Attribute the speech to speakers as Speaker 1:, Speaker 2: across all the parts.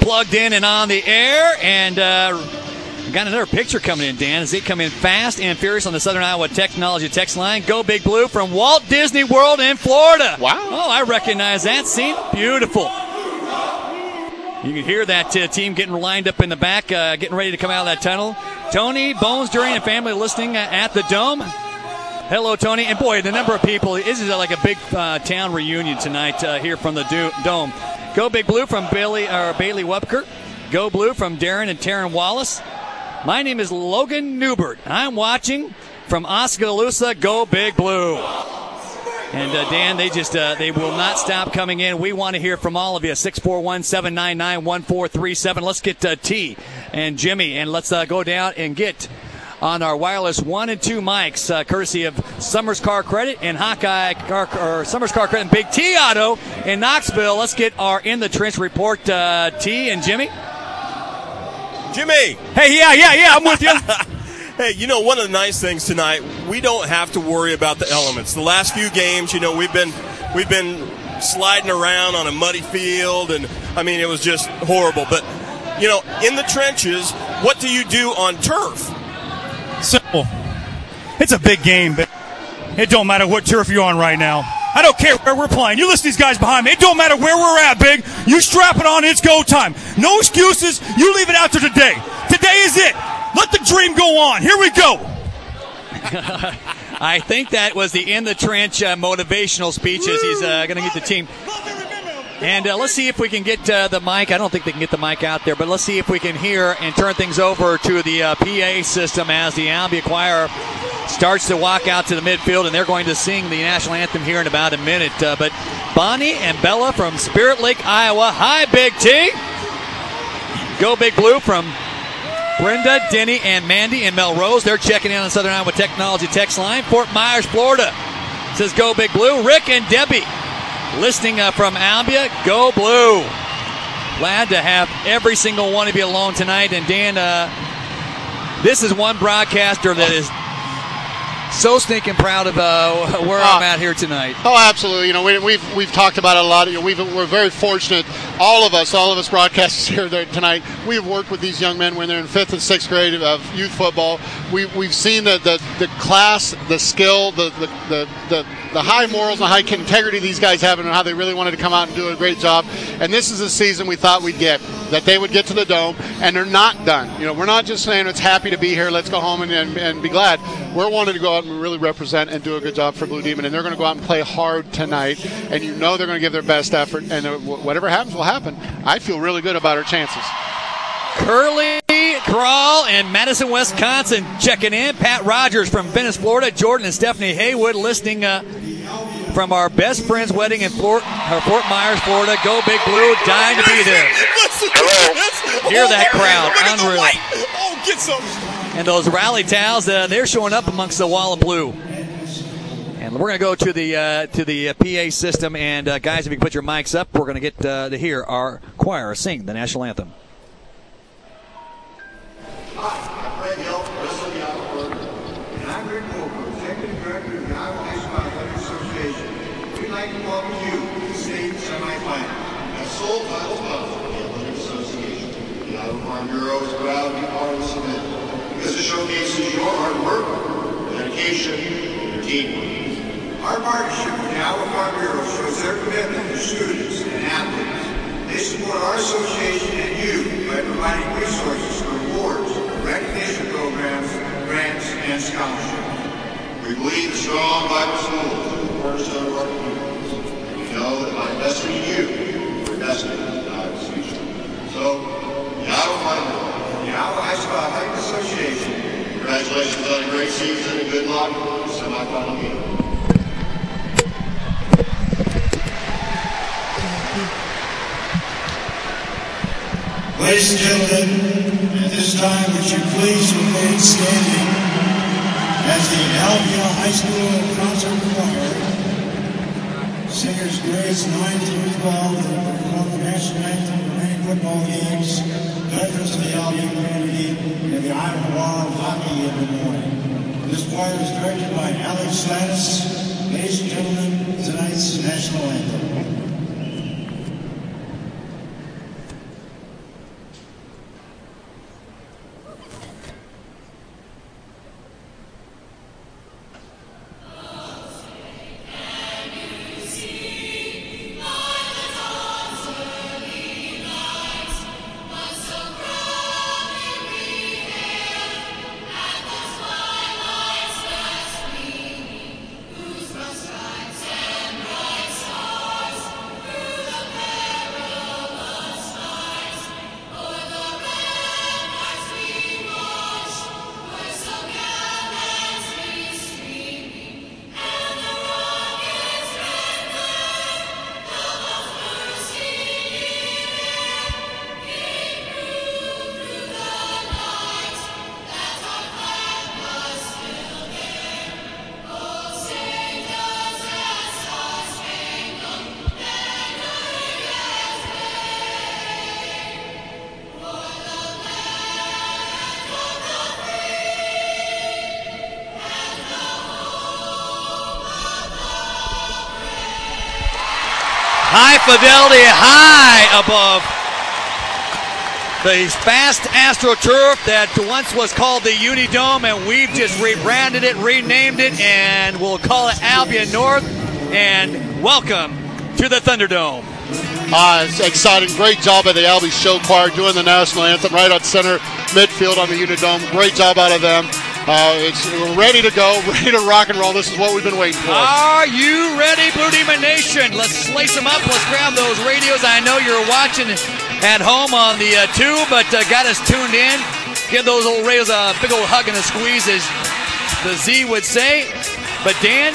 Speaker 1: plugged in and on the air. And got another picture coming in, Dan, as they come in fast and furious on the Southern Iowa Technology text line. Go Big Blue from Walt Disney World in Florida.
Speaker 2: Wow.
Speaker 1: Oh, I recognize that scene. Beautiful. You can hear that team getting lined up in the back, getting ready to come out of that tunnel. Tony, Bones, Duran, and family listening at the Dome. Hello, Tony. And, boy, the number of people. This is like a big town reunion tonight here from the Dome. Go Big Blue from Bailey Webker. Go Blue from Darren and Taryn Wallace. My name is Logan Newbert. I'm watching from Oskaloosa. Go Big Blue. And, Dan, they will not stop coming in. We want to hear from all of you. 641-799-1437. Let's get T and Jimmy, and let's go down and get on our wireless 1 and 2 mics, courtesy of Summers Car Credit and Summers Car Credit and Big T Auto in Knoxville. Let's get our In the Trench report, T and Jimmy.
Speaker 3: Jimmy!
Speaker 1: Hey, yeah, I'm with you.
Speaker 3: Hey, one of the nice things tonight, we don't have to worry about the elements. The last few games, we've been sliding around on a muddy field, and it was just horrible. But in the trenches, what do you do on turf?
Speaker 4: Simple. It's a big game, but it don't matter what turf you're on right now. I don't care where we're playing. You listen to these guys behind me. It don't matter where we're at, Big. You strap it on, it's go time. No excuses. You leave it out to today. Today is it. Let the dream go on. Here we go.
Speaker 1: I think that was the In the Trench motivational speech as he's going to get the team. And let's see if we can get the mic. I don't think they can get the mic out there, but let's see if we can hear and turn things over to the PA system as the Albia Choir starts to walk out to the midfield, and they're going to sing the national anthem here in about a minute. But Bonnie and Bella from Spirit Lake, Iowa. Hi, Big T. Go Big Blue from Brenda, Denny, and Mandy in Melrose. They're checking in on Southern Iowa Technology text line. Fort Myers, Florida says Go Big Blue. Rick and Debbie listening from Albia. Go Blue. Glad to have every single one of you along tonight. And Dan, this is one broadcaster that is so stinking proud of where I'm at here tonight.
Speaker 2: Oh, absolutely. We've talked about it a lot. We're very fortunate. All of us broadcasters here tonight. We have worked with these young men when they're in 5th and 6th grade of youth football. We've seen the class, the skill, the high morals, the high integrity these guys have, and how they really wanted to come out and do a great job. And this is a season we thought we'd get, that they would get to the Dome, and they're not done. We're not just saying it's happy to be here, let's go home and be glad. We're wanting to go out and really represent and do a good job for Blue Demon, and they're going to go out and play hard tonight, and they're going to give their best effort, and whatever happens will happen. I feel really good about our chances.
Speaker 1: Curly Crawl in Madison, Wisconsin checking in. Pat Rogers from Venice, Florida. Jordan and Stephanie Haywood listening from our best friend's wedding in Fort Myers, Florida. Go Big Blue, dying to be there. Hear that crowd, unreal.
Speaker 3: Oh, get some.
Speaker 1: And those rally towels, they're showing up amongst the wall of blue. And we're going to go to the PA system. And guys, if you can put your mics up, we're going to get to hear our choir sing the national anthem.
Speaker 5: Hi, I'm Fred Hill, President of the Iowa Program, and I'm Rick Moulton, Executive Director of the Iowa High School Athletic Association. We'd like to welcome you to the state semifinal. As sole title sponsor of the Athletic Association, the Iowa Farm Bureau is proud to be part of this event because it showcases your hard work, dedication, and your teamwork. Our partnership with the Iowa Farm Bureau shows their commitment to students and athletes. They support our association and you by providing resources for awards, recognition programs, grants, and scholarships. We believe a strong, vibrant school is the cornerstone of our communities. And we know that by investing in you, we're investing in Iowa's future. So, the Iowa Farm Bureau, the Iowa High School Athletic Association, congratulations on a great season and good luck in the semifinal game.
Speaker 6: Ladies and gentlemen, at this time, would you please remain standing as the Albia High School Concert Choir, singers grades 9 through 12, that perform the national anthem of many football games, veterans of the Albia community, and the Iowa Wild Hockey in the morning. This choir is directed by Alex Slattis. Ladies and gentlemen, tonight's national anthem.
Speaker 1: High fidelity, high above the fast AstroTurf that once was called the Unidome, and we've just rebranded it, renamed it, and we'll call it Albion North. And welcome to the Thunderdome.
Speaker 2: It's exciting. Great job by the Albie Show Choir doing the national anthem right at center midfield on the Unidome. Great job out of them. We're ready to go, ready to rock and roll. This is what we've been waiting for.
Speaker 1: Are you ready, Blue Demon Nation? Let's slice them up. Let's grab those radios. I know you're watching at home on the tube, but got us tuned in. Give those old radios a big old hug and a squeeze, as the Z would say. But Dan,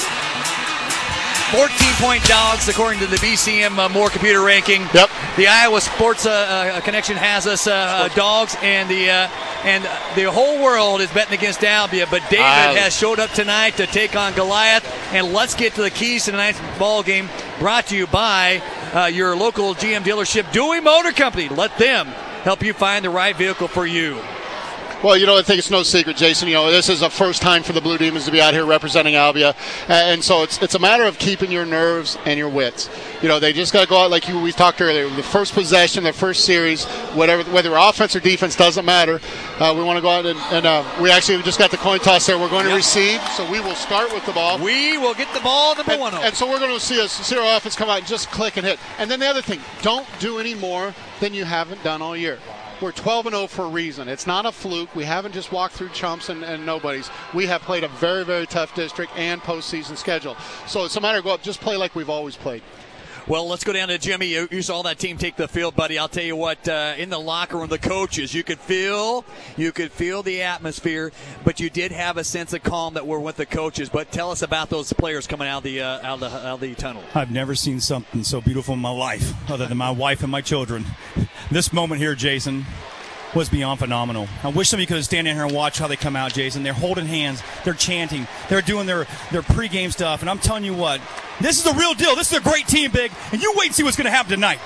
Speaker 1: 14-point dogs according to the BCM More computer ranking.
Speaker 2: Yep.
Speaker 1: The Iowa Sports Connection has us dogs, and the whole world is betting against Albia. But David has showed up tonight to take on Goliath. And let's get to the keys to tonight's ball game. Brought to you by your local GM dealership, Dewey Motor Company. Let them help you find the right vehicle for you.
Speaker 2: Well, I think it's no secret, Jason. This is a first time for the Blue Demons to be out here representing Albia, and so it's a matter of keeping your nerves and your wits. They just got to go out like we talked earlier. The first possession, the first series, whether offense or defense, doesn't matter. We want to go out and we actually just got the coin toss there. We're going to receive, so we will start with the ball.
Speaker 1: We will get the ball number one.
Speaker 2: And so we're going to see our offense come out and just click and hit. And then the other thing, don't do any more than you haven't done all year. We're 12-0 for a reason. It's not a fluke. We haven't just walked through chumps and nobodies. We have played a very, very tough district and postseason schedule. So it's a matter of go up, just play like we've always played.
Speaker 1: Well, let's go down to Jimmy. You saw that team take the field, buddy. I'll tell you what, in the locker room, the coaches, you could feel the atmosphere, but you did have a sense of calm that were with the coaches. But tell us about those players coming out of the tunnel.
Speaker 4: I've never seen something so beautiful in my life, other than my wife and my children. This moment here, Jason, was beyond phenomenal. I wish somebody could have stand in here and watch how they come out, Jason. They're holding hands. They're chanting. They're doing their pregame stuff. And I'm telling you what, this is the real deal. This is a great team, Big. And you wait and see what's going to happen tonight.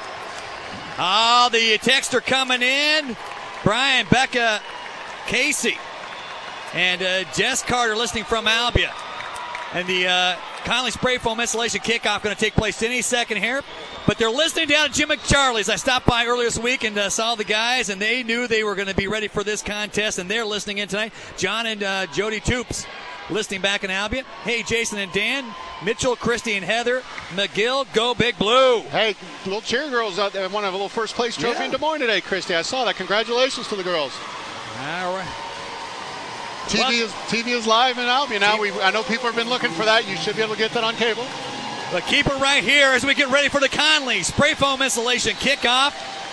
Speaker 1: The texts are coming in. Brian, Becca, Casey, and Jess Carter listening from Albia. And the Conley Spray Foam Installation Kickoff going to take place any second here. But they're listening down at Jim McCharlie's. I stopped by earlier this week and saw the guys, and they knew they were going to be ready for this contest, and they're listening in tonight. John and Jody Toops listening back in Albion. Hey, Jason and Dan, Mitchell, Christy, and Heather, McGill, go Big Blue.
Speaker 2: Hey, little cheer girls out there won a little first place trophy in Des Moines today, Christy. I saw that. Congratulations to the girls.
Speaker 1: All right.
Speaker 2: TV is live in Albion now. I know people have been looking for that. You should be able to get that on cable.
Speaker 1: But keep it right here as we get ready for the Conley Spray Foam Installation Kickoff.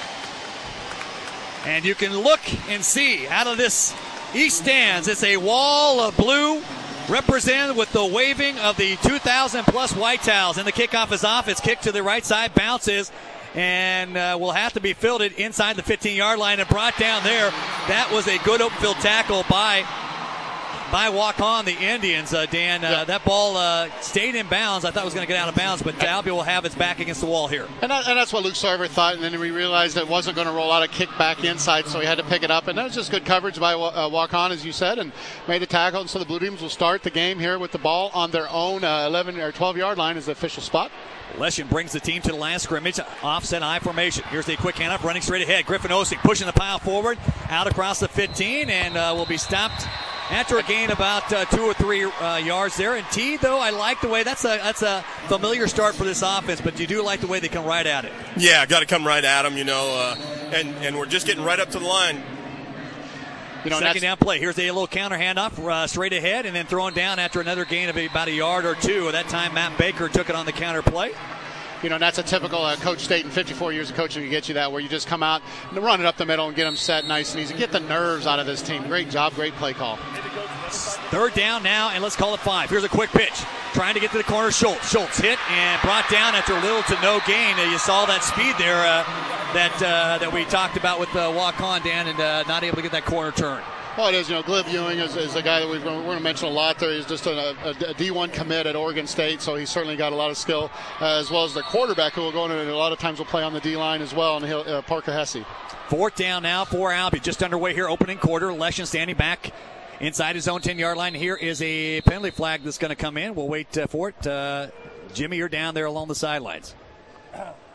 Speaker 1: And you can look and see out of this east stands, it's a wall of blue represented with the waving of the 2,000-plus white towels. And the kickoff is off. It's kicked to the right side, bounces, and will have to be fielded inside the 15-yard line and brought down there. That was a good open field tackle by Waukon, the Indians, Dan. That ball stayed in bounds. I thought it was going to get out of bounds, but Albia will have its back against the wall here.
Speaker 2: And that's what Luke Sarver thought, and then we realized it wasn't going to roll out a kick back inside, so he had to pick it up. And that was just good coverage by Waukon, as you said, and made the tackle. And so the Blue Demons will start the game here with the ball on their own 11 or 12-yard line is the official spot.
Speaker 1: Leshin brings the team to the line scrimmage, offset I formation. Here's a quick handoff, running straight ahead. Griffin Osick pushing the pile forward, out across the 15, and will be stopped after a gain about 2 or 3 yards there. And T, though, I like the way that's a familiar start for this offense, but you do like the way they come right at it.
Speaker 3: Yeah, got to come right at them, and we're just getting right up to the line.
Speaker 1: Second down play. Here's a little counter handoff straight ahead, and then thrown down after another gain of about a yard or two. At that time, Matt Baker took it on the counter play.
Speaker 2: That's a typical Coach Staten, 54 years of coaching, to get you that, where you just come out and run it up the middle and get them set nice and easy. Get the nerves out of this team. Great job, great play call.
Speaker 1: Third down now, and let's call it 5. Here's a quick pitch. Trying to get to the corner, Schultz. Schultz hit and brought down after little to no gain. You saw that speed there that we talked about with Waukon, Dan, and not able to get that corner turn.
Speaker 2: Well, it is. Glib Ewing is a guy that we're going to mention a lot there. He's just a D1 commit at Oregon State, so he's certainly got a lot of skill, as well as the quarterback who will go in and a lot of times will play on the D-line as well, and Parker Hesse. Fourth
Speaker 1: down now for Albie. Just underway here, opening quarter. Leshin standing back inside his own 10-yard line. Here is a penalty flag that's going to come in. We'll wait for it. Jimmy, you're down there along the sidelines.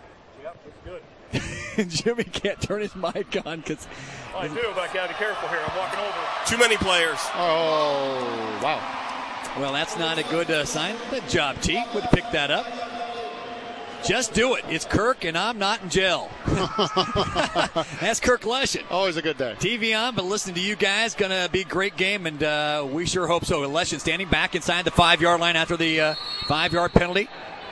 Speaker 4: Yep, that's good.
Speaker 1: Jimmy can't turn his mic on because
Speaker 4: I do, but I gotta be careful here. I'm walking over.
Speaker 3: Too many players.
Speaker 2: Oh, wow.
Speaker 1: well, that's not a good sign. Good job, T. Would have picked that up. Just do it. It's Kirk, and I'm not in jail. That's Kirk Leshin.
Speaker 2: Always a good day.
Speaker 1: TV on, but listening to you guys, going to be a great game, and we sure hope so. Leshin standing back inside the 5-yard line after the 5-yard penalty.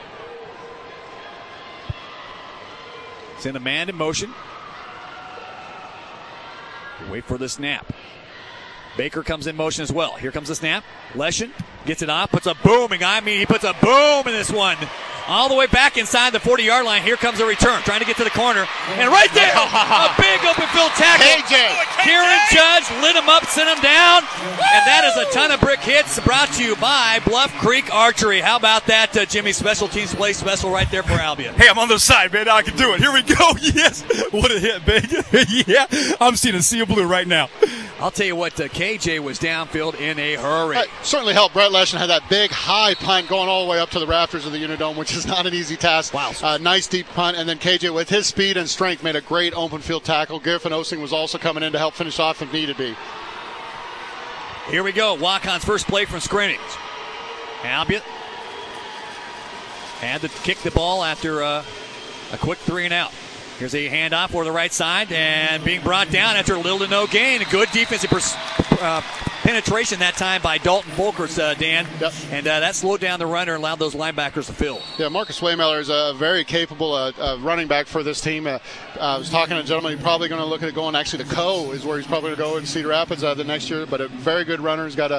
Speaker 1: Send a man in motion. Wait for the snap. Baker comes in motion as well. Here comes the snap. Leshin gets it off, puts a booming. He puts a boom in this one. All the way back inside the 40-yard line. Here comes a return, trying to get to the corner. And right there, a big open field tackle. Kieran Judge lit him up, sent him down. And that is a ton of brick hits brought to you by Bluff Creek Archery. How about that, Jimmy? Special teams play special right there for Albion.
Speaker 4: Hey, I'm on the side, man. I can do it. Here we go. Yes. What a hit, big. Yeah. I'm seeing a sea of blue right now.
Speaker 1: I'll tell you what, KJ was downfield in a hurry.
Speaker 2: Certainly helped. Brett Leshin had that big, high punt going all the way up to the rafters of the Unidome, which is not an easy task.
Speaker 1: Wow.
Speaker 2: Nice deep punt, and then KJ, with his speed and strength, made a great open field tackle. Griffin Osing was also coming in to help finish off if needed be.
Speaker 1: Here we go. Wacon's first play from scrimmage. Albion had to kick the ball after a quick 3-and-out. Here's a handoff for the right side, and being brought down after little to no gain. A good defensive penetration that time by Dalton Folkers, Dan.
Speaker 2: Yep.
Speaker 1: And that slowed down the runner and allowed those linebackers to fill.
Speaker 2: Yeah, Marcus Waymiller is a very capable running back for this team. I was talking to a gentleman, he's probably going to look at going actually to Co is where he's probably going to go in Cedar Rapids the next year, but a very good runner. He's got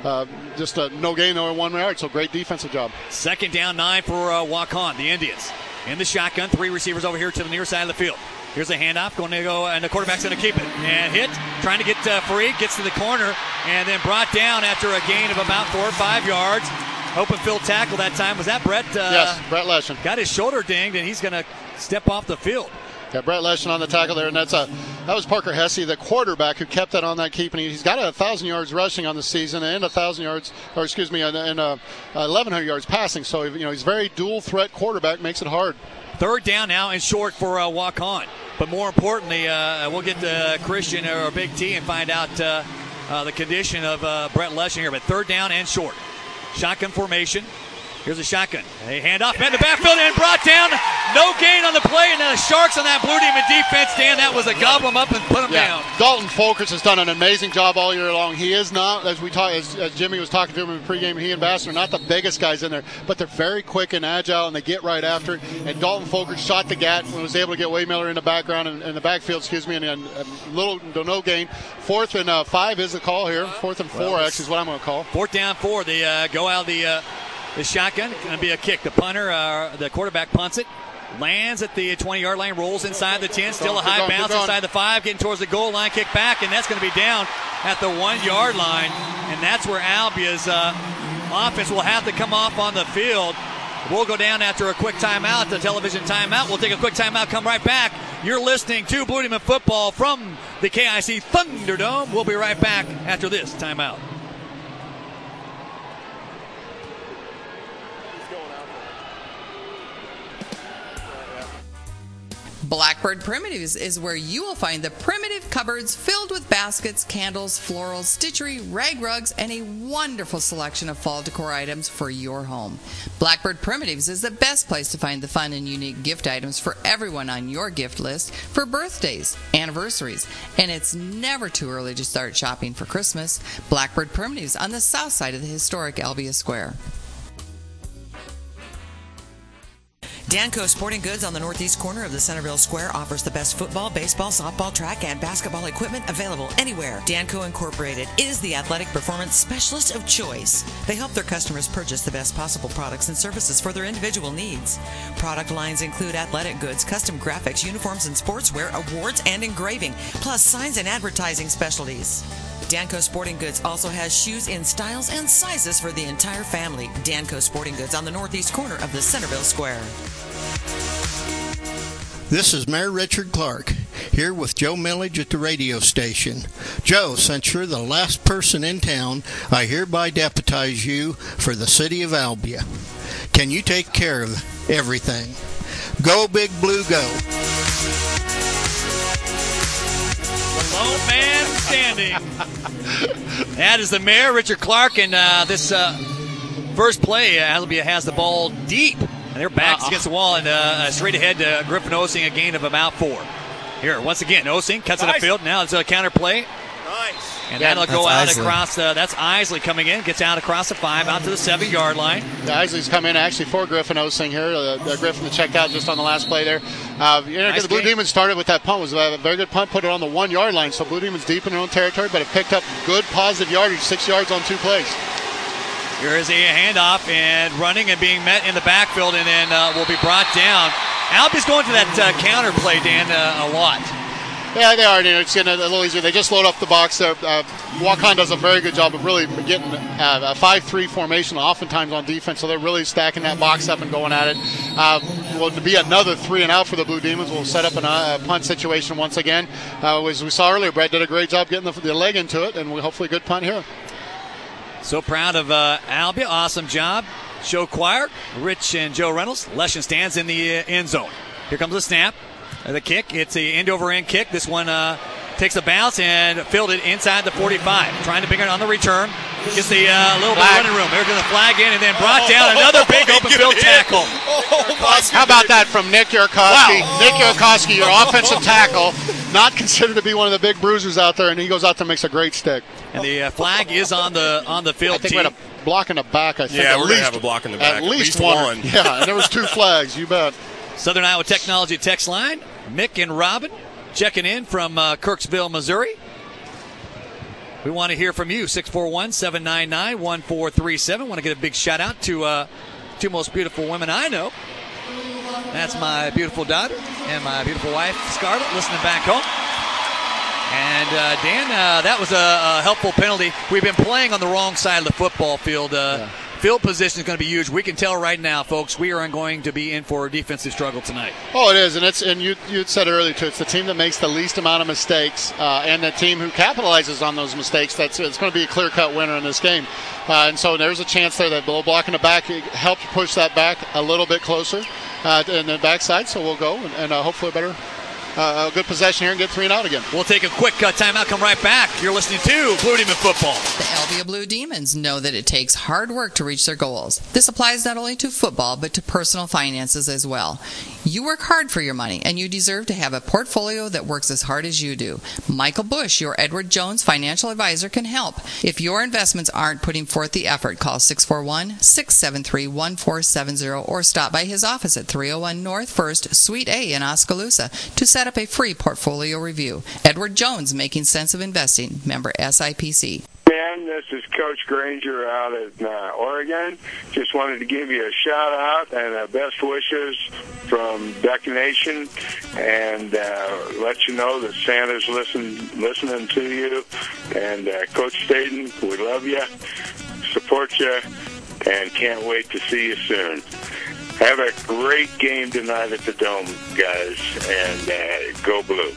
Speaker 2: just a no gain though in 1 yard, so great defensive job.
Speaker 1: 2nd down 9 for Wacon, the Indians. In the shotgun, 3 receivers over here to the near side of the field. Here's a handoff, going to go, and the quarterback's going to keep it. And hit, trying to get free, gets to the corner, and then brought down after a gain of about 4 or 5 yards. Open field tackle that time. Was that Brett?
Speaker 2: Yes, Brett Leshin.
Speaker 1: Got his shoulder dinged, and he's going to step off the field.
Speaker 2: Yeah, Brett Leshin on the tackle there, and that was Parker Hesse, the quarterback, who kept that on that keep, and he's got 1,000 yards rushing on the season and 1,000 yards, or excuse me, and 1,100 yards passing. So he's a very dual threat quarterback, makes it hard.
Speaker 1: 3rd down now and short for Wacon. But more importantly, we'll get to Christian or Big T and find out the condition of Brett Leshin here. But 3rd down and short. Shotgun formation. Here's a shotgun. A handoff in the backfield and brought down. No gain on the play. And now the Sharks on that blue team in defense. Dan, that was a gobble them up and put them down.
Speaker 2: Dalton Folkers has done an amazing job all year long. He is not, as Jimmy was talking to him in pregame, he and Bass are not the biggest guys in there, but they're very quick and agile, and they get right after it. And Dalton Folkers shot the gat and was able to get Waymiller in the background and in the backfield, and little to no gain. 4th and 5 is the call here. 4th and 4 actually is what I'm going to call.
Speaker 1: 4th down 4. They go out the shotgun. Going to be a kick. The punter, the quarterback punts it. Lands at the 20-yard line, rolls inside the 10, still a high bounce inside the 5, getting towards the goal line, kick back, and that's going to be down at the 1-yard line. And that's where Albia's offense will have to come off on the field. We'll go down after a quick timeout, the television timeout. We'll take a quick timeout, come right back. You're listening to Blue Demon Football from the KIC Thunderdome. We'll be right back after this timeout.
Speaker 7: Blackbird Primitives is where you will find the primitive cupboards filled with baskets, candles, florals, stitchery, rag rugs, and a wonderful selection of fall decor items for your home. Blackbird Primitives is the best place to find the fun and unique gift items for everyone on your gift list for birthdays, anniversaries, and it's never too early to start shopping for Christmas. Blackbird Primitives on the south side of the historic Albia Square.
Speaker 8: Danco Sporting Goods on the northeast corner of the Centerville Square offers the best football, baseball, softball, track, and basketball equipment available anywhere. Danco Incorporated is the athletic performance specialist of choice. They help their customers purchase the best possible products and services for their individual needs. Product lines include athletic goods, custom graphics, uniforms and sportswear, awards, and engraving, plus signs and advertising specialties. Danco Sporting Goods also has shoes in styles and sizes for the entire family. Danco Sporting Goods on the northeast corner of the Centerville Square.
Speaker 9: This is Mayor Richard Clark, here with Joe Millage at the radio station. Joe, since you're the last person in town, I hereby deputize you for the city of Albia. Can you take care of everything? Go Big Blue, go.
Speaker 1: Lone man standing. That is the mayor, Richard Clark, and this first play, Albia has the ball deep, and their backs against the wall, and straight ahead to Griffin Osing, a gain of about 4. Here, once again, Osing cuts in the field. Now it's a counter play.
Speaker 3: Nice.
Speaker 1: And that'll go out across. That's Isley coming in. Gets out across the 5, out to the 7-yard line.
Speaker 2: Yeah, Isley's come in actually for Griffin Osing here. Griffin checked out just on the last play there. The Blue Demons started with that punt. It was a very good punt, put it on the 1-yard line. So Blue Demons deep in their own territory, but it picked up good positive yardage, 6 yards on 2 plays.
Speaker 1: Here is a handoff and running and being met in the backfield, and then will be brought down. Albia's going to that counter play, Dan, a lot.
Speaker 2: Yeah, they are. It's getting a little easier. They just load up the box. Waukon does a very good job of really getting a 5-3 formation oftentimes on defense, so they're really stacking that box up and going at it. Will be another 3 and out for the Blue Demons. We'll set up a punt situation once again. As we saw earlier, Brett did a great job getting the leg into it, and hopefully a good punt here.
Speaker 1: So proud of Albia. Awesome job. Joe Quire, Rich, and Joe Reynolds. Leshin stands in the end zone. Here comes the snap. The kick. It's a end-over-end kick. This one takes a bounce and fielded inside the 45. Trying to bring it on the return. Gets the little bit of running room. There's the flag in and then brought down another big open field tackle.
Speaker 2: How about that from Nick Yurkowski? Wow. Nick Yurkowski, your offensive tackle, not considered to be one of the big bruisers out there, and he goes out there and makes a great stick.
Speaker 1: And the flag is on the field.
Speaker 2: I think we had a block in the back. I think.
Speaker 3: Yeah, we're going to have a block in the back.
Speaker 2: At least one. Yeah, and there was 2 flags. You bet.
Speaker 1: Southern Iowa Technology text line. Mick and Robin checking in from Kirksville, Missouri. We want to hear from you. 641-799-1437. Want to get a big shout out to 2 most beautiful women I know. That's my beautiful daughter and my beautiful wife, Scarlett, listening back home. And Dan, that was a helpful penalty. We've been playing on the wrong side of the football field. Field position is going to be huge. We can tell right now, folks, we are going to be in for a defensive struggle tonight.
Speaker 2: Oh, it is, and you said it earlier too. It's the team that makes the least amount of mistakes, and the team who capitalizes on those mistakes. It's going to be a clear-cut winner in this game. And so there's a chance there that blow block in the back helped push that back a little bit closer in the backside. So we'll go and hopefully a good possession here and get 3 and out again.
Speaker 1: We'll take a quick timeout, come right back. You're listening to Blue Demon Football.
Speaker 7: The Albia Blue Demons know that it takes hard work to reach their goals. This applies not only to football, but to personal finances as well. You work hard for your money, and you deserve to have a portfolio that works as hard as you do. Michael Bush, your Edward Jones financial advisor, can help. If your investments aren't putting forth the effort, call 641-673-1470 or stop by his office at 301 North 1st, Suite A in Oskaloosa to set up a free portfolio review. Edward Jones, making sense of investing. Member SIPC.
Speaker 10: Dan, this is Coach Granger out in Oregon. Just wanted to give you a shout out and best wishes from Duck Nation, and let you know that Santa's listening to you. And Coach Staten, we love you, support you, and can't wait to see you soon. Have a great game tonight at the Dome, guys, and go Blue.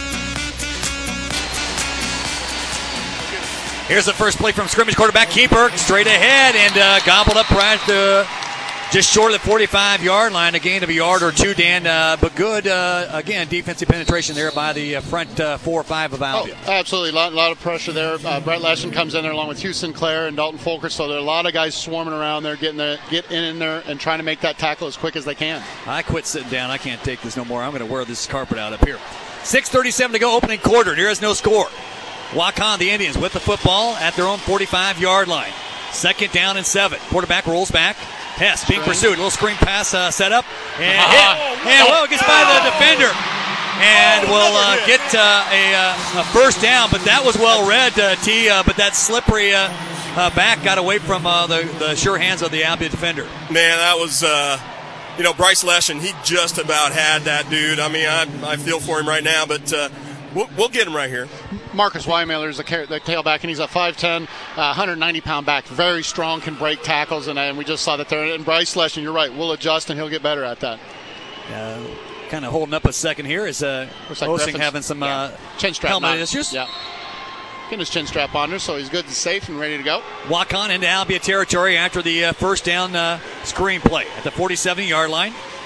Speaker 1: Here's the first play from scrimmage. Quarterback keeper straight ahead and gobbled up right just short of the 45-yard line. A gain of a yard or 2, Dan, but good, again, defensive penetration there by the front 4 or 5 of Albia.
Speaker 2: Oh, absolutely. A lot of pressure there. Brett Leshin comes in there along with Hugh Sinclair and Dalton Folker, so there are a lot of guys swarming around there, getting in there and trying to make that tackle as quick as they can.
Speaker 1: I quit sitting down. I can't take this no more. I'm going to wear this carpet out up here. 6:37 to go, opening quarter. There is no score. Waukon, the Indians, with the football at their own 45-yard line. 2nd down and 7. Quarterback rolls back. Hess being pursued. A little screen pass set up. And hit. And, gets by the defender. And will get a first down. But that was well read, T. But that slippery back got away from the sure hands of the Albia defender.
Speaker 3: Man, that was... Bryce Leshin, he just about had that dude. I mean, I feel for him right now, but we'll get him right here.
Speaker 2: Marcus Weimiller is the tailback, and he's a 5'10", 190-pound back. Very strong, can break tackles, and we just saw that there. And Bryce Leshin, you're right, will adjust, and he'll get better at that.
Speaker 1: Kind of holding up a second here is Osing having some
Speaker 2: chin strap
Speaker 1: helmet issues.
Speaker 2: Yeah. Getting his chin strap on there, so he's good and safe and ready to go.
Speaker 1: Waukon into Albia territory after the first down screen play at the 47-yard line.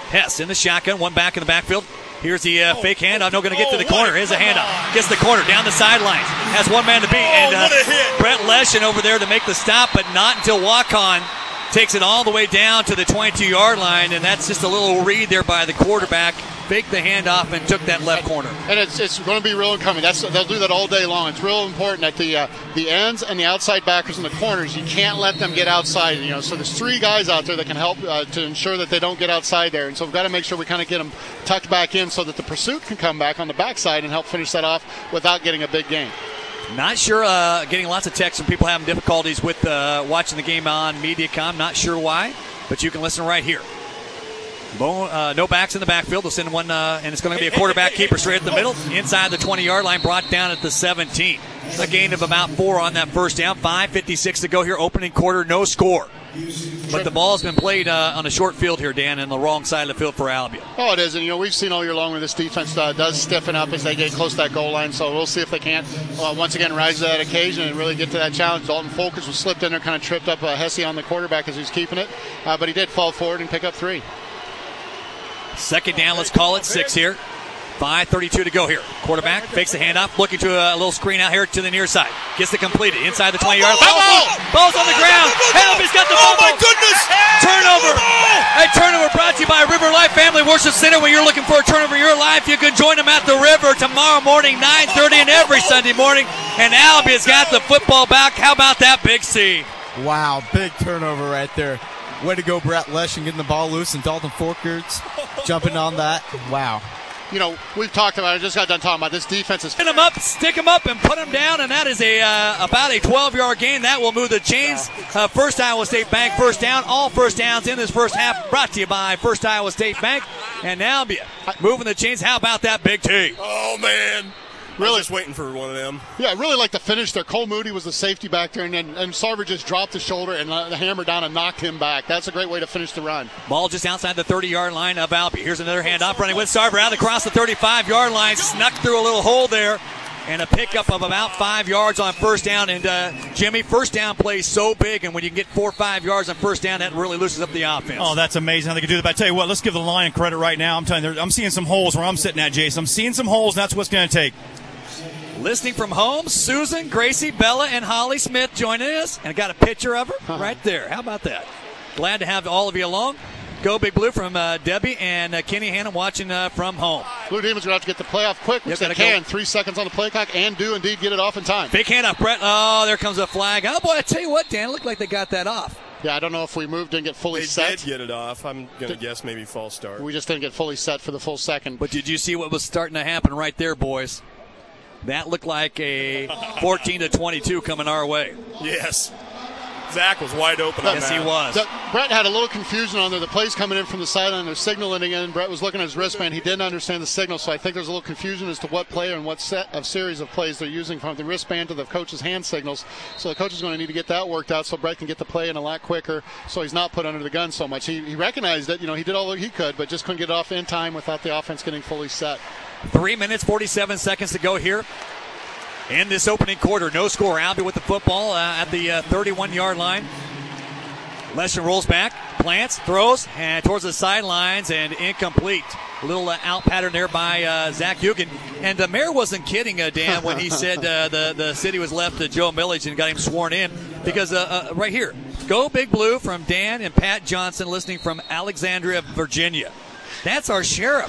Speaker 1: Hess in the shotgun, one back in the backfield. Here's the fake handoff. No, going to get to the corner. Here's a handoff. Gets the corner down the sidelines. Has one man to beat. And Brett Leschen over there to make the stop, but not until Waukon takes it all the way down to the 22-yard line. And that's just a little read there by the quarterback. Faked the handoff and took that left corner.
Speaker 2: And it's going to be real incoming. They'll do that all day long. It's real important that the ends and the outside backers and the corners, you can't let them get outside. So there's 3 guys out there that can help to ensure that they don't get outside there. And so we've got to make sure we kind of get them tucked back in so that the pursuit can come back on the backside and help finish that off without getting a big gain.
Speaker 1: Not sure, getting lots of texts from people having difficulties with watching the game on Mediacom. Not sure why, but you can listen right here. No backs in the backfield. They'll send one, and it's going to be a quarterback keeper straight at the middle, inside the 20-yard line, brought down at the 17. A gain of about 4 on that first down. 5:56 to go here, opening quarter, no score. But the ball's been played on a short field here, Dan, on the wrong side of the field for Albion.
Speaker 2: Oh, it is, and we've seen all year long where this defense does stiffen up as they get close to that goal line. So we'll see if they can't once again rise to that occasion and really get to that challenge. Dalton Folkers was slipped in there, kind of tripped up Hesse on the quarterback as he was keeping it, but he did fall forward and pick up 3.
Speaker 1: Second down, let's call it 6 here. 5:32 to go here. Quarterback fakes the handoff, looking to a little screen out here to the near side. Gets it completed inside the 20-yard line. Ball's on the ground. He's got the ball.
Speaker 3: Oh, my goodness.
Speaker 1: Turnover. A turnover brought to you by River Life Family Worship Center. When you're looking for a turnover in your life, you can join them at the River tomorrow morning, 9:30, and every Sunday morning. And Albion's got the football back. How about that, Big C?
Speaker 11: Wow, big turnover right there. Way to go, Brett Leschen, getting the ball loose, and Dalton Folkers jumping on that. Wow.
Speaker 2: We've talked about it. I just got done talking about this defense.
Speaker 1: Stick them up, and put them down, and that is about a 12-yard gain. That will move the chains. First Iowa State Bank first down. All first downs in this first half brought to you by First Iowa State Bank. And now moving the chains. How about that, Big T?
Speaker 3: Oh, man. Really, just waiting for one of them.
Speaker 2: Yeah, I really like the finish there. Cole Moody was the safety back there, and Sarver just dropped his shoulder and the hammer down and knocked him back. That's a great way to finish the run.
Speaker 1: Ball just outside the 30-yard line of Albi. Here's another handoff running with Sarver out across the 35-yard line. Snuck through a little hole there. And a pickup of about 5 yards on first down. And, Jimmy, first down plays so big, and when you can get 4 or 5 yards on first down, that really loosens up the offense.
Speaker 4: Oh, that's amazing how they can do that. But I tell you what, let's give the line credit right now. I'm telling you, I'm seeing some holes where I'm sitting at, Jason. I'm seeing some holes, and that's what's going to take.
Speaker 1: Listening from home, Susan, Gracie, Bella, and Holly Smith joining us. And I got a picture of her right there. How about that? Glad to have all of you along. Go Big Blue from Debbie and Kenny Hannon watching from home.
Speaker 2: Blue Demons are going to have to get the playoff quick, which they can. 3 seconds on the play clock, and do indeed get it off in time.
Speaker 1: Big handoff, Brett. Oh, there comes a flag. Oh, boy, I tell you what, Dan, it looked like they got that off.
Speaker 2: Yeah, I don't know if we moved, didn't get fully set.
Speaker 3: They did get it off. I'm going to guess maybe false start.
Speaker 2: We just didn't get fully set for the full second.
Speaker 1: But did you see what was starting to happen right there, boys? That looked like a 14-22 coming our way.
Speaker 3: Yes. Zach was wide open on
Speaker 1: yes,
Speaker 3: that.
Speaker 1: He was.
Speaker 2: Brett had a little confusion on there. The plays coming in from the sideline, they're signaling in. Brett was looking at his wristband. He didn't understand the signal, so I think there's a little confusion as to what play and what set of series of plays they're using from the wristband to the coach's hand signals. So the coach is going to need to get that worked out so Brett can get the play in a lot quicker so he's not put under the gun so much. He recognized it. He did all that he could, but just couldn't get it off in time without the offense getting fully set.
Speaker 1: 3 minutes, 47 seconds to go here in this opening quarter. No score. Albi with the football at the 31-yard line. Leschen rolls back, plants, throws, and towards the sidelines, and incomplete. A little out pattern there by Zach Hugen. And the mayor wasn't kidding, Dan, when he said the city was left to Joe Millage and got him sworn in. Because right here, Go Big Blue from Dan and Pat Johnson, listening from Alexandria, Virginia. That's our sheriff.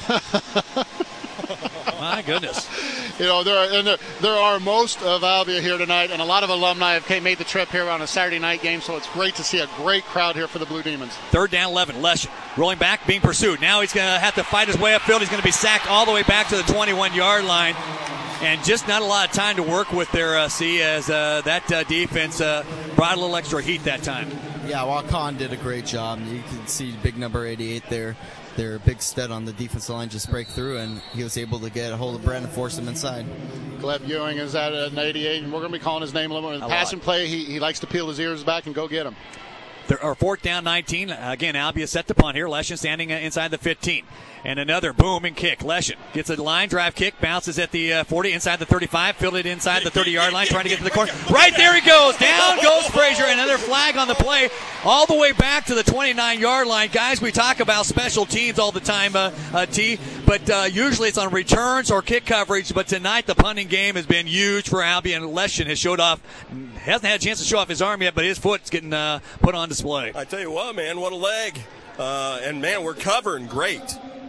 Speaker 1: My goodness.
Speaker 2: There are most of Albia here tonight, and a lot of alumni have made the trip here on a Saturday night game, so it's great to see a great crowd here for the Blue Demons.
Speaker 1: Third down, 11. Leschen rolling back, being pursued. Now he's going to have to fight his way upfield. He's going to be sacked all the way back to the 21-yard line. And just not a lot of time to work with there, as that defense brought a little extra heat that time.
Speaker 11: Yeah, Waukon did a great job. You can see big number 88 there. Their big stud on the defensive line just break through, and he was able to get a hold of Brent and force him inside.
Speaker 2: Gleb Ewing is at an 88, and we're going to be calling his name a little bit. In the pass and play, he likes to peel his ears back and go get him.
Speaker 1: There are fourth down, 19. Again, Albia set to punt here. Leschen standing inside the 15. And another booming kick. Leshin gets a line drive kick, bounces at the 40, inside the 35, fielded inside the 30-yard line, trying to get to the corner. Right there he goes. Down goes Frazier. Another flag on the play, all the way back to the 29-yard line. Guys, we talk about special teams all the time, T, but usually it's on returns or kick coverage. But tonight the punting game has been huge for Albion. Leshin has showed off, hasn't had a chance to show off his arm yet, but his foot's getting put on display.
Speaker 3: I tell you what, man, what a leg. And, man, we're covering great.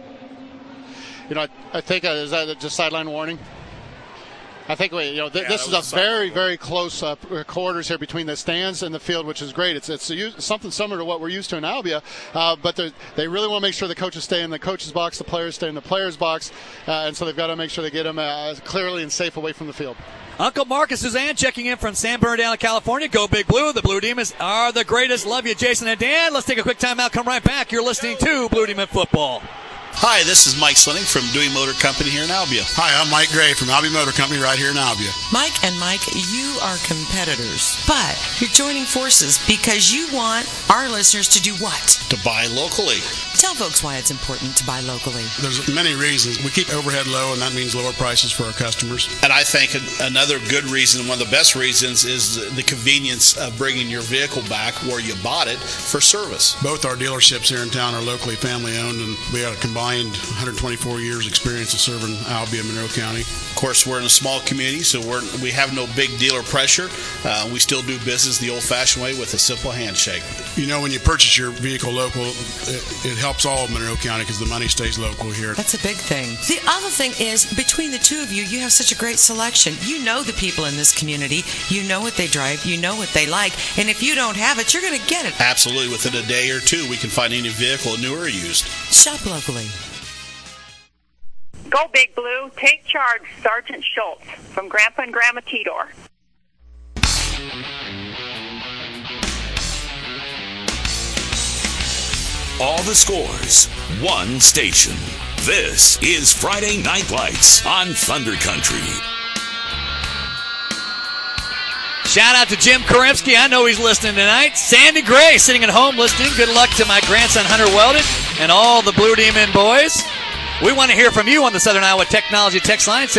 Speaker 2: I think is that just sideline warning? I think this is a very, very close quarters here between the stands and the field, which is great. It's something similar to what we're used to in Albia, but they really want to make sure the coaches stay in the coaches' box, the players stay in the players' box, and so they've got to make sure they get them clearly and safe away from the field.
Speaker 1: Uncle Marcus Suzanne checking in from San Bernardino, California. Go Big Blue. The Blue Demons are the greatest. Love you, Jason and Dan. Let's take a quick time out. Come right back. You're listening to Blue Demon Football.
Speaker 12: Hi, this is Mike Slinning from Dewey Motor Company here in Albia.
Speaker 13: Hi, I'm Mike Gray from Albia Motor Company right here in Albia.
Speaker 8: Mike and Mike, you are competitors, but you're joining forces because you want our listeners to do what?
Speaker 12: To buy locally.
Speaker 8: Tell folks why it's important to buy locally.
Speaker 13: There's many reasons. We keep overhead low, and that means lower prices for our customers.
Speaker 12: And I think another good reason, one of the best reasons, is the convenience of bringing your vehicle back where you bought it for service.
Speaker 13: Both our dealerships here in town are locally family-owned, and we have a combined 124 years experience of serving Albia, Monroe County.
Speaker 12: Of course, we're in a small community, so we have no big dealer pressure. We still do business the old-fashioned way with a simple handshake.
Speaker 13: When you purchase your vehicle local, it helps all of Monroe County because the money stays local here.
Speaker 8: That's a big thing. The other thing is, between the two of you, you have such a great selection. You know the people in this community. You know what they drive. You know what they like. And if you don't have it, you're going to get it.
Speaker 12: Absolutely. Within a day or two, we can find any vehicle, new or used.
Speaker 8: Shop locally.
Speaker 14: Go Big Blue. Take charge, Sergeant Schultz from Grandpa and Grandma Tidor.
Speaker 15: All the scores, one station. This is Friday Night Lights on Thunder Country.
Speaker 1: Shout out to Jim Karimsky. I know he's listening tonight. Sandy Gray sitting at home listening. Good luck to my grandson Hunter Weldon and all the Blue Demon boys. We want to hear from you on the Southern Iowa Technology text line,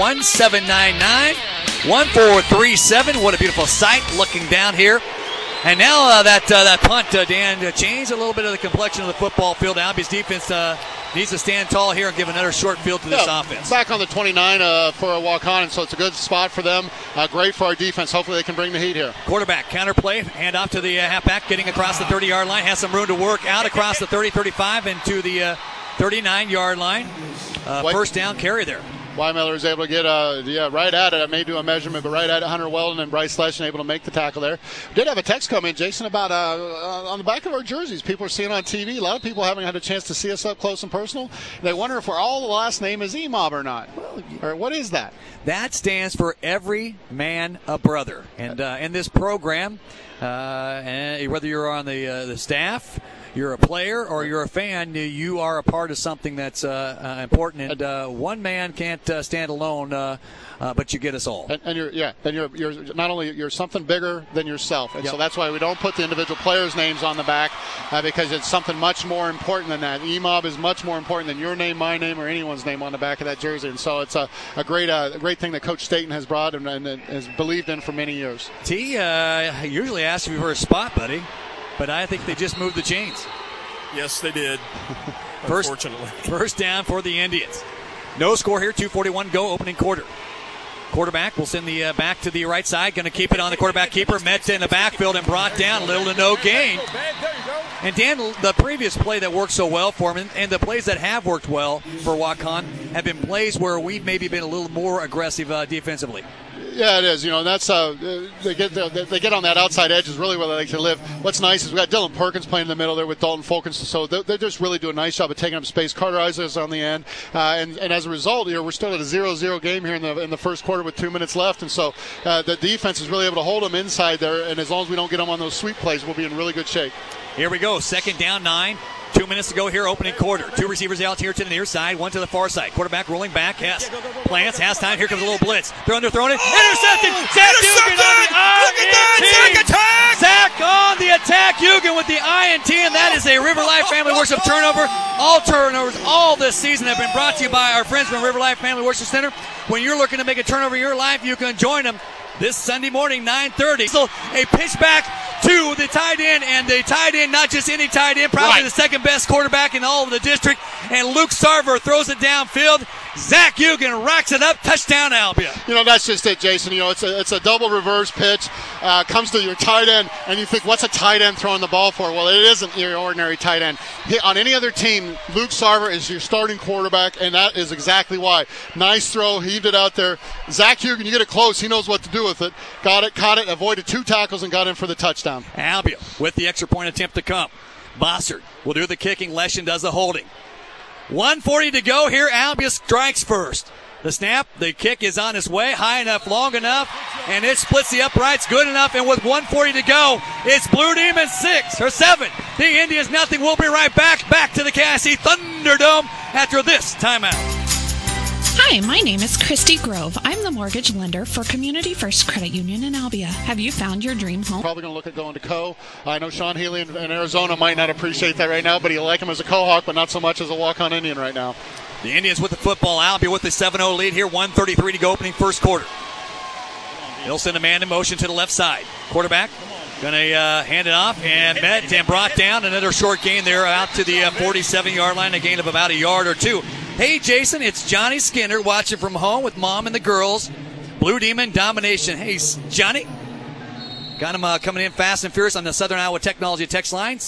Speaker 1: 641-799-1437. What a beautiful sight looking down here. And now that punt, Dan, changed a little bit of the complexion of the football field. Albia's defense needs to stand tall here and give another short field to this offense.
Speaker 2: Back on the 29 for a walk-on, and so it's a good spot for them. Great for our defense. Hopefully they can bring the heat here.
Speaker 1: Quarterback, counter play, hand off to the halfback, getting across the 30-yard line. Has some room to work out across the 30, 35, and to the 39-yard line. First down carry there.
Speaker 2: Weimiller is able to get right at it. I may do a measurement, but right at it. Hunter Weldon and Bryce Leshin able to make the tackle there. We did have a text come in, Jason, about on the back of our jerseys. People are seeing on TV. A lot of people haven't had a chance to see us up close and personal. They wonder if we're all the last name is Emob or not. Or what is that?
Speaker 1: That stands for Every Man a Brother. And in this program, and whether you're on the staff, you're a player or you're a fan, you are a part of something that's important. And one man can't stand alone, but you get us all.
Speaker 2: And you're not only you're something bigger than yourself. And so that's why we don't put the individual players' names on the back because it's something much more important than that. EMOB is much more important than your name, my name, or anyone's name on the back of that jersey. And so it's a great thing that Coach Staten has brought and has believed in for many years.
Speaker 1: T usually asks you for a spot, buddy. But I think they just moved the chains.
Speaker 3: Yes, they did. Unfortunately.
Speaker 1: First down for the Indians. No score here. 2:41 go, opening quarter. Quarterback will send the back to the right side. Going to keep it on the quarterback keeper. Met in the backfield and brought down. Little to no gain. And Dan, the previous play that worked so well for him, and the plays that have worked well for Waukon, have been plays where we've maybe been a little more aggressive defensively.
Speaker 2: Yeah, it is. That's they get on that outside edge is really where they like to live. What's nice is we got Dylan Perkins playing in the middle there with Dalton Fulkins, so they're just really doing a nice job of taking up space. Carter Isaac on the end, and as a result, we're still at a 0-0 game here in the first quarter with 2 minutes left, and so the defense is really able to hold them inside there. And as long as we don't get them on those sweep plays, we'll be in really good shape.
Speaker 1: Here we go. Second down, 9. 2 minutes to go here, opening quarter. 2 receivers out here to the near side, 1 to the far side. Quarterback rolling back. Hess plants, has time. Here comes a little blitz. Throwing it. Intercepted! Zach Hugen on the INT! Zach on the attack. Hugen with the INT, and that is a River Life Family Worship turnover. All turnovers all this season have been brought to you by our friends from River Life Family Worship Center. When you're looking to make a turnover in your life, you can join them this Sunday morning, 9:30. So a pitch back to the tight end, and the tight end, not just any tight end, probably the second best quarterback in all of the district, and Luke Sarver throws it downfield. Zach Hugen racks it up, touchdown Albia.
Speaker 2: That's just it, Jason. It's a double reverse pitch, comes to your tight end, and you think, what's a tight end throwing the ball for? Well, it isn't your ordinary tight end. On any other team, Luke Sarver is your starting quarterback, and that is exactly why. Nice throw, heaved it out there. Zach Hugen, you get it close, he knows what to do with it. Got it, caught it, avoided 2 tackles, and got in for the touchdown.
Speaker 1: Albia with the extra point attempt to come. Bossert will do the kicking, Leshin does the holding. 1:40 to go here. Albia strikes first. The snap, the kick is on its way, high enough, long enough, and it splits the uprights good enough. And with 1:40 to go, it's Blue Demons 6 or 7. The Indians nothing. We'll be right back to the Cassie Thunderdome after this timeout.
Speaker 16: Hi, my name is Christy Grove. I'm the mortgage lender for Community First Credit Union in Albia. Have you found your dream home?
Speaker 2: Probably going to look at going to Co. I know Sean Healy in Arizona might not appreciate that right now, but he'll like him as a Co-Hawk, but not so much as a walk-on Indian right now.
Speaker 1: The Indians with the football. Albia with the 7-0 lead here. 1:33 to go, opening first quarter. He'll send a man in motion to the left side. Quarterback going to hand it off and met and brought down. Another short gain there out to the 47-yard line, a gain of about a yard or 2. Hey, Jason, it's Johnny Skinner watching from home with Mom and the girls. Blue Demon domination. Hey, Johnny. Got him coming in fast and furious on the Southern Iowa Technology text line,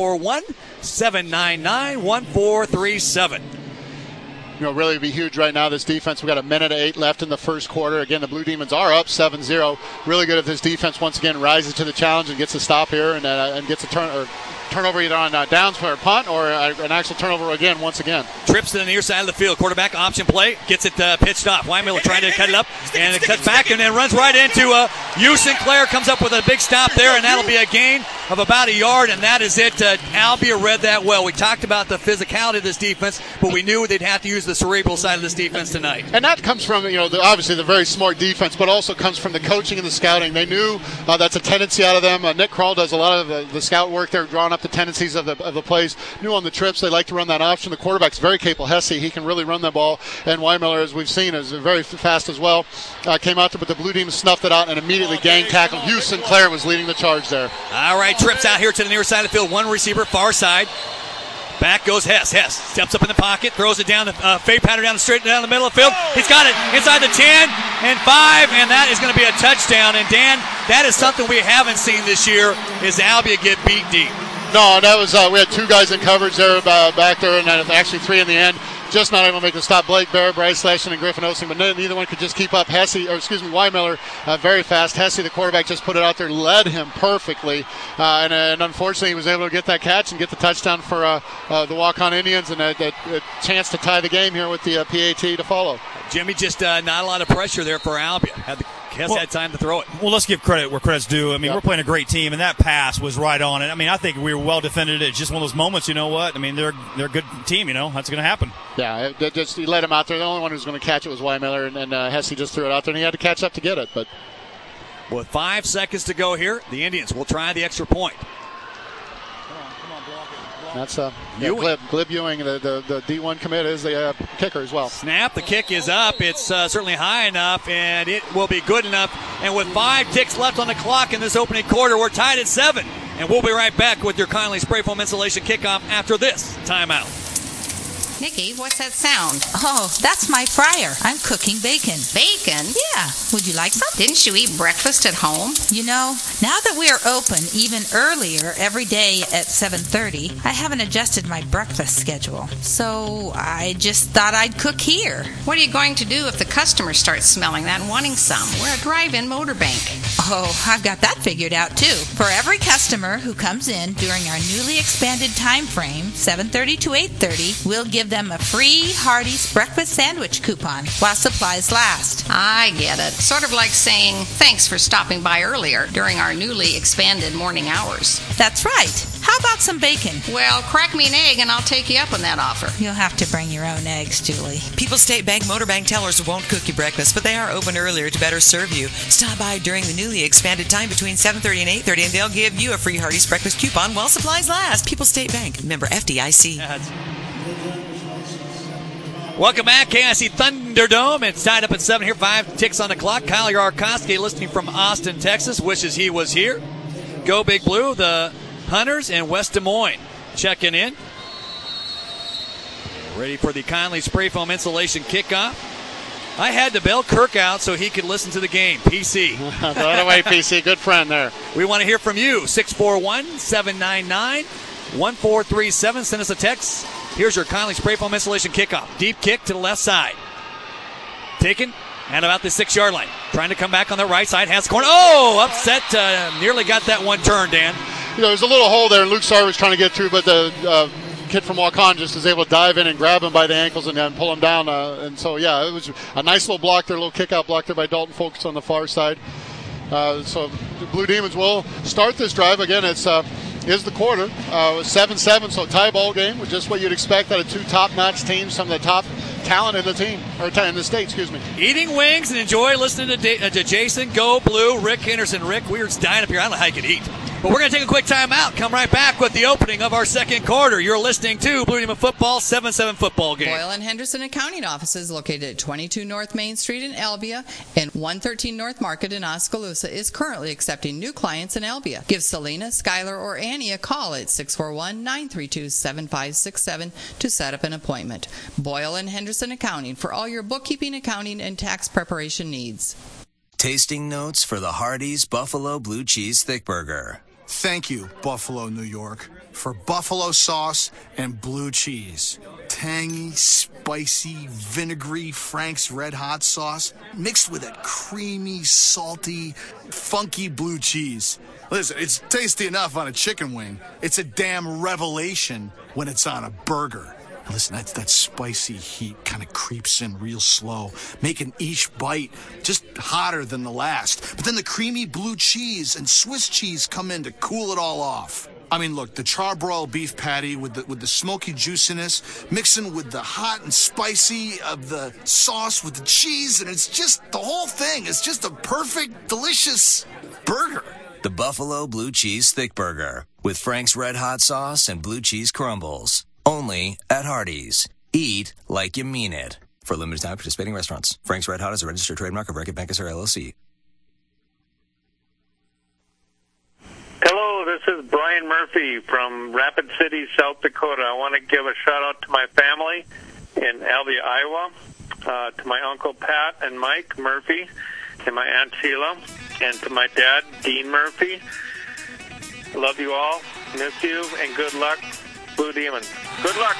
Speaker 1: 641-799-1437.
Speaker 2: Really would be huge right now, this defense. We've got 1:08 left in the first quarter. Again, the Blue Demons are up 7-0. Really good if this defense once again rises to the challenge and gets a stop here and gets a turnover either on downs for a punt or an actual turnover again, once again.
Speaker 1: Trips to the near side of the field. Quarterback option play. Gets it pitched off. Wymiller trying to cut it up, and it cuts back and then runs right into Hugh Sinclair. Comes up with a big stop there, and that'll be a gain of about a yard, and that is it. Albia read that well. We talked about the physicality of this defense, but we knew they'd have to use the cerebral side of this defense tonight.
Speaker 2: And that comes from, obviously the very smart defense, but also comes from the coaching and the scouting. They knew that's a tendency out of them. Nick Kroll does a lot of the scout work there, drawing up the tendencies of the plays. Knew on the trips they like to run that option. The quarterback's very capable. Hesse, he can really run that ball. And Wymiller, as we've seen, is very fast as well. Came out there, but the Blue Demons snuffed it out and immediately gang tackled. Hugh Sinclair was leading the charge there.
Speaker 1: All right, trips out here to the near side of the field. One receiver, far side. Back goes Hess. Hess steps up in the pocket, throws it down the fade pattern straight down the middle of the field. He's got it inside the 10 and 5, and that is going to be a touchdown. And Dan, that is something we haven't seen this year, is Albia get beat deep.
Speaker 2: No, that was we had 2 guys in coverage there back there, and actually 3 in the end. Just not able to make the stop. Blake Bear, Bryce Leshin, and Griffin Osing, but neither one could just keep up. Wymiller, very fast. Hesse, the quarterback, just put it out there, led him perfectly, and unfortunately he was able to get that catch and get the touchdown for the walk-on Indians, and a chance to tie the game here with the PAT to follow.
Speaker 1: Jimmy, just not a lot of pressure there for Albia. Had time to throw it.
Speaker 4: Well, let's give credit where credit's due. I mean, we're playing a great team, and that pass was right on it. I mean, I think we were well defended. It's just one of those moments, you know what? I mean, they're a good team, that's going to happen.
Speaker 2: Yeah, he let him out there. The only one who was going to catch it was Wymiller, and Hesse just threw it out there, and he had to catch up to get it. But
Speaker 1: with 5 seconds to go here, the Indians will try the extra point.
Speaker 2: That's Glib Ewing, the D1 commit, is the kicker as well.
Speaker 1: Snap, the kick is up. It's certainly high enough, and it will be good enough. And with 5 ticks left on the clock in this opening quarter, we're tied at 7. And we'll be right back with your Conley Spray Foam Insulation kickoff after this timeout.
Speaker 17: Nikki, what's that sound? Oh, that's my fryer. I'm cooking bacon. Bacon? Yeah. Would you like some? Didn't you eat breakfast at home? Now that we are open even earlier every day at 7:30, I haven't adjusted my breakfast schedule. So I just thought I'd cook here. What are you going to do if the customers start smelling that and wanting some? We're a drive-in motor bank. Oh, I've got that figured out too. For every customer who comes in during our newly expanded time frame, 7:30 to 8:30, we'll give give them a free Hardee's breakfast sandwich coupon while supplies last.
Speaker 14: I get it. Sort of like saying thanks for stopping by earlier during our newly expanded morning hours.
Speaker 17: That's right. How about some bacon?
Speaker 14: Well, crack me an egg and I'll take you up on that offer.
Speaker 17: You'll have to bring your own eggs, Julie.
Speaker 8: People's State Bank Motor Bank tellers won't cook you breakfast, but they are open earlier to better serve you. Stop by during the newly expanded time between 7:30 and 8:30, and they'll give you a free Hardee's breakfast coupon while supplies last. People's State Bank, member FDIC.
Speaker 1: Welcome back, KIC Thunderdome. It's tied up at 7 here, 5 ticks on the clock. Kyle Yarkoski listening from Austin, Texas, wishes he was here. Go Big Blue, the Hunters, and West Des Moines checking in. Ready for the Conley Spray Foam Insulation kickoff. I had to bail Kirk out so he could listen to the game. PC.
Speaker 2: Right away, PC. Good friend there.
Speaker 1: We want to hear from you. 641-799-1437. Send us a text. Here's your Conley Spray Foam Insulation kickoff. Deep kick to the left side. Taken at about the 6-yard line. Trying to come back on the right side. Has the corner. Oh, upset. Nearly got that one turn, Dan.
Speaker 2: There's a little hole there, and Luke Sarr was trying to get through, but the kid from Waukon just is able to dive in and grab him by the ankles and pull him down. And so, yeah, it was a nice little block there, a little kick-out block there by Dalton Folks on the far side. So the Blue Demons will start this drive. Again, is the quarter. 7-7, so tie ball game, with just what you'd expect out of two top-notch teams, some of the top talent in the team, or in the state, excuse me.
Speaker 1: Eating wings and enjoy listening to Jason, Go Blue, Rick Henderson. Rick, we're dying up here. I don't know how you can eat. But we're going to take a quick time out. Come right back with the opening of our second quarter. You're listening to Blue Demon Football, 7-7 football game.
Speaker 7: Boyle and Henderson accounting offices located at 22 North Main Street in Albia and 113 North Market in Oskaloosa is currently accepting new clients in Albia. Give Selena, Skylar, or Annie a call at 641-932-7567 to set up an appointment. Boyle and Henderson Accounting for all your bookkeeping, accounting, and tax preparation needs.
Speaker 18: Tasting notes for the Hardee's Buffalo Blue Cheese Thick Burger.
Speaker 19: Thank you, Buffalo, New York, for buffalo sauce and blue cheese. Tangy, spicy, vinegary Frank's Red Hot sauce mixed with that creamy, salty, funky blue cheese. Listen, it's tasty enough on a chicken wing. It's a damn revelation when it's on a burger. Listen, that spicy heat kind of creeps in real slow, making each bite just hotter than the last. But then the creamy blue cheese and Swiss cheese come in to cool it all off. I mean, look, the charbroiled beef patty with the smoky juiciness, mixing with the hot and spicy of the sauce with the cheese, and it's just, the whole thing is just a perfect, delicious burger.
Speaker 18: The Buffalo Blue Cheese Thick Burger with Frank's Red Hot sauce and blue cheese crumbles. Only at Hardee's. Eat like you mean it. For limited time, participating restaurants. Frank's Red Hot is a registered trademark of Reckitt Benckiser LLC.
Speaker 20: Hello, this is Brian Murphy from Rapid City, South Dakota. I want to give a shout-out to my family in Albia, Iowa, to my Uncle Pat and Mike Murphy, and my Aunt Sheila, and to my dad, Dean Murphy. Love you all, miss you, and good luck, Blue Demons. Good luck.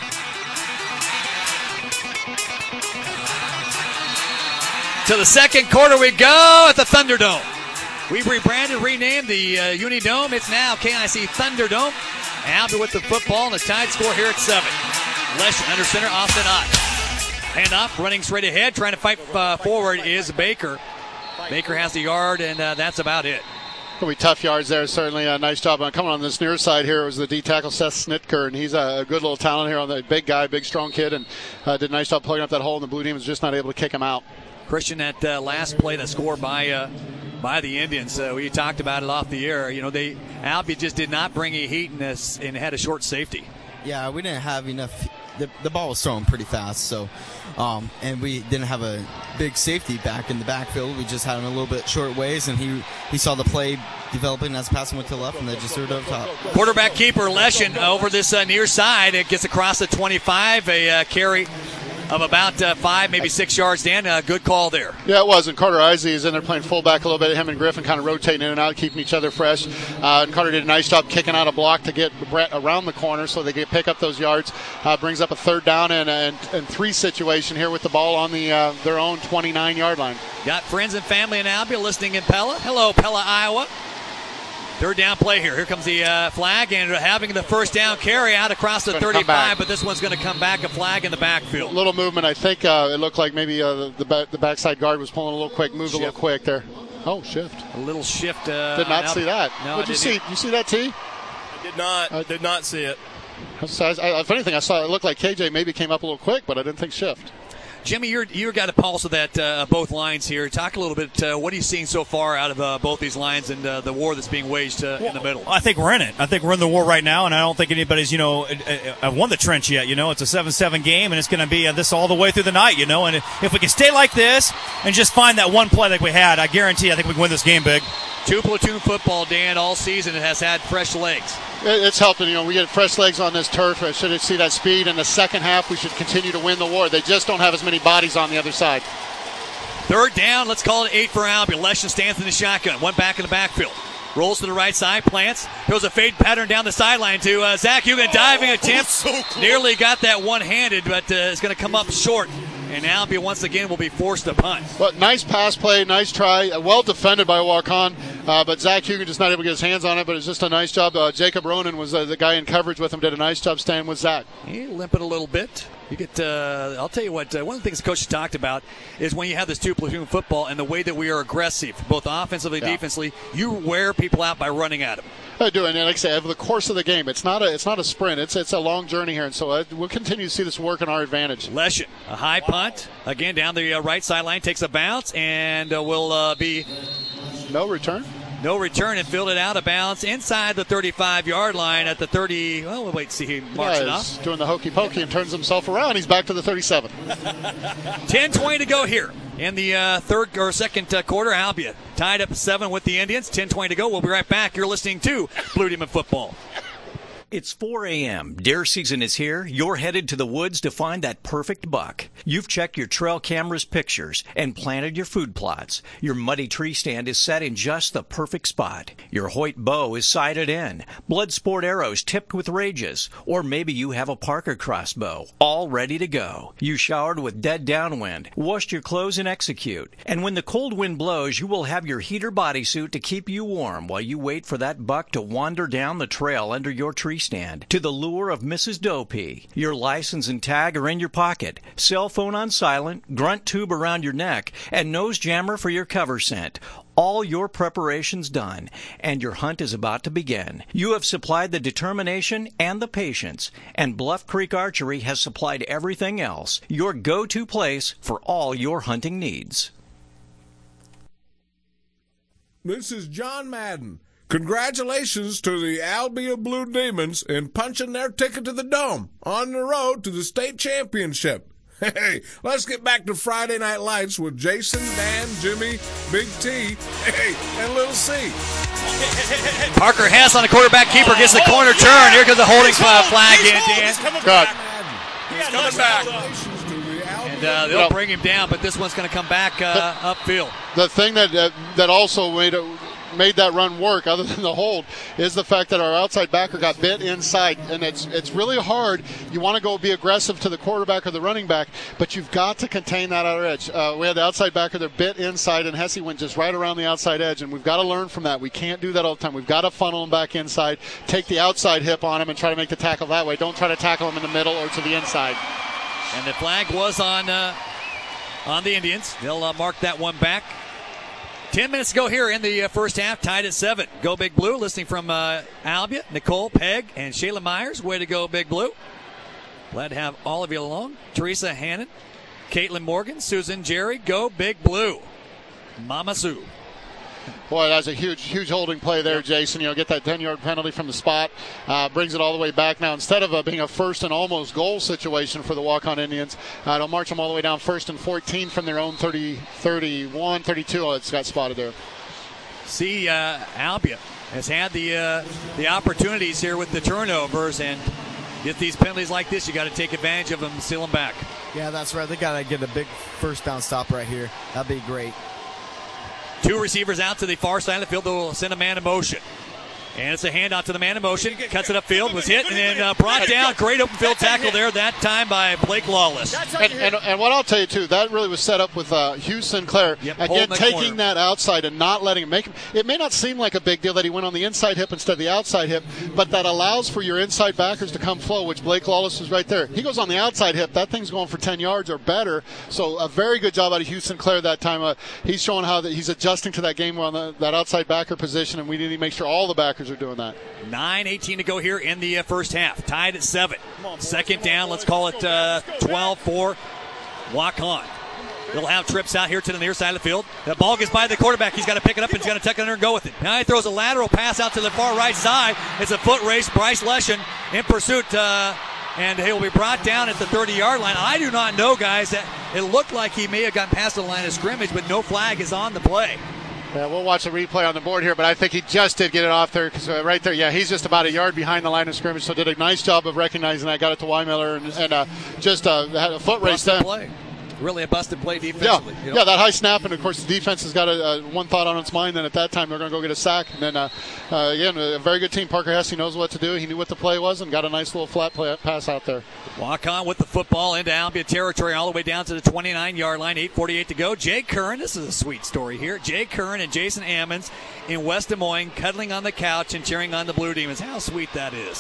Speaker 1: To the second quarter we go at the Thunderdome. We've rebranded, renamed the Unidome. It's now KIC Thunderdome. Albia with the football and the tied score here at 7. Lesh under center, Austin Ott. Hand off, running straight ahead, trying to fight forward is Baker. Baker has the yard, and that's about it.
Speaker 2: It'll be tough yards there, certainly. A nice job. Coming on this near side here was the D-tackle Seth Snitker, and he's a good little talent here on the big guy, big strong kid, and did a nice job plugging up that hole, and the Blue Demons just not able to kick him out.
Speaker 1: Christian, that last play, that score by the Indians, we talked about it off the air. You know, Albia just did not bring a heat in this and had a short safety.
Speaker 11: Yeah, we didn't have enough. The ball was thrown pretty fast, so and we didn't have a big safety back in the backfield. We just had him a little bit short ways, and he saw the play developing as passing went to the left, and they just threw it over top.
Speaker 1: Quarterback keeper Leshin over this near side. It gets across the 25, a carry of about 5, maybe 6 yards. Dan, good call there.
Speaker 2: Yeah, it was. And Carter Isley is in there playing fullback a little bit. Him and Griffin kind of rotating in and out, keeping each other fresh. And Carter did a nice job kicking out a block to get Brett around the corner so they can pick up those yards. Brings up a third down and 3 situation here with the ball on their own 29-yard line.
Speaker 1: Got friends and family in Albia listening in Pella. Hello, Pella, Iowa. Third down play here. Here comes the flag, and having the first down carry out across the 35, but this one's going to come back, a flag in the backfield.
Speaker 2: Little movement. I think it looked like maybe the backside guard was pulling a little quick, moved a little quick there. Oh, shift.
Speaker 1: A little shift.
Speaker 2: Did not see that.
Speaker 1: No,
Speaker 2: Did you see? You see that, T?
Speaker 3: I did not see it.
Speaker 2: If anything, I saw it looked like KJ maybe came up a little quick, but I didn't think shift.
Speaker 1: Jimmy, you've got a pulse of that both lines here. Talk a little bit. What are you seeing so far out of both these lines and the war that's being waged in the middle?
Speaker 4: I think we're in it. I think we're in the war right now, and I don't think anybody's won the trench yet. It's a 7-7 game, and it's going to be this all the way through the night. And if we can stay like this and just find that one play like we had, I guarantee I think we can win this game big.
Speaker 1: 2 platoon football, Dan, all season. It has had fresh legs.
Speaker 2: It's helping. We get fresh legs on this turf. I should see that speed. In the second half, we should continue to win the war. They just don't have as many bodies on the other side.
Speaker 1: Third down. Let's call it 8 for Albion. Leshen stands in the shotgun. One back in the backfield. Rolls to the right side. Plants. Throws a fade pattern down the sideline to Zach Hugan. Diving attempt.
Speaker 3: So close.
Speaker 1: Nearly got that one-handed, but it's going to come up short. And Albion once again will be forced to punt.
Speaker 2: But nice pass play, nice try, well defended by Waukon, but Zach Hugan just not able to get his hands on it, but it's just a nice job. Jacob Ronan was the guy in coverage with him, did a nice job staying with Zach.
Speaker 1: He limping a little bit. You get. I'll tell you what. One of the things the coach talked about is when you have this 2 platoon football and the way that we are aggressive, both offensively and defensively, you wear people out by running at them.
Speaker 2: I do, and like I say, over the course of the game, it's not a sprint. It's a long journey here, and so we'll continue to see this work in our advantage.
Speaker 1: Leshen, a high punt again down the right sideline, takes a bounce and will be
Speaker 2: no return.
Speaker 1: No return, and filled it out of bounds inside the 35-yard line at the 30. Well, we'll wait and see. He marks it off.
Speaker 2: Doing the hokey pokey and turns himself around. He's back to the 37.
Speaker 1: 10:20 to go here in the second quarter. Albion tied up 7 with the Indians. 10:20 to go. We'll be right back. You're listening to Blue Demon Football.
Speaker 21: It's 4 a.m. Deer season is here. You're headed to the woods to find that perfect buck. You've checked your trail camera's pictures and planted your food plots. Your muddy tree stand is set in just the perfect spot. Your Hoyt bow is sighted in. Blood sport arrows tipped with rages. Or maybe you have a Parker crossbow, all ready to go. You showered with dead downwind, washed your clothes and execute. And when the cold wind blows, you will have your heater bodysuit to keep you warm while you wait for that buck to wander down the trail under your tree stand to the lure of Mrs. Dopey. Your license and tag are in your pocket, cell phone on silent, grunt tube around your neck, and nose jammer for your cover scent. All your preparations done, and your hunt is about to begin. You have supplied the determination and the patience, and Bluff Creek Archery has supplied everything else, your go-to place for all your hunting needs.
Speaker 22: This is John Madden. Congratulations to the Albion Blue Demons in punching their ticket to the Dome on the road to the state championship. Hey, let's get back to Friday Night Lights with Jason, Dan, Jimmy, Big T, and Little C.
Speaker 1: Parker Hess on the quarterback keeper gets the corner turn. Here comes the holding flag in, Dan.
Speaker 22: He's coming back.
Speaker 1: And they'll bring him down, but this one's going to come back upfield.
Speaker 2: The thing that also made that run work, other than the hold, is the fact that our outside backer got bit inside, and it's really hard. You want to go be aggressive to the quarterback or the running back, but you've got to contain that outer edge. We had the outside backer, they're bit inside, and Hesse went just right around the outside edge, and we've got to learn from that. We can't do that all the time. We've got to funnel him back inside, take the outside hip on him, and try to make the tackle that way. Don't try to tackle him in the middle or to the inside.
Speaker 1: And the flag was on the Indians. They'll mark that one back. 10 minutes to go here in the first half, tied at 7. Go Big Blue, listening from Albion, Nicole, Peg, and Shayla Myers. Way to go, Big Blue. Glad to have all of you along. Teresa Hannon, Caitlin Morgan, Susan Jerry. Go Big Blue. Mama Sue.
Speaker 2: Boy, that's a huge holding play there, Jason. Get that 10-yard penalty from the spot. Brings it all the way back. Now, instead of being a first and almost goal situation for the Waukon Indians, they'll march them all the way down 1st and 14 from their own 30, 31, 32. Oh, it's got spotted there.
Speaker 1: See, Albion has had the opportunities here with the turnovers, and get these penalties like this, you got to take advantage of them and seal them back.
Speaker 11: Yeah, that's right. They got to get a big first down stop right here. That'd be great.
Speaker 1: 2 receivers out to the far side of the field. They'll send a man in motion. And it's a handout to the man in motion. Cuts it upfield. Was hit and then brought down. Great open field tackle there that time by Blake Lawless.
Speaker 2: And what I'll tell you, too, that really was set up with Hugh Sinclair. Again, taking that outside and not letting him make him. It may not seem like a big deal that he went on the inside hip instead of the outside hip, but that allows for your inside backers to come flow, which Blake Lawless was right there. He goes on the outside hip. That thing's going for 10 yards or better. So a very good job out of Hugh Sinclair that time. He's showing how he's adjusting to that game on that outside backer position, and we need to make sure all the backers are doing that.
Speaker 1: 9:18 to go here in the first half. Tied at 7. Second down. Let's call it 12-4. Walk on. They'll have trips out here to the near side of the field. The ball gets by the quarterback. He's got to pick it up and he's got to tuck it under and go with it. Now he throws a lateral pass out to the far right side. It's a foot race. Bryce Leshen in pursuit, and he will be brought down at the 30-yard line. I do not know, guys, that it looked like he may have gotten past the line of scrimmage, but no flag is on the play.
Speaker 2: Yeah, we'll watch the replay on the board here, but I think he just did get it off there because right there, he's just about a yard behind the line of scrimmage, so did a nice job of recognizing that. Got it to Weimiller and just had a foot race there.
Speaker 1: Play. Really a busted play defensively.
Speaker 2: Yeah, that high snap, and of course the defense has got one thought on its mind. Then at that time they're going to go get a sack, and then again, a very good team. Parker Hesse knows what to do. He knew what the play was and got a nice little flat pass out there.
Speaker 1: Walk on with the football into Albion territory all the way down to the 29-yard line. 8:48 to go. Jay Curran, this is a sweet story here. Jay Curran and Jason Ammons in West Des Moines cuddling on the couch and cheering on the Blue Demons. How sweet that is.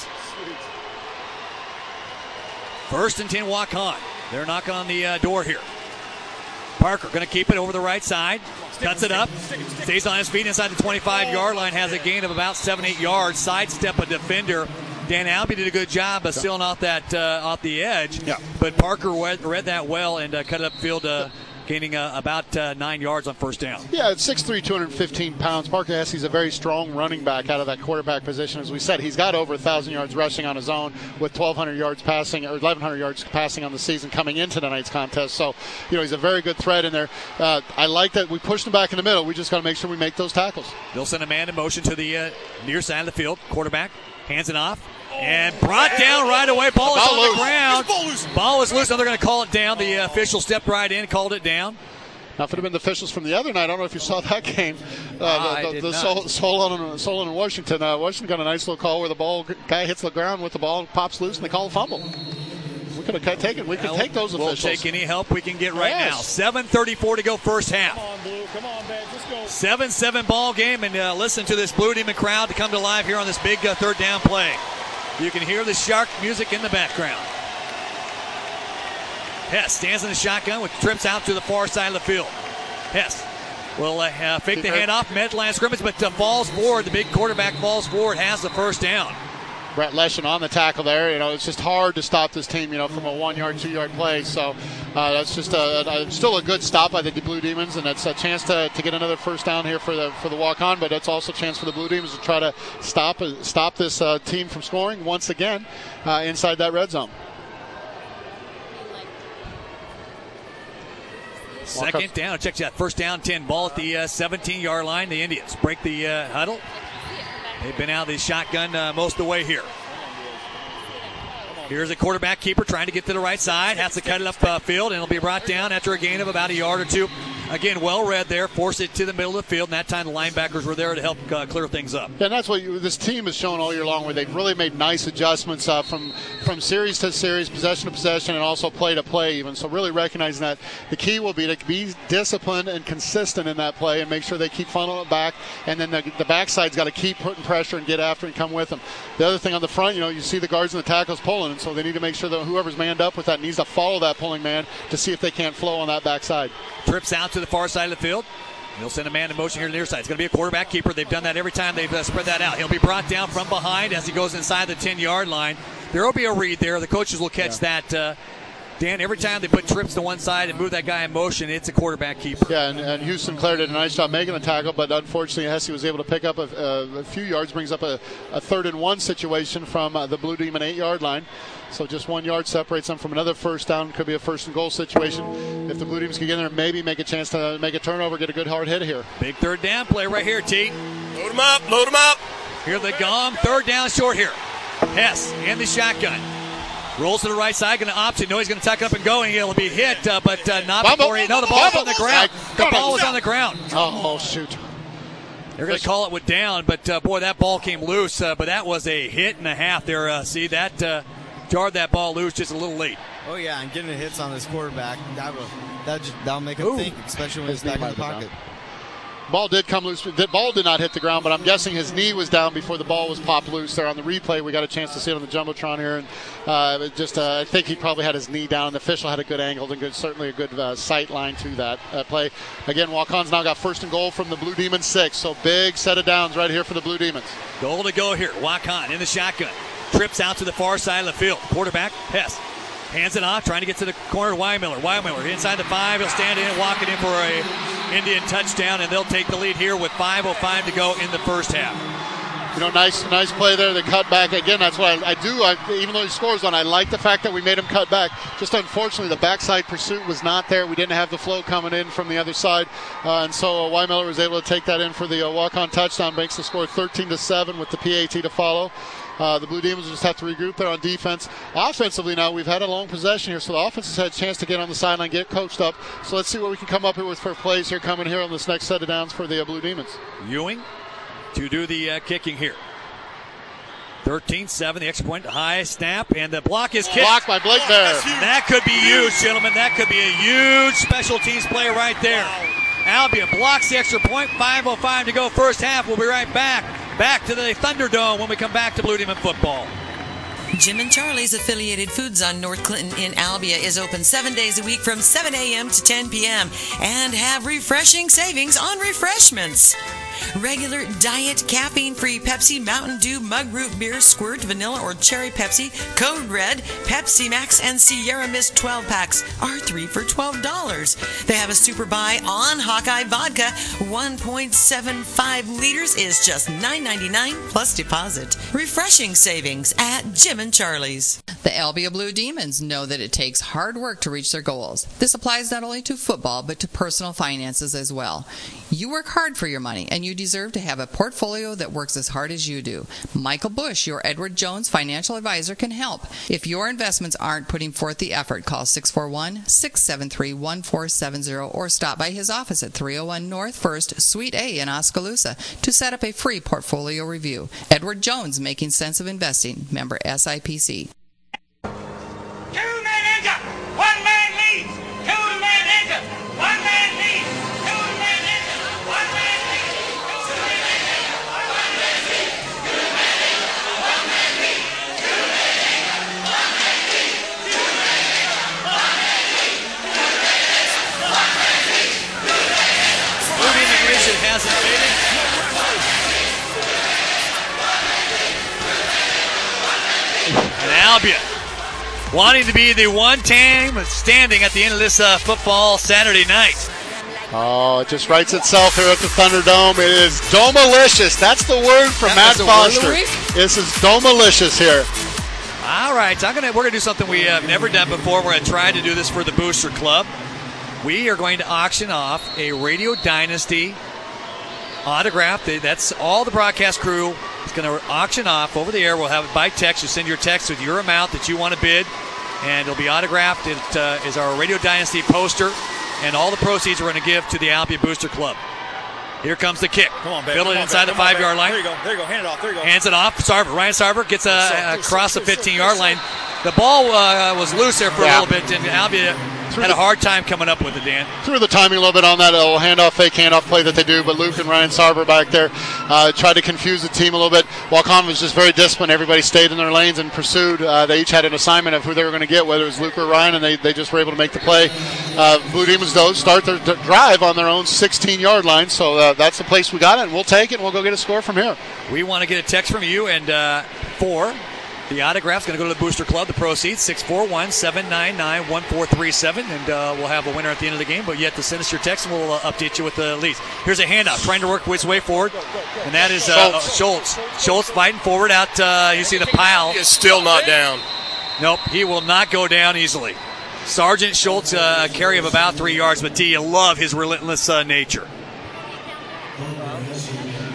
Speaker 1: First and 10, walk on. They're knocking on the door here. Parker going to keep it over the right side. Cuts it up. Stays on his feet inside the 25-yard line. Has a gain of about 7-8 yards. Sidestep a defender. Dan Albee did a good job of sealing off that off the edge.
Speaker 2: Yeah.
Speaker 1: But Parker read that well and cut it upfield, gaining about 9 yards on first down.
Speaker 2: Yeah, at 6'3", 215 pounds. Parker Hesse's a very strong running back out of that quarterback position. As we said, he's got over 1,000 yards rushing on his own with 1,200 yards passing, or 1,100 yards passing on the season coming into tonight's contest. So, he's a very good threat in there. I like that we pushed him back in the middle. We just got to make sure we make those tackles.
Speaker 1: They'll send a man in motion to the near side of the field. Quarterback hands it off. And brought down right away. Ball is on the ground. Ball is loose. Now they're going to call it down. The official stepped right in, called it down.
Speaker 2: Now, if it had been the officials from the other night, I don't know if you saw that game. Solon and Washington. Washington got a nice little call where the guy hits the ground with the ball, pops loose, and they call a fumble. We could have taken. We could take those officials.
Speaker 1: We'll take any help we can get right now. 7:34 to go first half.
Speaker 22: Come on, Blue. Come on, man. Let's go.
Speaker 1: 7-7 ball game, and listen to this Blue Demon crowd to come to life here on this big third down play. You can hear the shark music in the background. Hess stands in the shotgun with trips out to the far side of the field. Hess will fake the handoff, met line of scrimmage, but falls forward. The big quarterback falls forward, has the first down.
Speaker 2: Brett Leshen on the tackle there. It's just hard to stop this team, from a 1-yard, 2-yard play. So that's just still a good stop by the Blue Demons, and it's a chance to get another first down here for the walk-on. But it's also a chance for the Blue Demons to try to stop this team from scoring once again inside that red zone.
Speaker 1: Second down. Check that. First down, 10. Ball at the 17-yard line. The Indians break the huddle. They've been out of the shotgun most of the way here. Here's a quarterback keeper trying to get to the right side. Has to cut it up field, and it'll be brought down after a gain of about a yard or two. Again, well read there. Force it to the middle of the field, and that time the linebackers were there to help clear things up.
Speaker 2: Yeah, and that's what this team has shown all year long, where they've really made nice adjustments from series to series, possession to possession, and also play to play even. So really recognizing that the key will be to be disciplined and consistent in that play and make sure they keep funneling it back. And then the backside's got to keep putting pressure and get after it and come with them. The other thing on the front, you see the guards and the tackles pulling, and so they need to make sure that whoever's manned up with that needs to follow that pulling man to see if they can't flow on that backside.
Speaker 1: Trips out to the far side of the field. They'll send a man in motion here to the near side. It's going to be a quarterback keeper. They've done that every time they've spread that out. He'll be brought down from behind as he goes inside the 10-yard line. There will be a read there. The coaches will catch that. Dan, every time they put trips to one side and move that guy in motion, it's a quarterback keeper.
Speaker 2: Yeah, and Hugh Sinclair did a nice job making the tackle, but unfortunately Hesse was able to pick up a few yards, brings up a 3rd-and-1 situation from the Blue Demon 8-yard line. So just 1 yard separates them from another first down. Could be a 1st-and-goal situation. If the Blue Demons can get in there, maybe make a chance to make a turnover, get a good hard hit here.
Speaker 1: Big third down play right here, T.
Speaker 3: Load them up, load them up.
Speaker 1: Hear the gong. Third down short here. Hess in the shotgun. Rolls to the right side, going to option. No, he's going to tuck up and go, and he'll be hit, but not before he. No, the ball's on the ground. The ball is on the ground.
Speaker 2: Oh, shoot.
Speaker 1: They're going to call it with down, but boy, that ball came loose. But that was a hit and a half there. See, that jarred that ball loose just a little late.
Speaker 11: Oh, yeah, and getting the hits on this quarterback, that'll make him think, especially when he's back in the pocket.
Speaker 2: Ball did come loose. The ball did not hit the ground, but I'm guessing his knee was down before the ball was popped loose there on the replay. We got a chance to see it on the Jumbotron here. And I think he probably had his knee down, and the official had a good angle and certainly a good sight line to that play. Again, Waukon's now got 1st and goal from the Blue Demons 6, so big set of downs right here for the Blue Demons.
Speaker 1: Goal to go here. Waukon in the shotgun. Trips out to the far side of the field. Quarterback, Hess. Hands it off, trying to get to the corner. Weimiller inside the 5. He'll stand in, walk it in for a Indian touchdown, and they'll take the lead here with 5:05 to go in the first half.
Speaker 2: Nice play there. The cut back again. That's what I do. Even though he scores one, I like the fact that we made him cut back. Just unfortunately, the backside pursuit was not there. We didn't have the flow coming in from the other side, and so Weimiller was able to take that in for the Waukon touchdown. Makes the score 13-7 with the PAT to follow. The Blue Demons just have to regroup there on defense. Offensively now, we've had a long possession here, so the offense has had a chance to get on the sideline, get coached up. So let's see what we can come up here with for plays here coming here on this next set of downs for the Blue Demons.
Speaker 1: Ewing to do the kicking here. 13-7, the extra point, high snap, and the block is kicked.
Speaker 2: Blocked by Blake Bear.
Speaker 1: That could be huge, gentlemen. That could be a huge special teams play right there. Albion blocks the extra point, 5:05 to go first half. We'll be right back to the Thunderdome when we come back to Blue Demon football.
Speaker 8: Jim and Charlie's affiliated foods on North Clinton in Albia is open 7 days a week from 7 a.m. to 10 p.m. and have refreshing savings on refreshments. Regular diet caffeine-free Pepsi, Mountain Dew, Mug Root Beer, Squirt, Vanilla or Cherry Pepsi, Code Red, Pepsi Max, and Sierra Mist 12-packs are 3 for $12. They have a super buy on Hawkeye Vodka. 1.75 liters is just $9.99 plus deposit. Refreshing savings at Jim and Charlie's.
Speaker 7: The Albia Blue Demons know that it takes hard work to reach their goals. This applies not only to football, but to personal finances as well. You work hard for your money, and you deserve to have a portfolio that works as hard as you do. Michael Bush, your Edward Jones financial advisor, can help. If your investments aren't putting forth the effort, call 641-673-1470 or stop by his office at 301 North 1st, Suite A in Oskaloosa to set up a free portfolio review. Edward Jones, Making Sense of Investing, member SIPC.
Speaker 5: 2-man engine, 1-man leads. 2-man engine, 1-man leads. 2-man engine, 1-man leads. 2-man engine, 1-man leads. 2-man engine, 1-man leads. 2-man engine, 1-man leads. 2-man engine, 1-man leads. 2-man engine, 1-man leads.
Speaker 1: Blue Demon Mission hasn't faded. And Albia wanting to be the one team standing at the end of this football Saturday night.
Speaker 2: Oh, it just writes itself here at the Thunderdome. It is Domalicious. That's the word from Matt Foster. This is Domalicious here.
Speaker 1: All right, we're gonna do something we have never done before. We're gonna try to do this for the Booster Club. We are going to auction off a Radio Dynasty autograph. That's all the broadcast crew is going to auction off over the air. We'll have it by text. You send your text with your amount that you want to bid, and it'll be autographed. It is our Radio Dynasty poster, and all the proceeds we're going to give to the Albia Booster Club. Here comes the kick.
Speaker 6: Come on, baby.
Speaker 1: Fiddle it inside the 5-yard line.
Speaker 6: There you go. Hand it off. There you go.
Speaker 1: Hands it off. Ryan Sarver gets across the 15-yard line. The ball was loose there for a little bit, and Albia had a hard time coming up with it, Dan.
Speaker 2: Threw the timing a little bit on that little fake handoff play that they do, but Luke and Ryan Sarver back there tried to confuse the team a little bit. Waukon was just very disciplined. Everybody stayed in their lanes and pursued. They each had an assignment of who they were going to get, whether it was Luke or Ryan, and they just were able to make the play. Blue Demons, though, start their drive on their own 16-yard line, so that's the place we got it, and we'll take it, and we'll go get a score from here.
Speaker 1: We want to get a text from you, and the autograph's going to go to the Booster Club. The proceeds, 641-799-1437, and we'll have a winner at the end of the game. But you have to send us your text, and we'll update you with the leads. Here's a handoff, trying to work his way forward, and that is Schultz. Schultz fighting forward out. You see the pile.
Speaker 3: He is still not down.
Speaker 1: Nope, he will not go down easily. Sergeant Schultz, a carry of about 3 yards, but you love his relentless nature.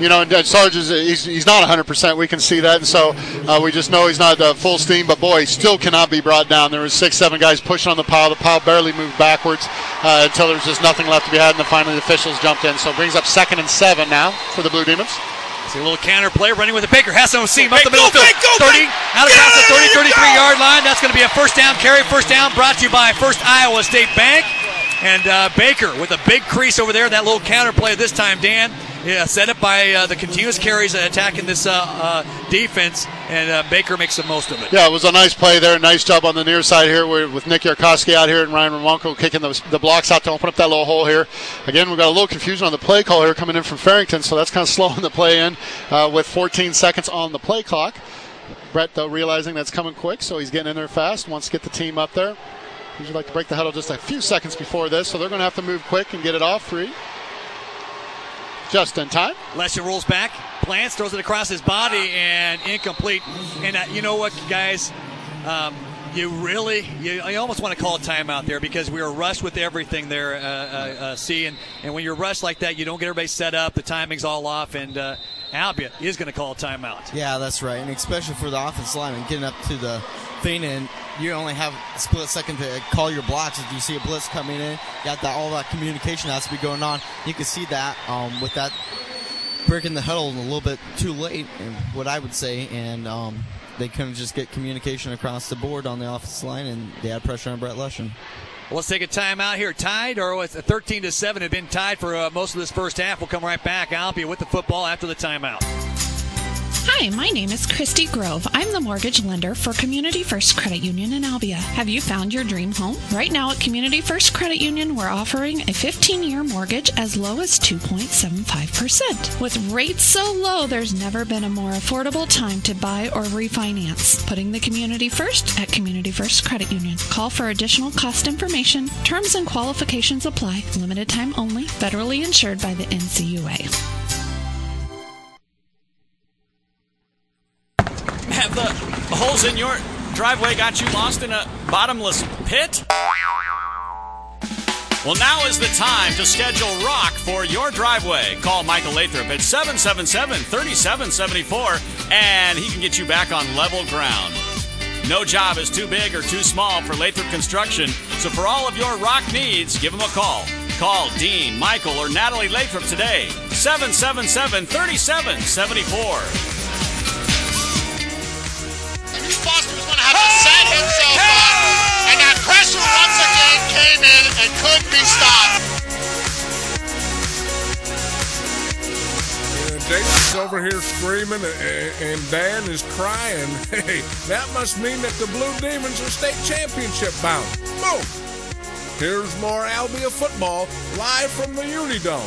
Speaker 2: and Sarge he's not 100%. We can see that, and so we just know he's not full steam. But boy, he still cannot be brought down. There was 6-7 guys pushing on the pile. The pile barely moved backwards until there was just nothing left to be had, and then finally the officials jumped in. So it brings up 2nd and 7 now for the Blue Demons.
Speaker 1: See a little counter play running with the Baker. Has no seam up the middle field. 30 out across the 33-yard line. That's going to be a first down carry. First down brought to you by First Iowa State Bank. And Baker with a big crease over there. That little counter play this time, Dan. Yeah, set up by the continuous carries attacking this defense, and Baker makes the most of it.
Speaker 2: Yeah, it was a nice play there. Nice job on the near side here with Nick Yarkowski out here and Ryan Ramonko kicking the blocks out to open up that little hole here. Again, we've got a little confusion on the play call here coming in from Farrington, so that's kind of slowing the play in with 14 seconds on the play clock. Brett, though, realizing that's coming quick, so he's getting in there fast, wants to get the team up there. Usually like to break the huddle just a few seconds before this, so they're going to have to move quick and get it off. 3. Just in time.
Speaker 1: Lesher rolls back. Plants throws it across his body and incomplete. And you know what, guys? You almost want to call a timeout there because we were rushed with everything there, and when you're rushed like that, you don't get everybody set up. The timing's all off, and Albia is going to call a timeout.
Speaker 11: Yeah, that's right, and especially for the offensive lineman getting up to the thing, and you only have a split second to call your blocks. If you see a blitz coming in, you got all that communication has to be going on. You can see that with that breaking the huddle a little bit too late, and what I would say, and they couldn't just get communication across the board on the offensive line, and they had pressure on Brett Leshen.
Speaker 1: Well, let's take a timeout here. Tied, or it's 13-7. Had been tied for most of this first half. We'll come right back. Albia with the football after the timeout.
Speaker 16: Hi, my name is Christy Grove. I'm the mortgage lender for Community First Credit Union in Albia. Have you found your dream home? Right now at Community First Credit Union, we're offering a 15-year mortgage as low as 2.75%. With rates so low, there's never been a more affordable time to buy or refinance. Putting the community first at Community First Credit Union. Call for additional cost information. Terms and qualifications apply. Limited time only. Federally insured by the NCUA.
Speaker 6: Have the holes in your driveway got you lost in a bottomless pit? Well, now is the time to schedule rock for your driveway. Call Michael Lathrop at 777-3774, and he can get you back on level ground. No job is too big or too small for Lathrop Construction, so for all of your rock needs, give them a call. Call Dean, Michael, or Natalie Lathrop today, 777-3774.
Speaker 2: Foster was going to have to set himself up, and that pressure once again came in and couldn't be stopped.
Speaker 22: Jason's over here screaming, and Dan is crying. Hey, that must mean that the Blue Demons are state championship bound. Boom! Here's more Albia football live from the Unidome.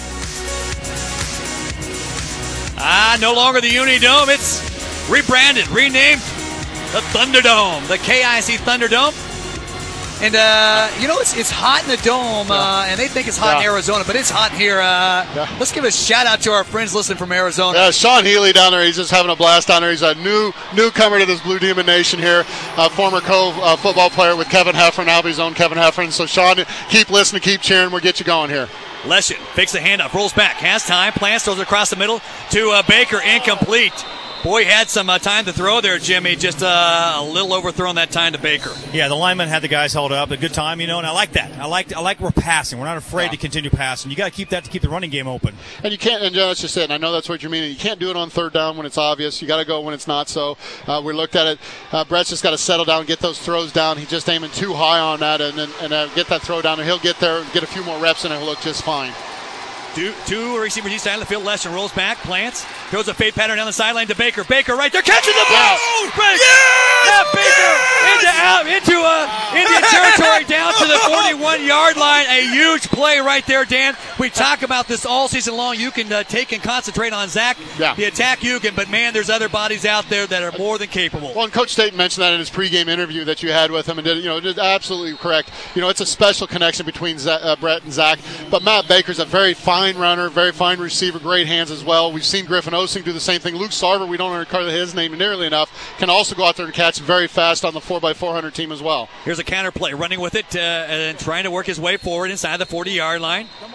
Speaker 1: No longer the Unidome. It's rebranded, renamed the Thunderdome, the KIC Thunderdome. And, it's hot in the dome, and they think it's hot in Arizona, but it's hot here. Let's give a shout-out to our friends listening from Arizona.
Speaker 2: Yeah, Sean Healy down there. He's just having a blast down there. He's a newcomer to this Blue Demon Nation here, former Cove football player with Kevin Heffern, Albia's own Kevin Heffern. So, Sean, keep listening, keep cheering. We'll get you going here.
Speaker 1: Leshen fakes the handoff, rolls back, has time, plants, throws it across the middle to Baker, incomplete. Boy, he had some time to throw there, Jimmy. Just a little overthrown that time to Baker.
Speaker 4: Yeah, the lineman had the guys held up a good time, and I like that. I like we're passing. We're not afraid to continue passing. You got to keep that to keep the running game open.
Speaker 2: And you can't, and that's just it. And I know that's what you mean. You can't do it on third down when it's obvious. You got to go when it's not. So we looked at it. Brett's just got to settle down, get those throws down. He's just aiming too high on that, and get that throw down, and he'll get there, get a few more reps, and it'll look just fine.
Speaker 1: Two receivers each side of the field. Leshen rolls back, plants, throws a fade pattern down the sideline to Baker. Baker right there, catching the ball. Yes! Baker into Indian territory down to the 41-yard line. A huge play right there, Dan. We talk about this all season long. You can take and concentrate on Zach, the attack you can, but man, there's other bodies out there that are more than capable.
Speaker 2: Well, and Coach Staten mentioned that in his pregame interview that you had with him, and did absolutely correct. It's a special connection between Brett and Zach, but Matt Baker's a very fine runner, very fine receiver, great hands as well. We've seen Griffin Osing do the same thing. Luke Sarver, we don't recall his name nearly enough, can also go out there and catch very fast on the 4x400 team as well.
Speaker 1: Here's a counter play, running with it and trying to work his way forward inside the 40-yard line.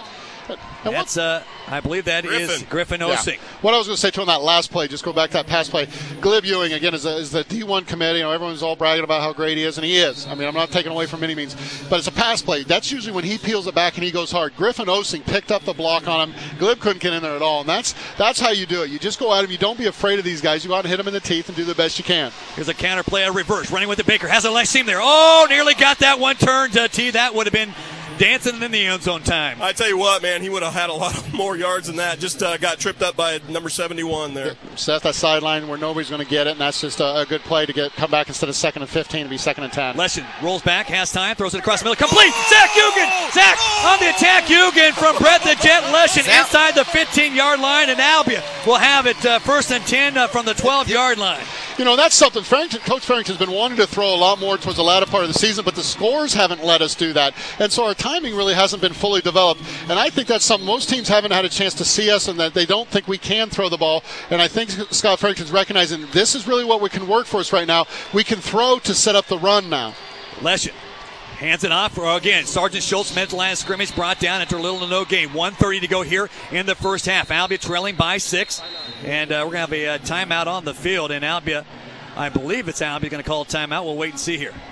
Speaker 1: That's, I believe that is Griffin Osing.
Speaker 2: Yeah. What I was going to say to him on that last play, just go back to that pass play. Glib Ewing, again, is the D1 committee. Everyone's all bragging about how great he is, and he is. I mean, I'm not taking away from any means. But it's a pass play. That's usually when he peels it back and he goes hard. Griffin Osing picked up the block on him. Glib couldn't get in there at all. And that's how you do it. You just go at him. You don't be afraid of these guys. You go out and hit them in the teeth and do the best you can.
Speaker 1: Here's a counter play at reverse. Running with the Baker. Has a left seam there. Oh, nearly got that one turned to T. That would have been dancing in the end zone time.
Speaker 3: I tell you what, man, he would have had a lot more yards than that. Just got tripped up by number 71 there.
Speaker 2: Seth, that sideline where nobody's going to get it, and that's just a good play to come back instead of 2nd and 15 to be 2nd and 10.
Speaker 1: Leshin rolls back, has time, throws it across the middle. Complete! Zach Hugen! Zach on the attack. Hugen from Brett the Jet Leshin inside the 15-yard line, and Albia will have it 1st and 10 from the 12-yard line.
Speaker 2: You know, that's something. Coach Farrington's been wanting to throw a lot more towards the latter part of the season, but the scores haven't let us do that. And so our timing really hasn't been fully developed. And I think that's something most teams haven't had a chance to see us, and that they don't think we can throw the ball. And I think Scott Farrington's recognizing this is really what we can work for us right now. We can throw to set up the run now.
Speaker 1: Leshin hands it off. Again, Sergeant Schultz met the line of scrimmage, brought down after little to no gain. 1:30 to go here in the first half. Albia trailing by 6. And we're going to have a timeout on the field. And Albia, I believe it's Albia going to call a timeout. We'll wait and see here.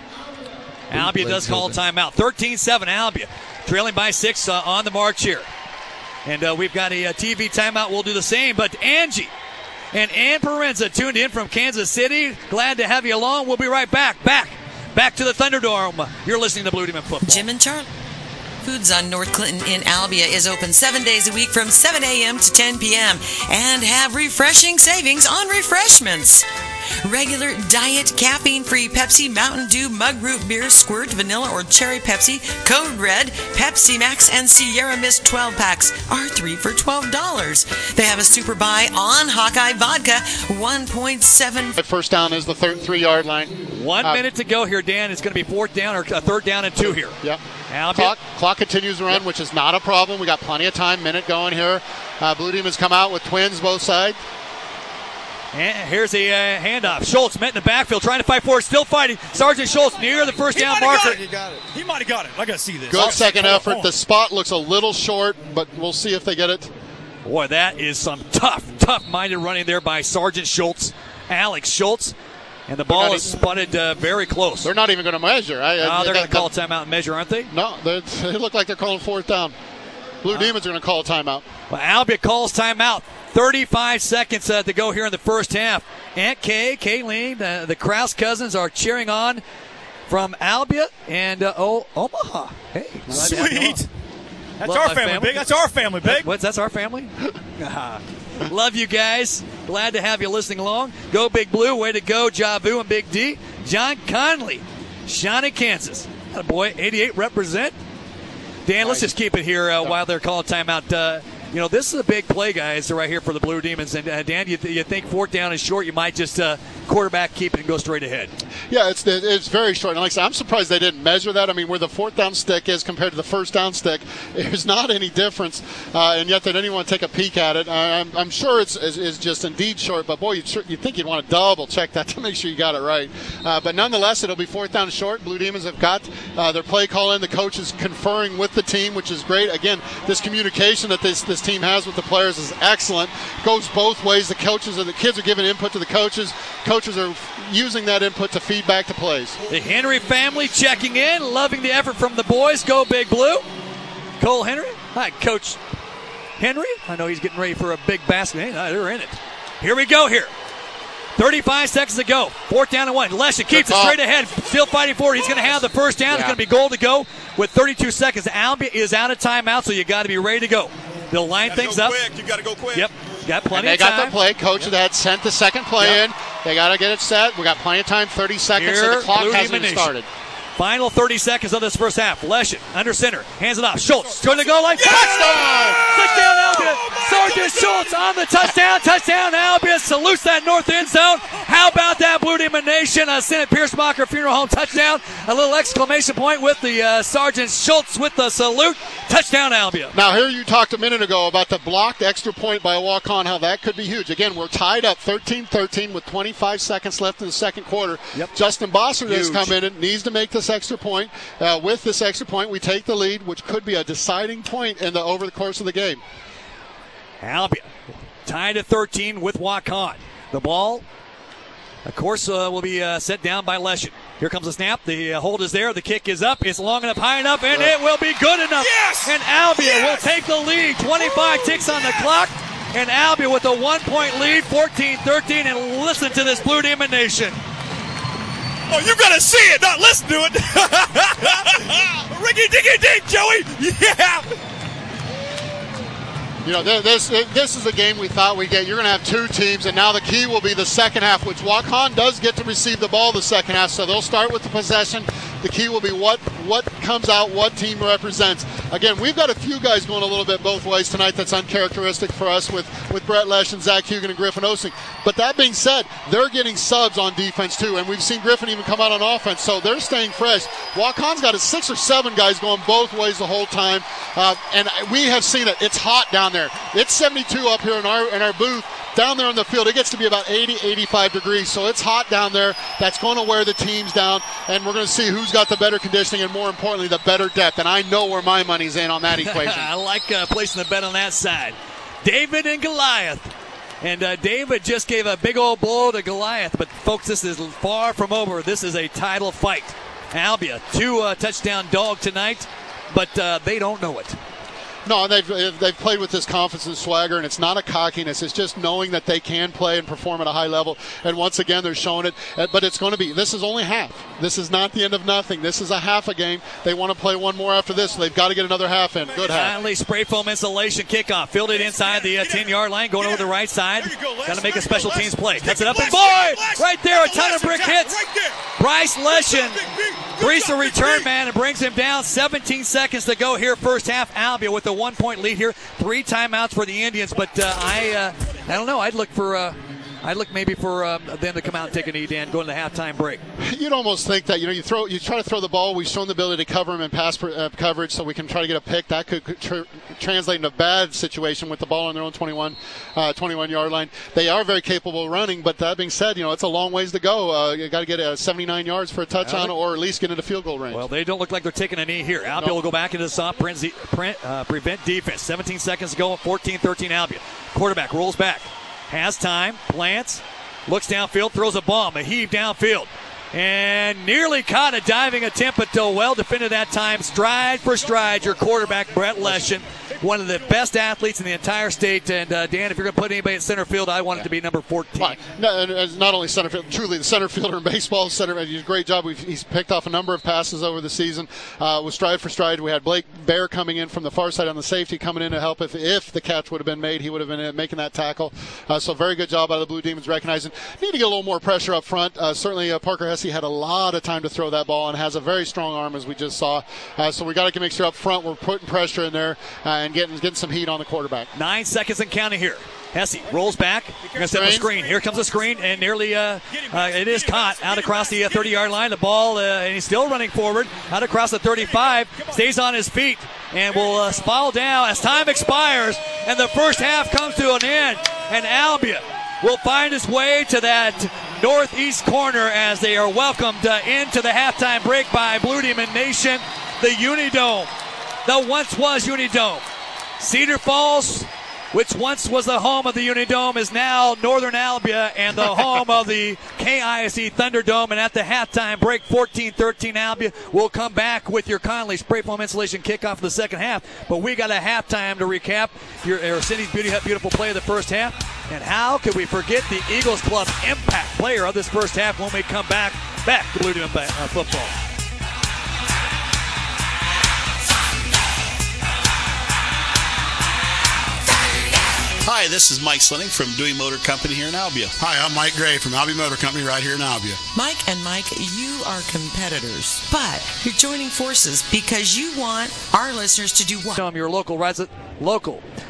Speaker 1: Albia does call a timeout. 13-7 Albia. Trailing by 6 on the march here. And we've got a TV timeout. We'll do the same. But Angie and Ann Parenza tuned in from Kansas City. Glad to have you along. We'll be right back. Back to the Thunderdome. You're listening to Blue Demon Football.
Speaker 8: Jim and Charlie. Foods on North Clinton in Albia is open 7 days a week from 7 a.m. to 10 p.m. and have refreshing savings on refreshments. Regular diet, caffeine-free Pepsi, Mountain Dew, Mug Root Beer, Squirt, Vanilla or Cherry Pepsi, Code Red, Pepsi Max, and Sierra Mist 12-packs are 3 for $12. They have a super buy on Hawkeye Vodka, 1.7.
Speaker 2: First down is the 3-yard line.
Speaker 1: 1 minute to go here, Dan. It's going to be 4th down or 3rd down and 2 here.
Speaker 2: Yep. Clock continues to run, which is not a problem. We got plenty of time. Minute going here. Blue Demons come out with twins both sides.
Speaker 1: And here's a handoff. Schultz met in the backfield, trying to fight for it, still fighting. Sergeant Schultz near the first down marker.
Speaker 4: He might have got it. I got to see this.
Speaker 2: Good second effort. The spot looks a little short, but we'll see if they get it.
Speaker 1: Boy, that is some tough-minded running there by Sergeant Schultz, Alex Schultz. And the ball is spotted very close.
Speaker 2: They're not even going to measure.
Speaker 1: They're going to call a timeout and measure, aren't they?
Speaker 2: No, they look like they're calling 4th down. Blue Demons are going to call a timeout.
Speaker 1: Well, Albia calls timeout. 35 seconds to go here in the first half. Aunt Kay, Kayleen, the Krause cousins are cheering on from Albia and Omaha. Hey,
Speaker 4: sweet. That's our family, Big. That's our family, Big.
Speaker 1: That's our family? Love you guys. Glad to have you listening along. Go Big Blue. Way to go, Javu and Big D. John Conley, Shawnee, Kansas. Boy, 88 represent. Dan, let's just keep it here while they're calling timeout. This is a big play, guys, right here for the Blue Demons. And, Dan, you think 4th down is short, you might just quarterback keep it and go straight ahead.
Speaker 2: Yeah, it's very short. And like I said, I'm surprised they didn't measure that. I mean, where the 4th down stick is compared to the 1st down stick, there's not any difference. And yet they didn't even want to take a peek at it. I'm sure it's just indeed short. But, boy, you'd think you'd want to double-check that to make sure you got it right. But nonetheless, it'll be 4th down short. Blue Demons have got their play call in. The coach is conferring with the team, which is great. Again, this communication that this team has with the players is excellent. Goes both ways. The coaches and the kids are giving input to the coaches. Coaches are using that input to feed back to plays.
Speaker 1: The Henry family checking in, loving the effort from the boys. Go Big Blue. Cole Henry. Hi, Coach Henry. I know he's getting ready for a big basket. Hey, they're in it. Here we go here. 35 seconds to go. 4th down and 1. Leshin keeps it straight ahead. Still fighting for it. He's going to have the first down. It's going to be goal to go with 32 seconds. Albia is out of timeout, so you got to be ready to go. They'll line things up.
Speaker 3: You got to go quick.
Speaker 1: Yep. Got plenty
Speaker 2: of
Speaker 1: time.
Speaker 2: They got the play. Coach had sent the second play in. They got to get it set. We got plenty of time. 30 seconds, and the clock hasn't even started.
Speaker 1: Final 30 seconds of this first half. Leshin under center. Hands it off. Schultz. Going to go like touchdown. Touchdown Sergeant Schultz on the touchdown. Touchdown, Albia salutes that north end zone. How about that, Blue Demon Nation? Senate Piersmacher Funeral Home touchdown. A little exclamation point with the Sergeant Schultz with the salute. Touchdown, Albia.
Speaker 2: Now, here you talked a minute ago about the blocked extra point by a walk-on, how that could be huge. Again, we're tied up 13-13 with 25 seconds left in the second quarter.
Speaker 1: Yep.
Speaker 2: Justin Bossert has come in and needs to make this extra point. With this extra point, we take the lead, which could be a deciding point over the course of the game.
Speaker 1: Albia tied at 13 with Waukon. The ball, of course, will be set down by Leshin. Here comes the snap. The hold is there. The kick is up. It's long enough, high enough, and it will be good enough.
Speaker 22: Yes!
Speaker 1: And Albia will take the lead. 25 ticks on the clock. And Albia with a 1-point lead, 14-13. And listen to this Blue Demon Nation.
Speaker 3: Oh, you got to see it, not listen to it. Ricky Dicky Dink, Joey. Yeah.
Speaker 2: You know, this is a game we thought we'd get. You're going to have two teams, and now the key will be the second half, which Waukon does get to receive the ball the second half, so they'll start with the possession. The key will be what comes out, what team represents. Again, we've got a few guys going a little bit both ways tonight that's uncharacteristic for us with Brett Lesh and Zach Hugan and Griffin Osing. But that being said, they're getting subs on defense too, and we've seen Griffin even come out on offense, so they're staying fresh. Waukon's got 6 or 7 guys going both ways the whole time, and we have seen it. It's hot down there. It's 72 up here in our booth. Down there on the field, it gets to be about 80, 85 degrees, so it's hot down there. That's going to wear the teams down, and we're going to see who's got the better conditioning and, more importantly, the better depth. And I know where my money's in on that equation.
Speaker 1: I like placing the bet on that side. David and Goliath. And David just gave a big old blow to Goliath, but, folks, this is far from over. This is a title fight. Albia, 2 touchdown dog tonight, but they don't know it.
Speaker 2: No, they've played with this confidence and swagger, and it's not a cockiness. It's just knowing that they can play and perform at a high level. And once again, they're showing it. But it's going to be, this is only half. This is not the end of nothing. This is a half a game. They want to play one more after this, so they've got to get another half in. Good half.
Speaker 1: Finally, spray foam insulation kickoff. Fielded inside the 10-yard line, going over the right side. Got to make a special teams play. Cuts it up, and boy, right there, a ton of brick hits. Bryce Leshin breathes the return man and brings him down. 17 seconds to go here, first half. Albia with the 1-point lead here. 3 timeouts for the Indians, but I don't know. I'd look maybe for them to come out and take a knee, Dan, going to the halftime break.
Speaker 2: You'd almost think that, you try to throw the ball. We've shown the ability to cover them in pass coverage, so we can try to get a pick. That could translate into a bad situation with the ball on their own 21-yard line. They are very capable of running, but that being said, it's a long ways to go. You got to get 79 yards for a touchdown, or at least get into field goal range.
Speaker 1: Well, they don't look like they're taking a knee here. Albia will go back into the soft prevent defense. 17 seconds to go. 14-13 Albia. Quarterback rolls back. Has time, plants, looks downfield, throws a bomb, a heave downfield, and nearly caught a diving attempt, but well defended that time. Stride for stride, your quarterback, Brett Leshin, one of the best athletes in the entire state. And, Dan, if you're going to put anybody in center field, I want it to be number 14.
Speaker 2: Not only center field, truly the center fielder in baseball. He did a great job. He's picked off a number of passes over the season with stride for stride. We had Blake Bear coming in from the far side on the safety, coming in to help. If the catch would have been made, he would have been making that tackle. So very good job out of the Blue Demons recognizing. Need to get a little more pressure up front. Certainly Parker Hesse had a lot of time to throw that ball and has a very strong arm, as we just saw. So we got to make sure up front we're putting pressure in there and getting some heat on the quarterback.
Speaker 1: 9 seconds and counting here. Hesse rolls back. You're going to set up a screen. Here comes a screen, and nearly it is caught out across the 30-yard line. The ball, and he's still running forward out across the 35. Stays on his feet and will fall down as time expires, and the first half comes to an end. And Albia will find his way to that northeast corner as they are welcomed into the halftime break by Blue Demon Nation. The Unidome, the once was Unidome. Cedar Falls, which once was the home of the Unidome, is now Northern Albia and the home of the KISE Thunderdome. And at the halftime break, 14-13 Albia will come back with your Conley spray foam insulation kickoff of the second half. But we got a halftime to recap your Cindy's beautiful play of the first half. And how could we forget the Eagles Club impact player of this first half when we come back to Blue Demon football.
Speaker 12: Hi, this is Mike Slinning from Dewey Motor Company here in Albia.
Speaker 13: Hi, I'm Mike Gray from Albia Motor Company right here in Albia.
Speaker 8: Mike and Mike, you are competitors, but you're joining forces because you want our listeners to do what?
Speaker 1: Your local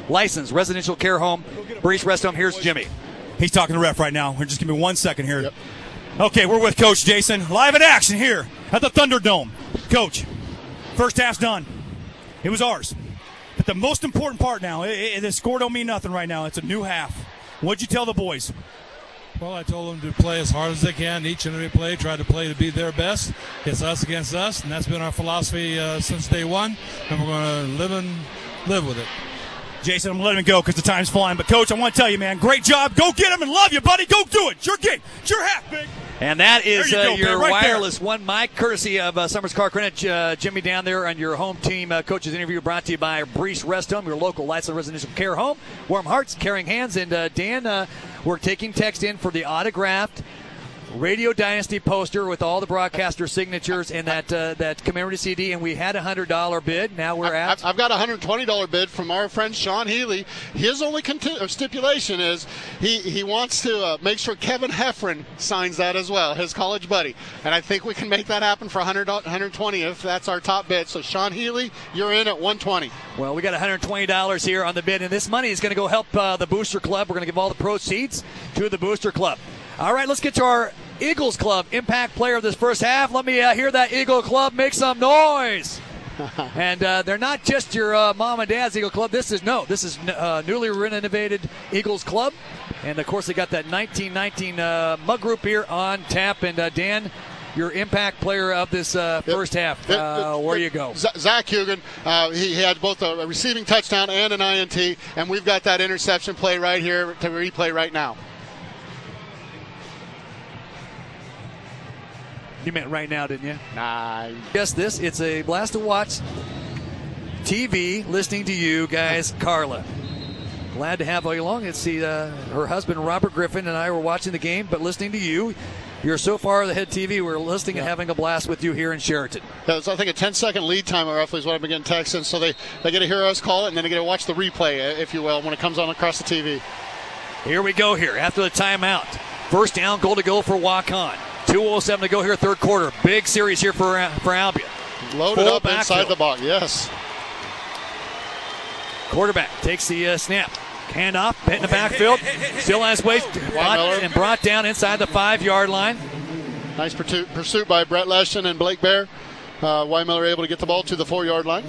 Speaker 1: licensed residential care home, Brees Rest Home. Here's Jimmy.
Speaker 4: He's talking to the ref right now. Just give me 1 second here. Yep. Okay, we're with Coach Jason. Live in action here at the Thunderdome. Coach, first half's done. It was ours. But the most important part now, the score don't mean nothing right now. It's a new half. What'd you tell the boys?
Speaker 9: Well, I told them to play as hard as they can. Each and every play, try to play to be their best. It's us against us, and that's been our philosophy since day one, and we're going to live with it.
Speaker 4: Jason, I'm letting him go because the time's flying. But, Coach, I want to tell you, man, great job. Go get him and love you, buddy. Go do it. It's your game. It's your half, big.
Speaker 1: And that is your
Speaker 4: right
Speaker 1: wireless one mic, courtesy of Summers Car Credit. Jimmy down there on your home team coaches interview brought to you by Brees Rest Home, your local licensed residential care home. Warm hearts, caring hands. And, Dan, we're taking text in for the autographed Radio Dynasty poster with all the broadcaster signatures and that commemorative CD, and we had a $100 bid. Now we're at...
Speaker 2: I've got a $120 bid from our friend Sean Healy. His only stipulation is he wants to make sure Kevin Heffron signs that as well, his college buddy. And I think we can make that happen for $120 if that's our top bid. So Sean Healy, you're in at $120.
Speaker 1: Well, we got $120 here on the bid, and this money is going to go help the Booster Club. We're going to give all the proceeds to the Booster Club. All right, let's get to our Eagles Club impact player of this first half. Let me hear that Eagle Club make some noise. And they're not just your mom and dad's Eagle Club. This is newly renovated Eagles Club. And, of course, they got that 1919 mug group here on tap. And, Dan, your impact player of this first half, where you go?
Speaker 2: Zach Hugan, he had both a receiving touchdown and an INT. And we've got that interception play right here to replay right now.
Speaker 1: You meant right now, didn't you?
Speaker 2: Nah.
Speaker 1: Guess this. It's a blast to watch TV, listening to you guys. Carla, glad to have you along. It's her husband, Robert Griffin, and I were watching the game, but listening to you. You're so far ahead TV. We're listening and having a blast with you here in Sheraton.
Speaker 2: Yeah, it's, I think, a 10-second lead time roughly is what I've been getting texted. So they get to hear us call it, and then they get to watch the replay, if you will, when it comes on across the TV.
Speaker 1: Here we go here after the timeout. First down, goal to go for Waukon. 2:07 to go here, third quarter. Big series here for Albion.
Speaker 2: Loaded up inside the box, yes.
Speaker 1: Quarterback takes the snap. Handoff, hit in the backfield. Still on his way. And brought down inside the 5-yard line.
Speaker 2: Nice pursuit by Brett Leston and Blake Bear. Weimiller able to get the ball to the 4-yard line.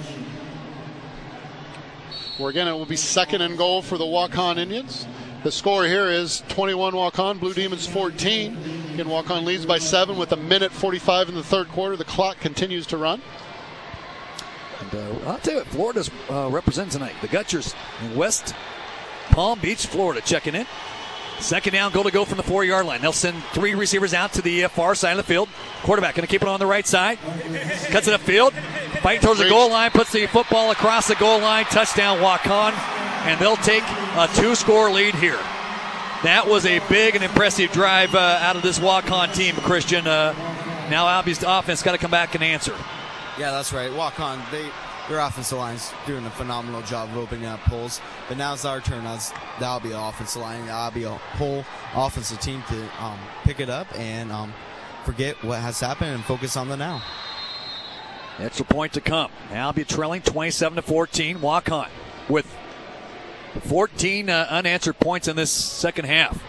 Speaker 2: Where again, it will be second and goal for the Waukon Indians. The score here is 21 Waukon, Blue Demons 14. Again, Waukon leads by 7 with 1:45 in the third quarter. The clock continues to run.
Speaker 1: And I'll tell you what, Florida's representing tonight. The Gutchers in West Palm Beach, Florida, checking in. Second down, goal to go from the 4-yard line. They'll send 3 receivers out to the far side of the field. Quarterback going to keep it on the right side. Cuts it upfield. Fighting towards the goal line. Puts the football across the goal line. Touchdown, Waukon. And they'll take a 2-score lead here. That was a big and impressive drive out of this Waukon team, Christian. Now Albie's offense got to come back and answer.
Speaker 11: Yeah, that's right. Waukon, their offensive line's doing a phenomenal job of opening up holes. But now it's our turn as the Albia offensive line, the Albia whole offensive team to pick it up and forget what has happened and focus on the now.
Speaker 1: Extra point to come. Albia trailing 27-14. Waukon with 14 unanswered points in this second half.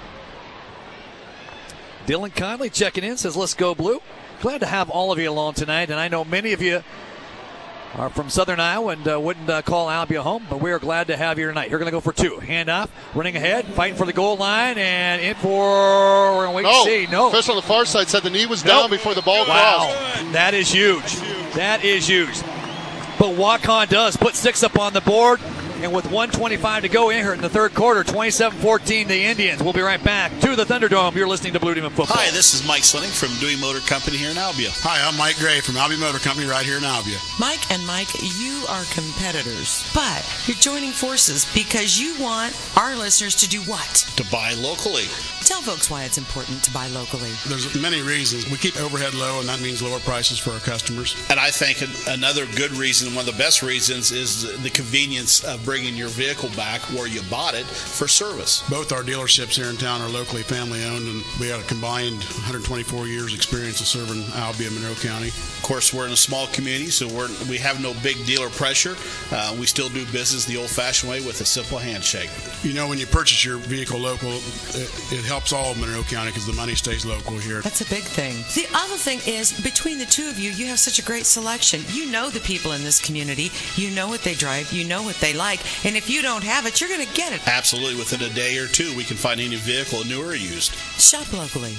Speaker 1: Dylan Conley checking in, says, let's go Blue. Glad to have all of you along tonight, and I know many of you are from Southern Iowa and wouldn't call Albia home, but we are glad to have you tonight. You're going to go for 2. Handoff, running ahead, fighting for the goal line, and in for, we're going to wait and see. No.
Speaker 2: Official on the far side said the knee was down before the ball crossed.
Speaker 1: That is huge. That is huge. But Waukon does put 6 up on the board. And with 1:25 to go in here in the third quarter, 27-14 the Indians. We'll be right back to the Thunderdome. You're listening to Blue Demon Football.
Speaker 12: Hi, this is Mike Slinning from Dewey Motor Company here in Albia.
Speaker 13: Hi, I'm Mike Gray from Albia Motor Company right here in Albia.
Speaker 8: Mike and Mike, you are competitors, but you're joining forces because you want our listeners to do what?
Speaker 12: To buy locally.
Speaker 8: Tell folks why it's important to buy locally.
Speaker 13: There's many reasons. We keep overhead low, and that means lower prices for our customers.
Speaker 12: And I think another good reason, one of the best reasons, is the convenience of bringing your vehicle back where you bought it for service.
Speaker 13: Both our dealerships here in town are locally family owned, and we have a combined 124 years experience of serving Albia, Monroe County.
Speaker 12: Of course, we're in a small community, so we have no big dealer pressure. We still do business the old-fashioned way with a simple handshake.
Speaker 13: You know, when you purchase your vehicle local, it helps all of Monroe County because the money stays local here.
Speaker 8: That's a big thing. The other thing is, between the two of you, you have such a great selection. You know the people in this community. You know what they drive. You know what they like. And if you don't have it, you're going to get it.
Speaker 12: Absolutely. Within a day or two, we can find any vehicle, new or used.
Speaker 8: Shop locally.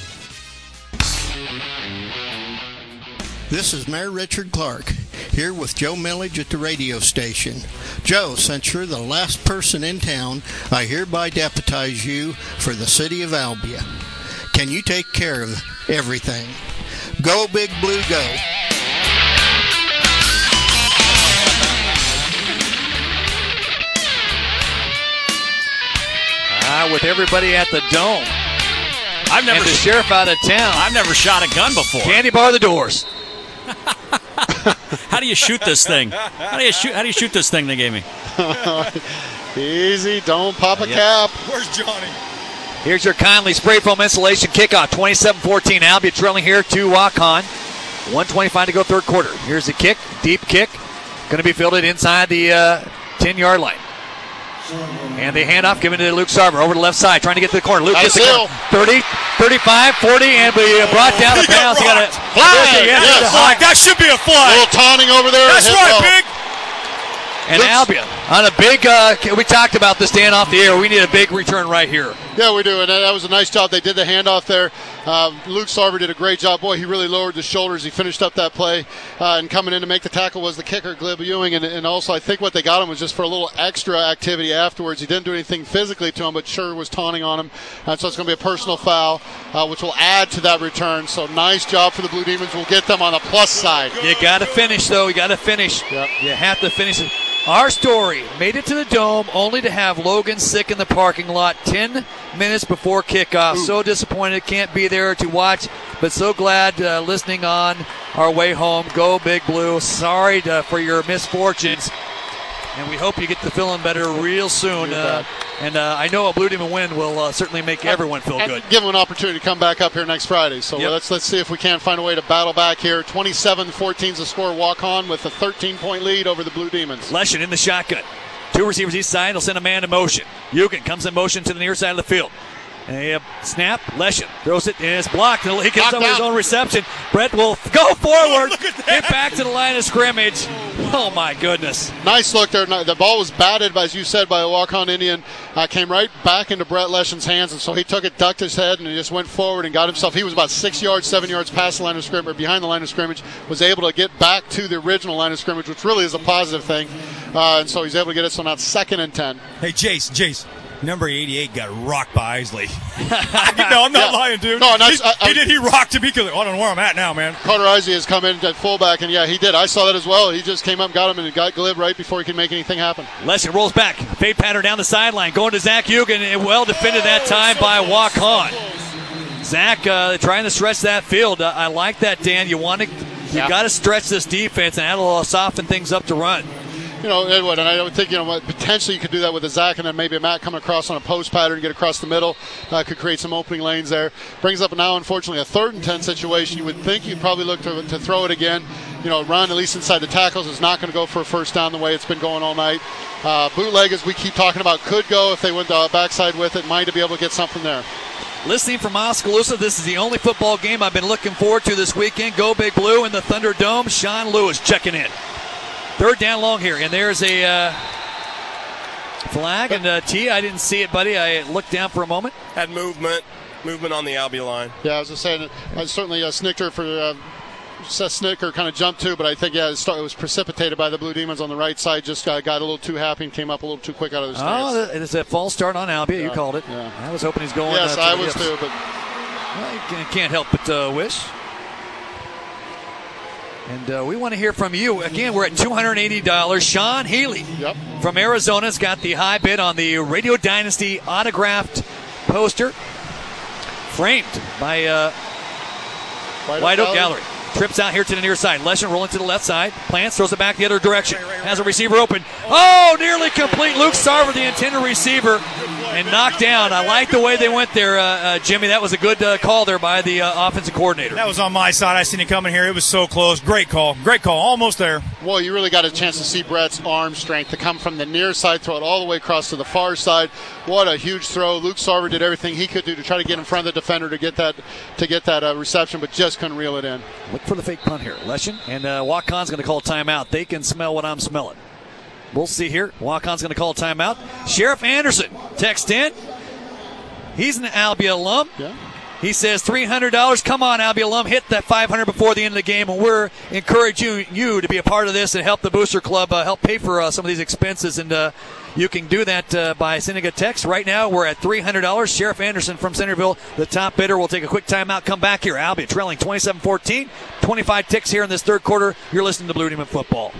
Speaker 10: This is Mayor Richard Clark, here with Joe Millage at the radio station. Joe, since you're the last person in town, I hereby deputize you for the city of Albia. Can you take care of everything? Go Big Blue, go!
Speaker 1: With everybody at the Dome.
Speaker 6: And the
Speaker 1: sheriff out of town.
Speaker 6: I've never shot a gun before.
Speaker 1: Candy bar the doors.
Speaker 6: How do you shoot this thing? How do you shoot this thing they gave me?
Speaker 2: Easy, don't pop a cap.
Speaker 4: Where's Johnny?
Speaker 1: Here's your Conley spray foam insulation kickoff. 27-14. Albia trailing here to Waukon. 1:25 to go third quarter. Here's the kick, deep kick. Going to be fielded inside the 10-yard line. And they hand off, giving it to Luke Sarver over the left side, trying to get to the corner. Luke gets the corner. 30, 35, 40, and be brought down to bounds. He got a
Speaker 2: flag. Yes.
Speaker 4: That should be a flag.
Speaker 2: A little taunting over there.
Speaker 4: That's right, Big.
Speaker 1: And Albia on a big, we talked about this, Dan, off the air. We need a big return right here.
Speaker 2: Yeah, we do, and that was a nice job. They did the handoff there. Luke Sarver did a great job. Boy, he really lowered the shoulders. He finished up that play, and coming in to make the tackle was the kicker, Glib Ewing, and also I think what they got him was just for a little extra activity afterwards. He didn't do anything physically to him, but sure was taunting on him, and so it's going to be a personal foul, which will add to that return. So nice job for the Blue Demons. We'll get them on the plus side.
Speaker 1: You got to finish, though. You got to finish.
Speaker 2: Yep.
Speaker 1: You have to finish it. Our story made it to the Dome only to have Logan sick in the parking lot 10 minutes before kickoff.
Speaker 2: Ooh.
Speaker 1: So disappointed, can't be there to watch, but so glad listening on our way home. Go Big Blue. Sorry for your misfortunes, and we hope you get to feeling better real soon. And I know a Blue Demon win will certainly make everyone feel good.
Speaker 2: Give them an opportunity to come back up here next Friday. So let's see if we can't find a way to battle back here. 27-14 is the score. Walk on with a 13-point lead over the Blue Demons.
Speaker 1: Leshen in the shotgun. Two receivers each side. He'll send a man in motion. Eugen comes in motion to the near side of the field. A snap. Leshen throws it, and it's blocked. He gets over his own reception. Brett will go forward. Get back to the line of scrimmage. Oh, my goodness.
Speaker 2: Nice look there. The ball was batted, as you said, by a walk-on Indian. Came right back into Brett Leshen's hands, and so he took it, ducked his head, and he just went forward and got himself. He was about 6 yards, 7 yards past the line of scrimmage, or behind the line of scrimmage, was able to get back to the original line of scrimmage, which really is a positive thing. And so he's able to get it, so now it's 2nd and 10.
Speaker 4: Hey, Jace. Number 88 got rocked by Isley. No, I'm not lying, dude.
Speaker 2: No,
Speaker 4: he rocked him. I don't know where I'm at now, man.
Speaker 2: Carter Isley has come in at fullback, and yeah, he did. I saw that as well. He just came up, got him, and got Glib right before he could make anything happen.
Speaker 1: Leshen rolls back. Fade pattern down the sideline. Going to Zach Eugen, and well defended that time by Waukon. Zach trying to stretch that field. I like that, Dan. You got to stretch this defense and add a little soften things up to run.
Speaker 2: You know, Edward, and I would think, potentially you could do that with a Zach and then maybe a Matt coming across on a post pattern, get across the middle. Could create some opening lanes there. Brings up now, unfortunately, a 3rd and 10 situation. You would think you'd probably look to throw it again. Run at least inside the tackles is not going to go for a first down the way it's been going all night. Bootleg, as we keep talking about, could go if they went the backside with it. Might be able to get something there.
Speaker 1: Listening from Oskaloosa, this is the only football game I've been looking forward to this weekend. Go Big Blue in the Thunderdome. Sean Lewis checking in. 3rd down long here, and there's a flag. And T, I didn't see it, buddy. I looked down for a moment.
Speaker 3: Had movement on the Albia line.
Speaker 2: Yeah, I was just saying, certainly Snicker Seth Snicker kind of jumped too, but I think it was precipitated by the Blue Demons on the right side. Just got a little too happy and came up a little too quick out of the stance.
Speaker 1: Oh, it's a false start on Albia. You called it.
Speaker 2: Yeah.
Speaker 1: I was hoping he's going.
Speaker 2: Yes, I was too, but
Speaker 1: you can't help but wish. And we want to hear from you. Again, we're at $280. Sean Healy from Arizona's got the high bid on the Radio Dynasty autographed poster. framed by White Oak Gallery. Trips out here to the near side. Leshen rolling to the left side. Plants, throws it back the other direction. Has a receiver open. Oh, nearly complete. Luke Sarver, the intended receiver, and knocked down. I like the way they went there, Jimmy. That was a good call there by the offensive coordinator.
Speaker 4: That was on my side. I seen it coming here. It was so close. Great call. Great call. Almost there.
Speaker 2: Well, you really got a chance to see Brett's arm strength to come from the near side, throw it all the way across to the far side. What a huge throw. Luke Sarver did everything he could do to try to get in front of the defender to get that reception, but just couldn't reel it in.
Speaker 1: Look for the fake punt here. Leshen and Wacon's going to call timeout. They can smell what I'm smelling. We'll see here. Wacon's going to call timeout. Sheriff Anderson text in. He's an Albia alum.
Speaker 2: Yeah.
Speaker 1: He says $300. Come on, Albia alum. Hit that $500 before the end of the game, and we're encouraging you to be a part of this and help the Booster Club help pay for some of these expenses. And you can do that by sending a text. Right now, we're at $300. Sheriff Anderson from Centerville, the top bidder. We'll take a quick timeout. Come back here. Albia trailing 27-14. 25 ticks here in this third quarter. You're listening to Blue Demon Football.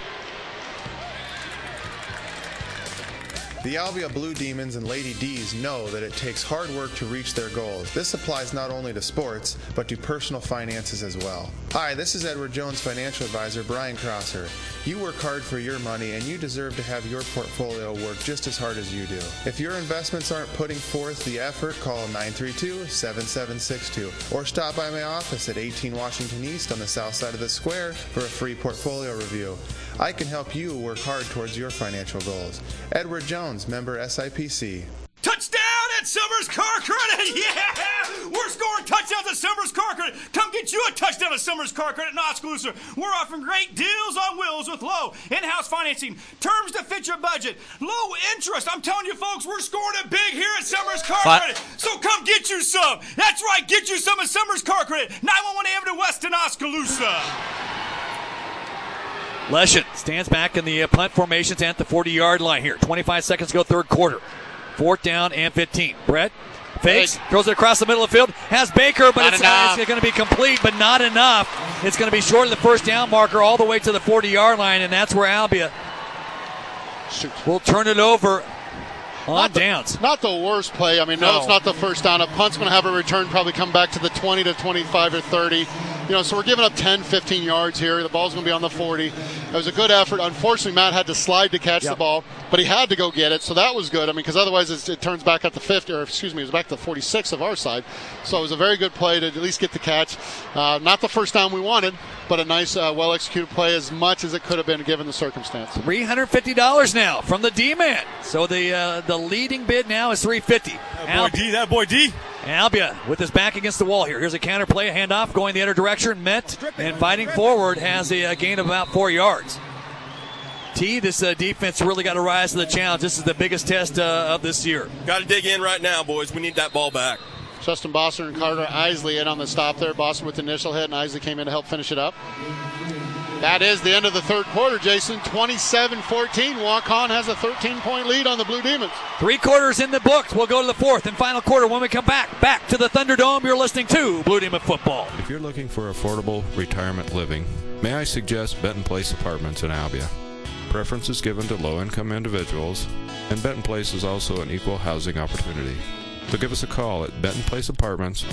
Speaker 14: The Albia Blue Demons and Lady D's know that it takes hard work to reach their goals. This applies not only to sports, but to personal finances as well. Hi, this is Edward Jones financial advisor Brian Crosser. You work hard for your money and you deserve to have your portfolio work just as hard as you do. If your investments aren't putting forth the effort, call 932-7762 or stop by my office at 18 Washington East on the south side of the square for a free portfolio review. I can help you work hard towards your financial goals. Edward Jones, member SIPC.
Speaker 4: Touchdown at Summers Car Credit! Yeah! We're scoring touchdowns at Summers Car Credit. Come get you a touchdown at Summers Car Credit in Oskaloosa. We're offering great deals on wheels with low in-house financing, terms to fit your budget, low interest. I'm telling you, folks, we're scoring it big here at Summers Car Credit. So come get you some. That's right, get you some at Summers Car Credit, 911 Avenue West in Oskaloosa.
Speaker 1: Leshen stands back in the punt formations at the 40-yard line here. 25 seconds to go, third quarter. 4th down and 15. Brett fakes, throws it across the middle of the field. Has Baker, but it's going to be complete, but not enough. It's going to be short of the first down marker all the way to the 40-yard line, and that's where Albia will turn it over on downs.
Speaker 2: Not the worst play. I mean, no, it's not the first down. A punt's going to have a return, probably come back to the 20 to 25 or 30. So we're giving up 10, 15 yards here. The ball's going to be on the 40. It was a good effort. Unfortunately, Matt had to slide to catch the ball, but he had to go get it, so that was good. I mean, because otherwise it turns back at the 50, or excuse me, it was back to the 46 of our side. So it was a very good play to at least get the catch. Not the first down we wanted, but a nice, well-executed play as much as it could have been given the circumstance.
Speaker 1: $350 now from the D-man. So the leading bid now is $350.
Speaker 4: That boy D.
Speaker 1: Albia with his back against the wall here. Here's a counter play, a handoff going the other direction. Met and fighting forward has a gain of about 4 yards. This defense really got to rise to the challenge. This is the biggest test of this year.
Speaker 3: Got to dig in right now, boys. We need that ball back.
Speaker 2: Justin Bosser and Carter Isley in on the stop there. Bosser with the initial hit, and Isley came in to help finish it up. That is the end of the third quarter, Jason. 27-14. Waukon has a 13-point lead on the Blue Demons.
Speaker 1: 3 quarters in the books. We'll go to the fourth and final quarter when we come back to the Thunderdome. You're listening to Blue Demon Football.
Speaker 15: If you're looking for affordable retirement living, may I suggest Benton Place Apartments in Albia. Preference is given to low-income individuals, and Benton Place is also an equal housing opportunity. So give us a call at Benton Place Apartments,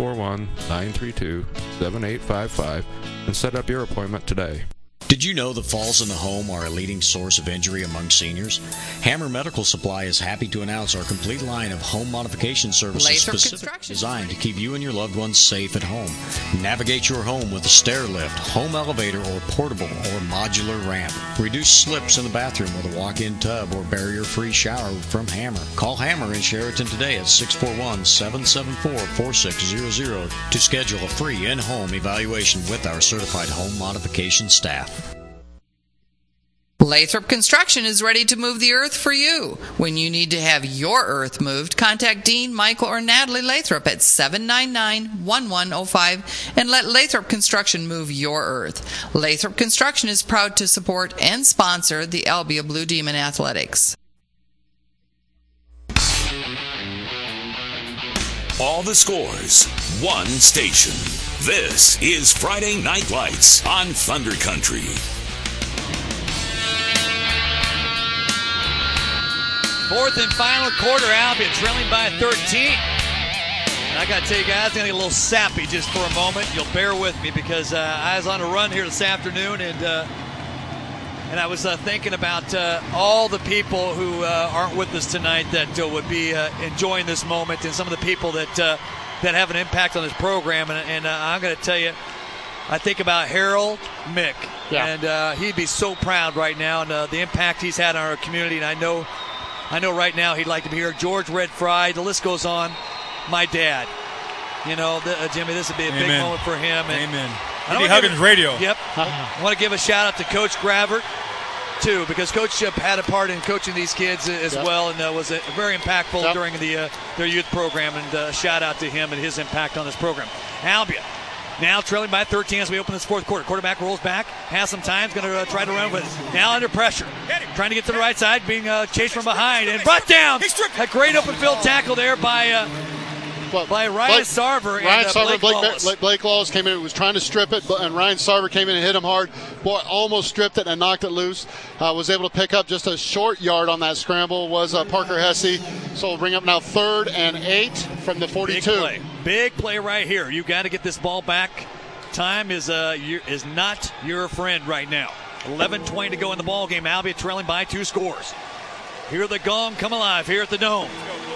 Speaker 15: 641-932-7855, and set up your appointment today.
Speaker 23: Did you know that falls in the home are a leading source of injury among seniors? Hammer Medical Supply is happy to announce our complete line of home modification services specifically designed to keep you and your loved ones safe at home. Navigate your home with a stair lift, home elevator, or portable or modular ramp. Reduce slips in the bathroom with a walk-in tub or barrier-free shower from Hammer. Call Hammer in Sheraton today at 641-774-4600 to schedule a free in-home evaluation with our certified home modification staff.
Speaker 7: Lathrop Construction is ready to move the earth for you. When you need to have your earth moved, contact Dean, Michael, or Natalie Lathrop at 799-1105 and let Lathrop Construction move your earth. Lathrop Construction is proud to support and sponsor the Albia Blue Demon Athletics.
Speaker 24: All the scores, one station. This is Friday Night Lights on Thunder Country.
Speaker 1: Fourth and final quarter, Albia trailing by 13. I got to tell you guys, I'm going to get a little sappy just for a moment. You'll bear with me because I was on a run here this afternoon, and I was thinking about all the people who aren't with us tonight that would be enjoying this moment, and some of the people that have an impact on this program. And I'm going to tell you, I think about Harold Mick, and he'd be so proud right now, and the impact he's had on our community. And I know right now he'd like to be here. George Red Fry, the list goes on. My dad, Jimmy, this would be a big moment for him. And
Speaker 4: Amen. He'd be hugging his radio.
Speaker 1: Yep. I want to give a shout out to Coach Gravert, too, because Coach Ship had a part in coaching these kids as well, and was very impactful during their youth program. And shout out to him and his impact on this program. Albion now trailing by 13 as we open this fourth quarter. Quarterback rolls back, has some time, is going to try to run with it. Now under pressure, trying to get to the right side, being chased from behind and brought down. A great open field tackle there by Ryan Sarver and
Speaker 2: Blake Lawless came in and was trying to strip it, and Ryan Sarver came in and hit him hard. Boy, almost stripped it and knocked it loose. Was able to pick up just a short yard on that scramble was Parker Hesse. So we'll bring up now 3rd and 8 from the 42.
Speaker 1: Big play right here. You got to get this ball back. Time is not your friend right now. 11:20 to go in the ball game. Albion trailing by 2 scores. Hear the gong come alive here at the Dome.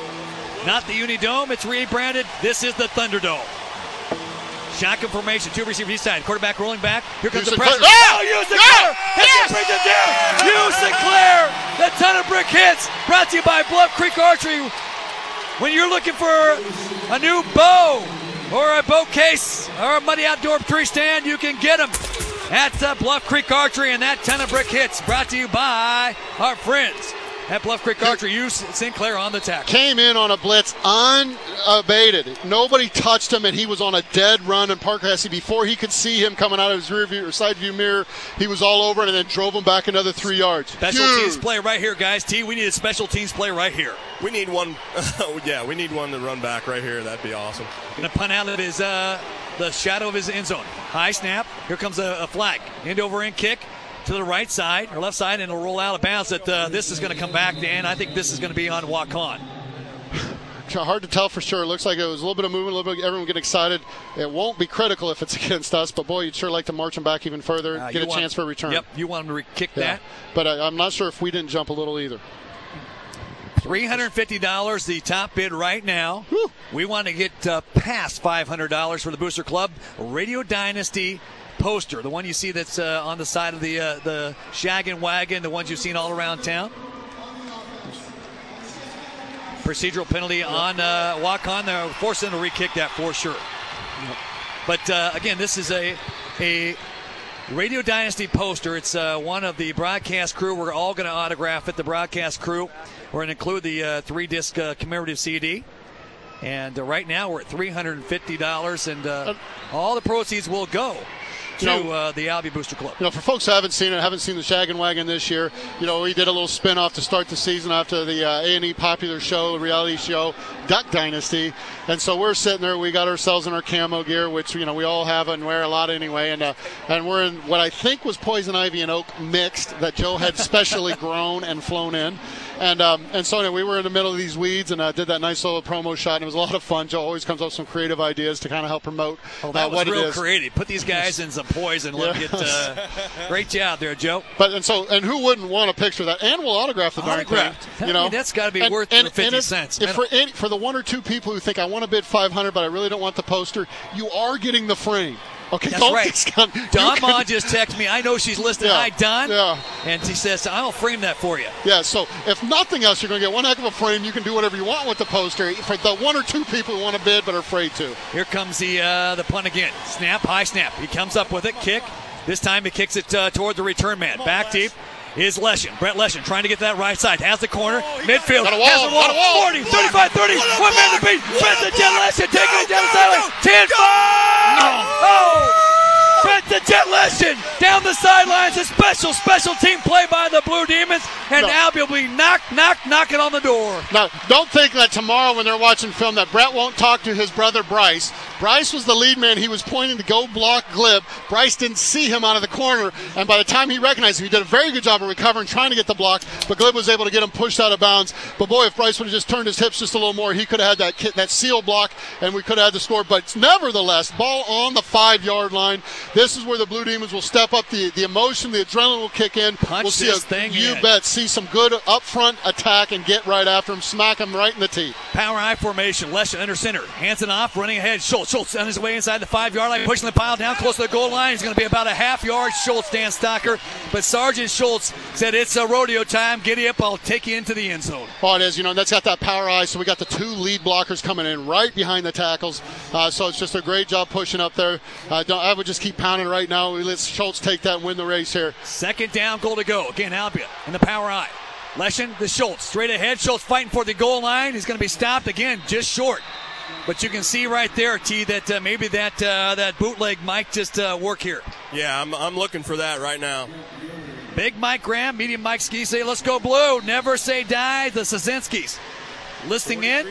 Speaker 1: Not the Unidome, it's rebranded. This is the Thunderdome. Shotgun formation, 2 receivers each side. Quarterback rolling back. Here comes the pressure. Hugh Sinclair! Brings it down! Hugh Sinclair! The ton of brick hits. Brought to you by Bluff Creek Archery. When you're looking for a new bow or a bow case or a muddy outdoor tree stand, you can get them at Bluff Creek Archery, and that ton of brick hits brought to you by our friends at Bluff Creek Archery. Hugh Sinclair on the tackle.
Speaker 2: Came in on a blitz unabated. Nobody touched him, and he was on a dead run. And Parker Hesse, before he could see him coming out of his rear view or side view mirror, he was all over it and then drove him back another 3 yards.
Speaker 1: Special teams play right here, guys. We need a special teams play right here.
Speaker 3: We need one. We need one to run back right here. That'd be awesome.
Speaker 1: Going to punt out of his the shadow of his end zone. High snap. Here comes a flag. End over end kick to the right side or left side, and it'll roll out of bounds. This is going to come back, Dan. I think this is going to be on walk-on.
Speaker 2: Hard to tell for sure. It looks like it was a little bit of movement, a little bit. Everyone get excited. It won't be critical if it's against us, but boy, you'd sure like to march them back even further, get a chance for a return.
Speaker 1: Yep, you want them to kick that.
Speaker 2: But I'm not sure if we didn't jump a little either.
Speaker 1: $350, the top bid right now. Whew. We want to get past $500 for the Booster Club Radio Dynasty poster, the one you see that's on the side of the shaggin' wagon, the ones you've seen all around town. Procedural penalty on walk-on. They're forcing them to re-kick that for sure. Yep. But again, this is a Radio Dynasty poster. It's one of the broadcast crew. We're all going to autograph it. The broadcast crew. We're going to include the 3-disc commemorative CD. And right now we're at $350, and all the proceeds will go to the Albion Booster Club.
Speaker 2: For folks who haven't seen the Shaggin' Wagon this year, we did a little spin-off to start the season after the A&E popular show, reality show, Duck Dynasty. And so we're sitting there, we got ourselves in our camo gear, which, we all have and wear a lot anyway. And we're in what I think was poison ivy and oak mixed that Joe had specially grown and flown in. And so anyway, we were in the middle of these weeds and did that nice little promo shot, and it was a lot of fun. Joe always comes up with some creative ideas to kind of help promote
Speaker 1: that was
Speaker 2: what
Speaker 1: real
Speaker 2: it is.
Speaker 1: Creative. Put these guys in some poison. Let them get great job there, Joe.
Speaker 2: And who wouldn't want a picture of that? And we'll autograph the darn thing.
Speaker 1: That's got to be worth 50 cents.
Speaker 2: For the 1 or 2 people who think I want to bid $500, but I really don't want the poster, you are getting the frame. Okay,
Speaker 1: that's right. Don Ma just texted me. I know she's listed. Hi, Don.
Speaker 2: Yeah.
Speaker 1: And she says, I'll frame that for you.
Speaker 2: Yeah, so if nothing else, you're going to get one heck of a frame. You can do whatever you want with the poster. For the 1 or 2 people who want to bid but are afraid to.
Speaker 1: Here comes the punt again. Snap, high snap. He comes up with it. Kick. This time he kicks it toward the return man. Back deep is Leshin. Brett Leshin trying to get to that right side. Has the corner. Midfield. Has the wall. 40, 35, 30. One man to beat. Brett the Jet Leshin taking it down the sideline. 10-5. Oh! Brett to Jet Leshin down the sidelines. A special team play by the Blue Demons, and Albion will be knocking on the door.
Speaker 2: Now, don't think that tomorrow when they're watching film that Brett won't talk to his brother Bryce. Bryce was the lead man. He was pointing to go block Glib. Bryce didn't see him out of the corner, and by the time he recognized him, he did a very good job of recovering, trying to get the block, but Glib was able to get him pushed out of bounds. But boy, if Bryce would have just turned his hips just a little more, he could have had that seal block, and we could have had the score. But nevertheless, ball on the 5-yard line. This is where the Blue Demons will step up. The emotion, the adrenaline will kick in.
Speaker 1: We'll
Speaker 2: see some good up front attack and get right after him, smack him right in the teeth.
Speaker 1: Power I formation. Leshin under center. Hands it off, running ahead. Schultz on his way inside the 5-yard line, pushing the pile down close to the goal line. He's going to be about a half yard. Schultz, Dan Stocker. But Sergeant Schultz said, it's a rodeo time. Giddy up. I'll take you into the end zone.
Speaker 2: Oh, it is. That's got that power eye. So we got the 2 lead blockers coming in right behind the tackles. So it's just a great job pushing up there. I would just keep pounding right now. We let Schultz take that and win the race here.
Speaker 1: 2nd down, goal to go. Again, Albion in the power eye. Leshin to Schultz. Straight ahead. Schultz fighting for the goal line. He's going to be stopped again, just short. But you can see right there, T, that maybe that bootleg might just work here.
Speaker 3: Yeah, I'm looking for that right now.
Speaker 1: Big Mike Graham, medium Mike Ski say, let's go Blue. Never say die. The Szynskis listing in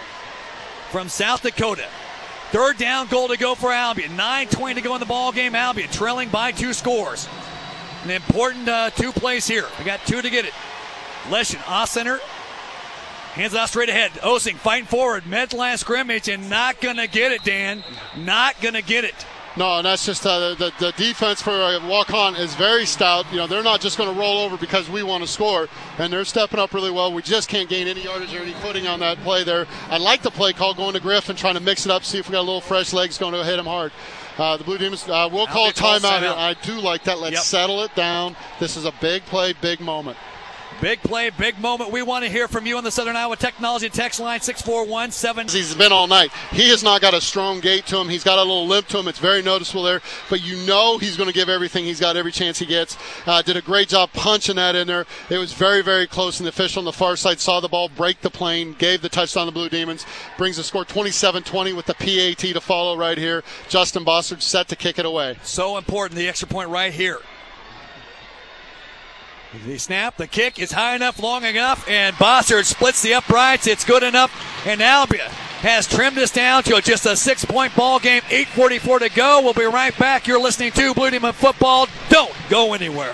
Speaker 1: from South Dakota. 3rd down, goal to go for Albion. 9:20 to go in the ball game. Albion trailing by 2 scores. An important 2 plays here. We got 2 to get it. Leshin off center. Hands off straight ahead. Osing fighting forward. Mid-line scrimmage and not going to get it, Dan. Not going to get it.
Speaker 2: No, and that's just the defense for walk-on is very stout. They're not just going to roll over because we want to score, and they're stepping up really well. We just can't gain any yardage or any footing on that play there. I like the play call going to Griffin, trying to mix it up, see if we got a little fresh legs going to hit him hard. The Blue Demons, we'll call a timeout here. I do like that. Let's settle it down. This is a big play, big moment.
Speaker 1: Big play, big moment. We want to hear from you on the Southern Iowa Technology text line 641-7.
Speaker 2: He's been all night. He has not got a strong gait to him. He's got a little limp to him. It's very noticeable there. But he's going to give everything. He's got every chance he gets. Did a great job punching that in there. It was very, very close. And the official on the far side saw the ball break the plane, gave the touchdown to the Blue Demons. Brings the score 27-20 with the PAT to follow right here. Justin Bossard set to kick it away.
Speaker 1: So important, the extra point right here. The snap, the kick is high enough, long enough, and Bossard splits the uprights. It's good enough, and Albion has trimmed this down to just a 6-point ball game. 8:44 to go. We'll be right back. You're listening to Blue Demon Football. Don't go anywhere.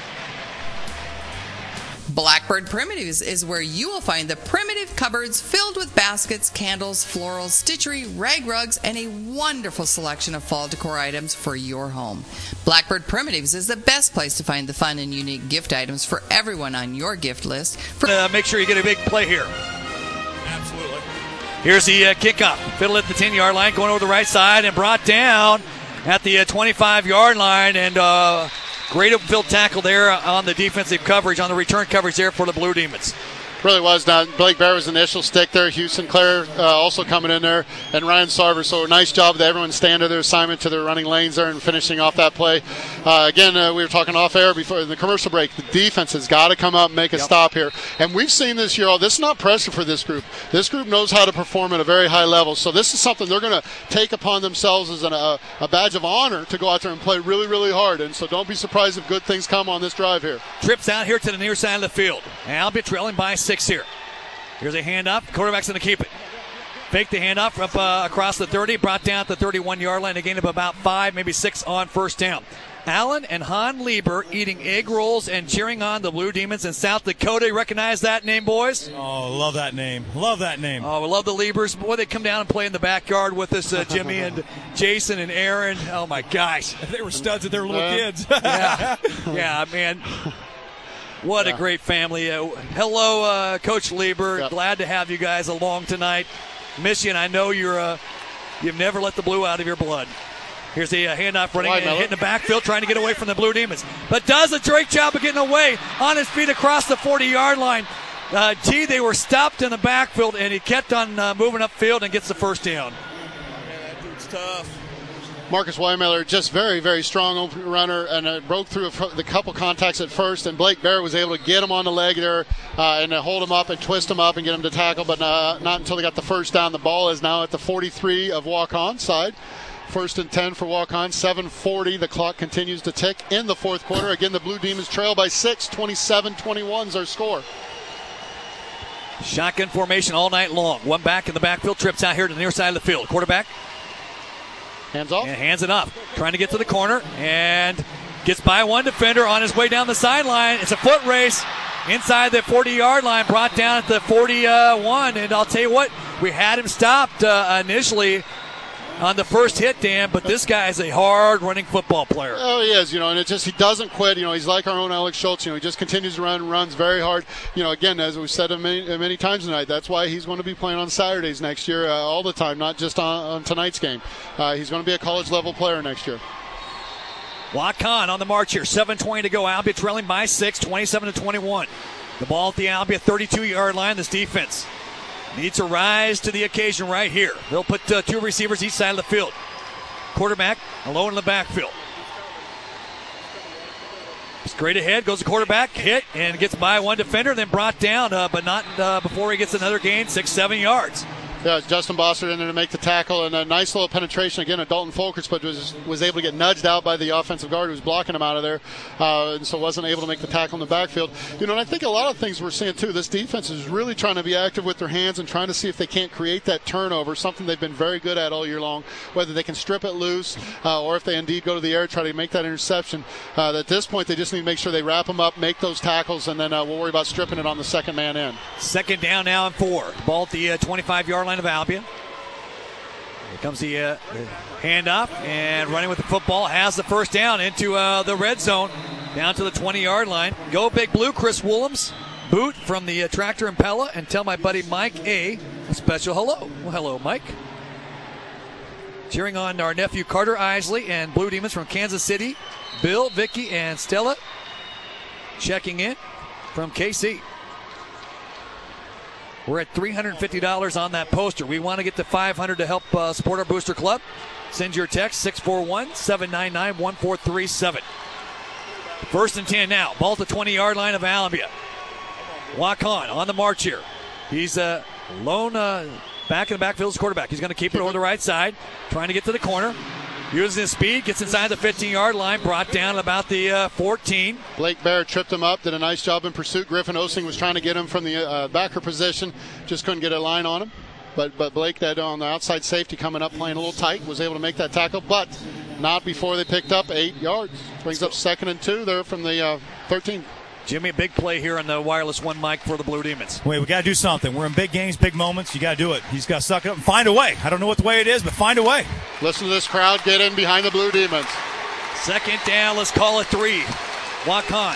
Speaker 7: Blackbird Primitives is where you will find the primitive cupboards filled with baskets, candles, florals, stitchery, rag rugs, and a wonderful selection of fall decor items for your home. Blackbird Primitives is the best place to find the fun and unique gift items for everyone on your gift list.
Speaker 1: Make sure you get a big play here.
Speaker 3: Absolutely.
Speaker 1: Here's the kickoff. Fiddle at the 10-yard line, going over the right side and brought down at the 25-yard line, and great upfield tackle there on the defensive coverage, on the return coverage there for the Blue Demons.
Speaker 2: Really was. Now, Blake Bear was the initial stick there. Houston Clare also coming in there, and Ryan Sarver. So a nice job that everyone staying to their assignment, to their running lanes there, and finishing off that play. Again, we were talking off air before the commercial break. The defense has got to come up and make a stop here. And we've seen this year, this is not pressure for this group. This group knows how to perform at a very high level. So this is something they're going to take upon themselves as a badge of honor to go out there and play really, really hard. And so don't be surprised if good things come on this drive here.
Speaker 1: Trips out here to the near side of the field. Albion trailing by 6 here. Here's a handoff. Quarterback's going to keep it. Fake the handoff up across the 30. Brought down at the 31-yard line. A gain of about 5, maybe 6 on first down. Allen and Han Lieber eating egg rolls and cheering on the Blue Demons in South Dakota. You recognize that name, boys?
Speaker 4: Oh, love that name. Love that name.
Speaker 1: Oh, we love the Liebers. Boy, they come down and play in the backyard with us, Jimmy and Jason and Aaron. Oh, my gosh.
Speaker 4: They were studs at their little kids.
Speaker 1: Yeah, man. What a great family. Hello, Coach Lieber. Yep. Glad to have you guys along tonight. Miss you, and I know you've never let the blue out of your blood. Here's the handoff running and hitting the backfield, trying to get away from the Blue Demons. But does a great job of getting away on his feet across the 40-yard line. They were stopped in the backfield, and he kept on moving upfield and gets the first down.
Speaker 3: Man, that dude's tough.
Speaker 2: Marcus Weimiller, just very, very strong open runner, and broke through the couple contacts at first, and Blake Bear was able to get him on the leg there and hold him up and twist him up and get him to tackle, but not until they got the first down. The ball is now at the 43 of walk-on side. First and 10 for Waukon. 7:40. The clock continues to tick in the fourth quarter. Again, the Blue Demons trail by 6. 27-21 is our score.
Speaker 1: Shotgun formation all night long. One back in the backfield, trips out here to the near side of the field. Quarterback.
Speaker 2: Hands off.
Speaker 1: And hands it up. Trying to get to the corner and gets by one defender on his way down the sideline. It's a foot race inside the 40-yard line, brought down at the 41. And I'll tell you what, we had him stopped initially on the first hit, Dan, but this guy is a hard-running football player.
Speaker 2: Oh, he is, and it's just he doesn't quit. He's like our own Alex Schultz. He just continues to run, runs very hard. Again, as we've said many times tonight, that's why he's going to be playing on Saturdays next year all the time, not just on tonight's game. He's going to be a college-level player next year.
Speaker 1: Waukon on the march here. 7:20 to go. Albia trailing by 6, 27-21. The ball at the Albia 32-yard line. This defense needs to rise to the occasion right here. They'll put two receivers each side of the field. Quarterback alone in the backfield. Straight ahead goes the quarterback, hit, and gets by one defender, then brought down, but not before he gets another gain, 6-7 yards.
Speaker 2: Yeah, Justin Bossert in there to make the tackle, and a nice little penetration again of Dalton Folkers, but was able to get nudged out by the offensive guard who was blocking him out of there, and so wasn't able to make the tackle in the backfield. And I think a lot of things we're seeing too, this defense is really trying to be active with their hands and trying to see if they can't create that turnover, something they've been very good at all year long, whether they can strip it loose or if they indeed go to the air, try to make that interception. At this point, they just need to make sure they wrap them up, make those tackles, and then we'll worry about stripping it on the second man in.
Speaker 1: Second down now and 4. Ball at the 25-yard line of Albion. Here comes the handoff, and running with the football, has the first down into the red zone, down to the 20-yard line. Go Big Blue, Chris Willems, boot from the Tractor Impella, and tell my buddy Mike a special hello. Well, hello, Mike. Cheering on our nephew Carter Isley and Blue Demons from Kansas City. Bill, Vicky, and Stella checking in from KC. We're at $350 on that poster. We want to get to $500 to help support our Booster Club. Send your text, 641-799-1437. First and 10 now. Ball at the 20-yard line of Albion. Waukon on the march here. He's lone back in the backfield as quarterback. He's going to keep it over the right side, trying to get to the corner. Using his speed, gets inside the 15-yard line, brought down about the 14.
Speaker 2: Blake Bear tripped him up, did a nice job in pursuit. Griffin Osing was trying to get him from the backer position, just couldn't get a line on him. But Blake, that on the outside safety coming up, playing a little tight, was able to make that tackle, but not before they picked up 8 yards. Brings up 2nd and 2 there from the 13.
Speaker 1: Jimmy, a big play here on the wireless one mic for the Blue Demons.
Speaker 4: Wait, we got to do something. We're in big games, big moments. You got to do it. He's got to suck it up and find a way. I don't know what the way it is, but find a way.
Speaker 2: Listen to this crowd get in behind the Blue Demons.
Speaker 1: Second down, let's call it 3. Waukon.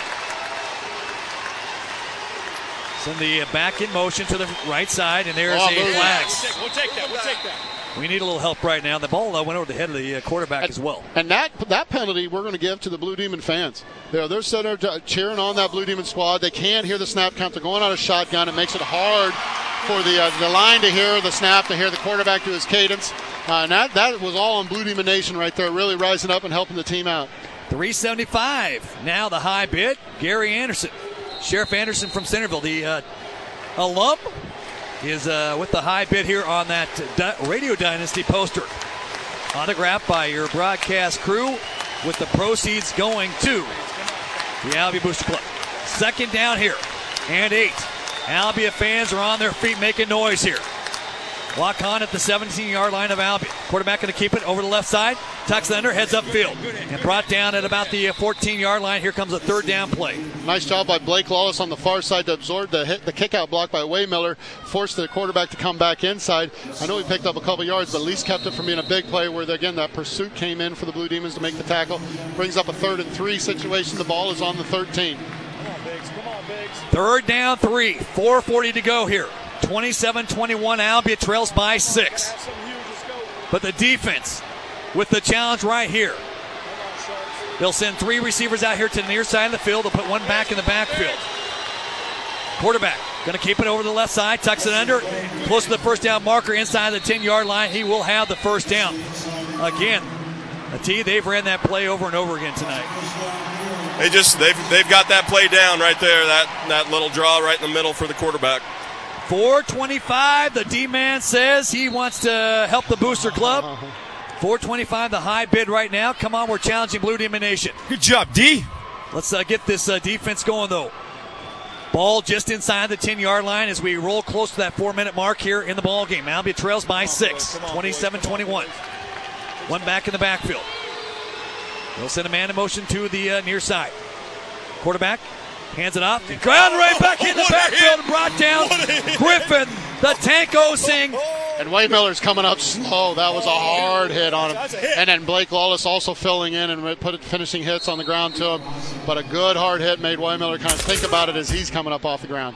Speaker 1: Send the back in motion to the right side, and there's a flag.
Speaker 6: We'll take that.
Speaker 1: We need a little help right now. The ball went over the head of the quarterback as well.
Speaker 2: And that penalty we're going to give to the Blue Demon fans. They're sitting there cheering on that Blue Demon squad. They can't hear the snap count. They're going out of shotgun. It makes it hard for the line to hear the snap, to hear the quarterback do his cadence. And that was all on Blue Demon Nation right there, really rising up and helping the team out.
Speaker 1: 375. Now the high bid, Gary Anderson. Sheriff Anderson from Centerville, the alum, is with the high bid here on that Radio Dynasty poster. Autographed by your broadcast crew, with the proceeds going to the Albia Booster Club. Second down here, and 8. Albia fans are on their feet making noise here. Waukon at the 17-yard line of Albion. Quarterback going to keep it over the left side. Tucks it under, heads upfield. And brought down at about the 14-yard line. Here comes a third down play.
Speaker 2: Nice job by Blake Lawless on the far side to absorb the kick-out block by Waymiller. Forced the quarterback to come back inside. I know he picked up a couple yards, but at least kept it from being a big play where, again, that pursuit came in for the Blue Demons to make the tackle. Brings up a 3rd and 3 situation. The ball is on the 13.
Speaker 4: Come on, Biggs.
Speaker 1: Third down 3. 4:40 to go here. 27-21, Albia trails by 6. But the defense with the challenge right here. They'll send 3 receivers out here to the near side of the field. They'll put one back in the backfield. Quarterback going to keep it over the left side, tucks it under, close to the first down marker inside the 10-yard line. He will have the first down. Again, they've ran that play over and over again tonight.
Speaker 3: They've got that play down right there, that little draw right in the middle for the quarterback.
Speaker 1: 4:25, the D-man says he wants to help the Booster Club. $425 the high bid right now. Come on, we're challenging Blue Demon Nation.
Speaker 4: Good job, D.
Speaker 1: Let's get this defense going, though. Ball just inside the 10-yard line as we roll close to that 4-minute mark here in the ball game. Albia trails by 6, 27-21. One back in the backfield. They'll send a man in motion to the near side. Quarterback hands it off. Ground right back in the backfield and brought down Griffin, the Tank Osing.
Speaker 2: And Wade Miller's coming up slow. That was a hard hit on him. And then Blake Lawless also filling in and finishing hits on the ground to him. But a good hard hit made Wade Miller kind of think about it as he's coming up off the ground.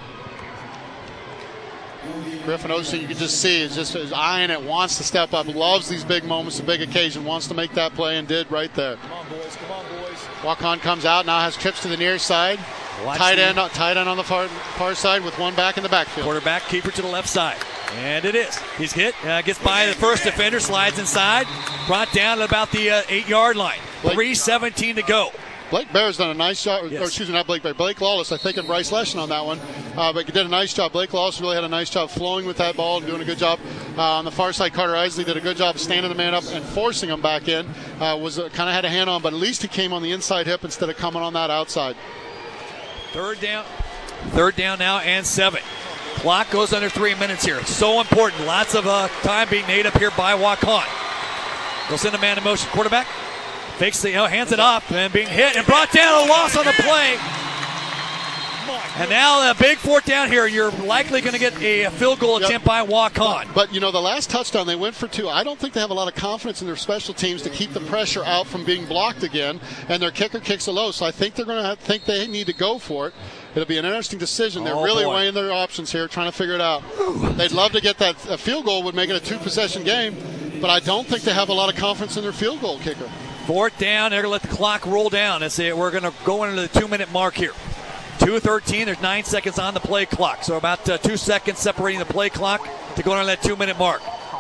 Speaker 2: Griffin Osing, you can just see, is eyeing it, wants to step up, loves these big moments, a big occasion, wants to make that play and did right there.
Speaker 22: Come on, boys. Come on, boys.
Speaker 2: Walk-on comes out, now has trips to the near side. Tight end on the far side with one back in the backfield.
Speaker 1: Quarterback keeper to the left side. And it is. He's hit, gets by the first defender, slides inside, brought down at about the 8-yard line. 3:17 to go.
Speaker 2: Blake Bear's done a nice job,
Speaker 1: yes.
Speaker 2: Or excuse me, not Blake Bear, Blake Lawless, I think, and Bryce Leshen on that one. But he did a nice job. Blake Lawless really had a nice job flowing with that ball and doing a good job. On the far side, Carter Isley did a good job standing the man up and forcing him back in. Kind of had a hand on, but at least he came on the inside hip instead of coming on that outside.
Speaker 1: Third down now and 7. Clock goes under 3 minutes here. So important. Lots of time being made up here by Waukon. They'll send a man in motion. Quarterback fakes the, hands it off and being hit and brought down, a loss on the play. And now a big 4th down here. You're likely going to get a field goal attempt by Waukon.
Speaker 2: But, the last touchdown, they went for 2. I don't think they have a lot of confidence in their special teams to keep the pressure out from being blocked again. And their kicker kicks it low. So I think they're going to think they need to go for it. It'll be an interesting decision. They're really weighing their options here, trying to figure it out. They'd love to get that. A field goal would make it a 2-possession game. But I don't think they have a lot of confidence in their field goal kicker.
Speaker 1: 4th down. They're going to let the clock roll down. We're going to go into the 2-minute mark here. 2:13. There's 9 seconds on the play clock. So about 2 seconds separating the play clock to go on that 2-minute mark.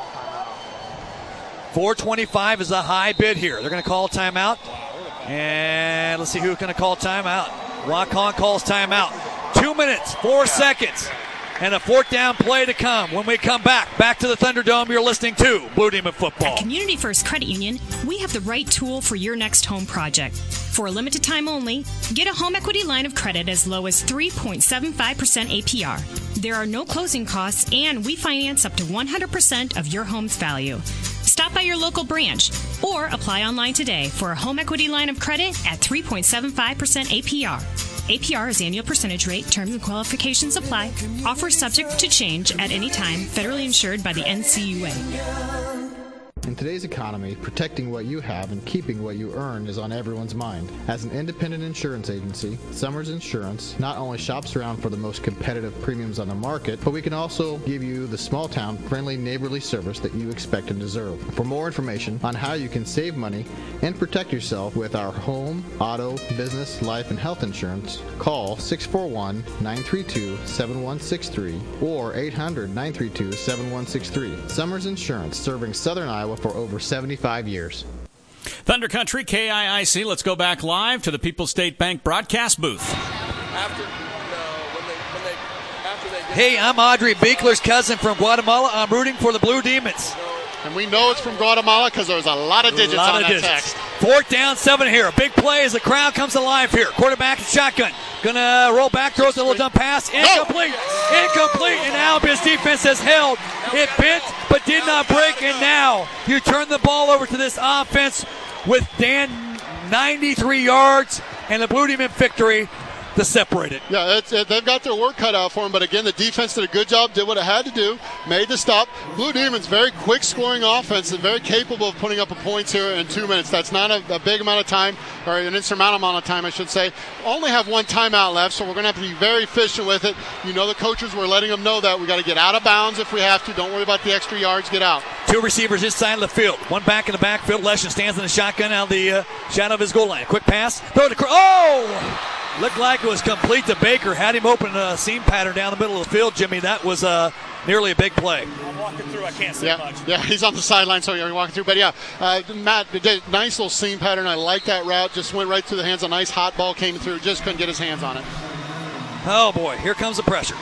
Speaker 1: 4:25 is a high bid here. They're going to call timeout. And let's see who's going to call timeout. Waukon calls timeout. 2 minutes, 4 seconds. And a 4th down play to come. When we come back to the Thunderdome, you're listening to Blue Demon Football.
Speaker 17: At Community First Credit Union, we have the right tool for your next home project. For a limited time only, get a home equity line of credit as low as 3.75% APR. There are no closing costs, and we finance up to 100% of your home's value. Stop by your local branch or apply online today for a home equity line of credit at 3.75% APR. APR is annual percentage rate. Terms and qualifications apply. Offer subject to change at any time. Federally insured by the NCUA.
Speaker 18: In today's economy, protecting what you have and keeping what you earn is on everyone's mind. As an independent insurance agency, Summers Insurance not only shops around for the most competitive premiums on the market, but we can also give you the small-town, friendly, neighborly service that you expect and deserve. For more information on how you can save money and protect yourself with our home, auto, business, life, and health insurance, call 641-932-7163 or 800-932-7163. Summers Insurance, serving Southern Iowa for over 75 years.
Speaker 6: Thunder Country, KIIC. Let's go back live to the People's State Bank broadcast booth.
Speaker 1: Hey, I'm Audrey Beekler's cousin from Guatemala. I'm rooting for the Blue Demons.
Speaker 2: And we know it's from Guatemala because there's a lot of digits on that text.
Speaker 1: 4th down, 7 here. A big play as the crowd comes alive here. Quarterback and shotgun. Gonna roll back, throws a little dump pass. Incomplete. Incomplete. And Albia's defense has held. It bent but did not break. And now you turn the ball over to this offense with Dan 93 yards and the Blue Demon victory to separate it.
Speaker 2: Yeah, they've got their work cut out for them, but again, the defense did a good job, did what it had to do, made the stop. Blue Demons, very quick scoring offense and very capable of putting up a points here in 2 minutes. That's not a big amount of time, or an insurmountable amount of time, I should say. Only have one timeout left, so we're going to have to be very efficient with it. You know, the coaches were letting them know that. We got to get out of bounds if we have to. Don't worry about the extra yards. Get out.
Speaker 1: 2 receivers this side of the field. One back in the backfield. Leshen stands in the shotgun out of the shadow of his goal line. Quick pass. Throw to looked like it was complete to Baker. Had him open a seam pattern down the middle of the field, Jimmy. That was nearly a big play.
Speaker 4: I'm walking through. I can't say much.
Speaker 2: Yeah, he's on the sideline, so you're walking through. But, yeah, Matt, nice little seam pattern. I like that route. Just went right through the hands. A nice hot ball came through. Just couldn't get his hands on it.
Speaker 1: Oh, boy. Here comes the pressure.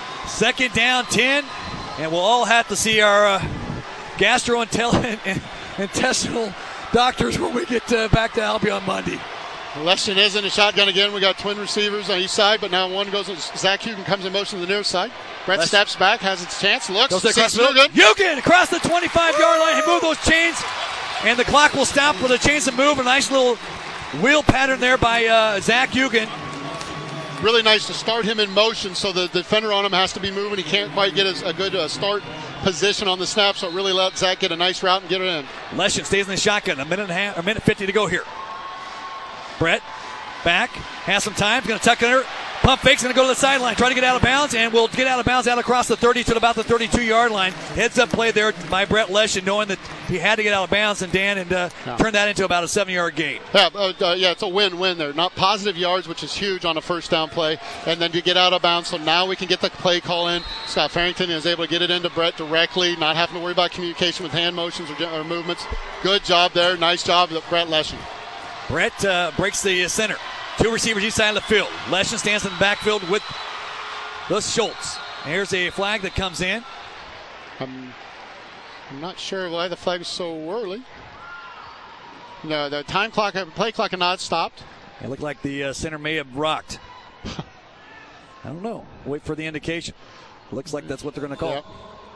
Speaker 1: 2nd down, 10. And we'll all have to see our gastroenterologist intestinal doctors when we get back to Albion on Monday.
Speaker 2: Leston is in the shotgun again. We got twin receivers on each side, but now one goes. Zach Hugen comes in motion to the near side. Brett steps back, has its chance, looks.
Speaker 1: Goes across the middle. Hugen across the 25-yard line. He moved those chains, and the clock will stop with the chains to move. A nice little wheel pattern there by Zach Hugen.
Speaker 2: Really nice to start him in motion, so the defender on him has to be moving. He can't quite get a good start position on the snap, so it really let Zach get a nice route and get it in.
Speaker 1: Leshin stays in the shotgun. A minute 50 to go here. Brett back, has some time, going to tuck under, pump fakes, going to go to the sideline, try to get out of bounds, and will get out of bounds out across the 30 to about the 32-yard line. Heads up play there by Brett Leshin, knowing that he had to get out of bounds, and turn that into about a 7-yard gain.
Speaker 2: Yeah, it's a win-win there. Not positive yards, which is huge on a first down play, and then you get out of bounds, so now we can get the play call in. Scott Farrington is able to get it into Brett directly, not having to worry about communication with hand motions or movements. Good job there. Nice job, Brett Leshin.
Speaker 1: Brett breaks the center. Two receivers each side of the field. Leshin stands in the backfield with the Schultz. Here's a flag that comes in.
Speaker 2: I'm not sure why the flag is so early. No, the time clock, play clock had not stopped.
Speaker 1: It looked like the center may have rocked. I don't know. Wait for the indication. Looks like that's what they're going to call.
Speaker 2: Yep.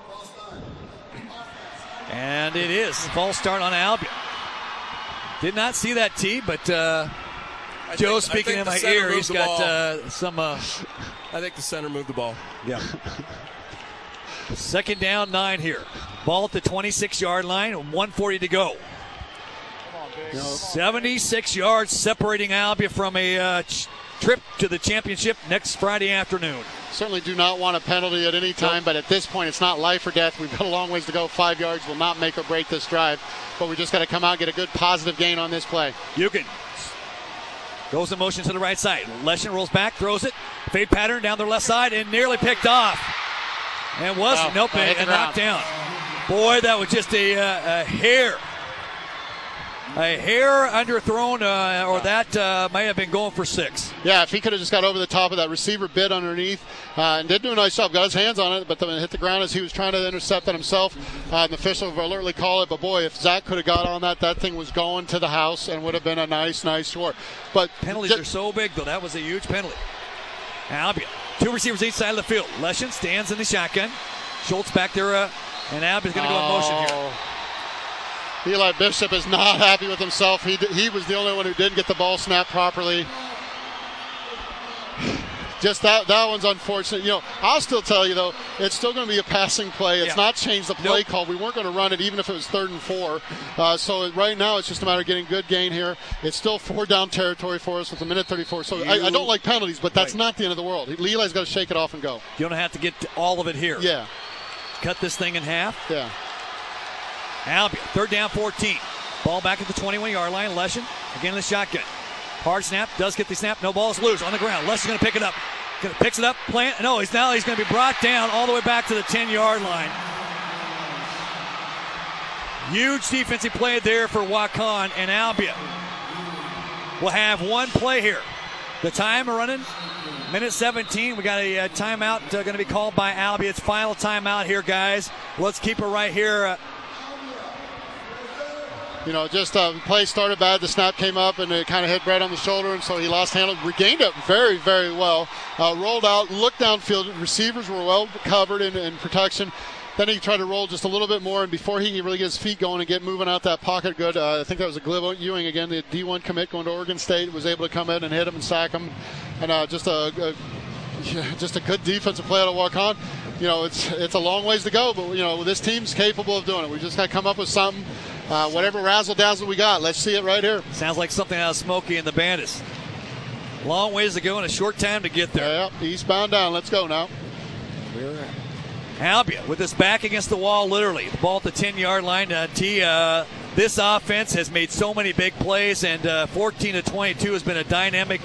Speaker 1: And it is. False start on Albion. Did not see that tee, but Joe speaking in my ear, he's got some.
Speaker 3: I think the center moved the ball.
Speaker 1: Yeah. Second down, 9 here. Ball at the 26-yard line, 1:40 to go. 76 yards separating Albion from a trip to the championship next Friday afternoon.
Speaker 2: Certainly do not want a penalty at any time, but at this point it's not life or death. We've got a long ways to go. 5 yards will not make or break this drive, but we just got to come out and get a good positive gain on this play.
Speaker 1: Hugen goes in motion to the right side. Leshin rolls back, throws it. Fade pattern down the left side and nearly picked off. And wasn't. Nope, and knocked down. Boy, that was just a hair. A hair underthrown, or that may have been going for 6.
Speaker 2: Yeah, if he could have just got over the top of that receiver bit underneath and did do a nice job, got his hands on it, but then hit the ground as he was trying to intercept it himself. And the official alertly called it, but boy, if Zach could have got on that thing was going to the house and would have been a nice score. But
Speaker 1: penalties are so big, though. That was a huge penalty. Albion, 2 receivers each side of the field. Leshin stands in the shotgun. Schultz back there, and Albion's going to go in motion here.
Speaker 2: Eli Bishop is not happy with himself. He was the only one who didn't get the ball snapped properly. Just that one's unfortunate. You know, I'll still tell you, though, it's still going to be a passing play. It's not changed the play call. We weren't going to run it even if it was 3rd and 4. So right now it's just a matter of getting good gain here. It's still 4-down territory for us with a minute 34. So I don't like penalties, but that's not the end of the world. Eli's got to shake it off and go.
Speaker 1: You don't have to get all of it here.
Speaker 2: Yeah.
Speaker 1: Cut this thing in half.
Speaker 2: Yeah.
Speaker 1: Albion, 3rd down, 14. Ball back at the 21-yard line. Leshin again in the shotgun. Hard snap, does get the snap. No ball is loose on the ground. Leshin's going to pick it up. Picks it up, plant. No, he's going to be brought down all the way back to the 10-yard line. Huge defensive play there for Waukon, and Albion will have one play here. The time running, minute 17. We got a timeout going to be called by Albion. It's final timeout here, guys. Let's keep it right here.
Speaker 2: You know, just play started bad. The snap came up and it kind of hit Brett on the shoulder, and so he lost handle. Regained it very, very well. Rolled out, looked downfield. Receivers were well covered in protection. Then he tried to roll just a little bit more, and before he could really get his feet going and get moving out that pocket good, I think that was a Glib Ewing again, the D1 commit going to Oregon State, was able to come in and hit him and sack him. And just a good defensive play out of Waukon. You know, it's a long ways to go, but, you know, this team's capable of doing it. We just got to come up with something. Whatever razzle-dazzle we got, let's see it right here.
Speaker 1: Sounds like something out of Smokey and the Bandits. Long ways to go and a short time to get there.
Speaker 2: Yeah, eastbound down. Let's go now.
Speaker 1: Albion with his back against the wall, literally. The ball at the 10-yard line. This offense has made so many big plays, and 14-22 has been a dynamic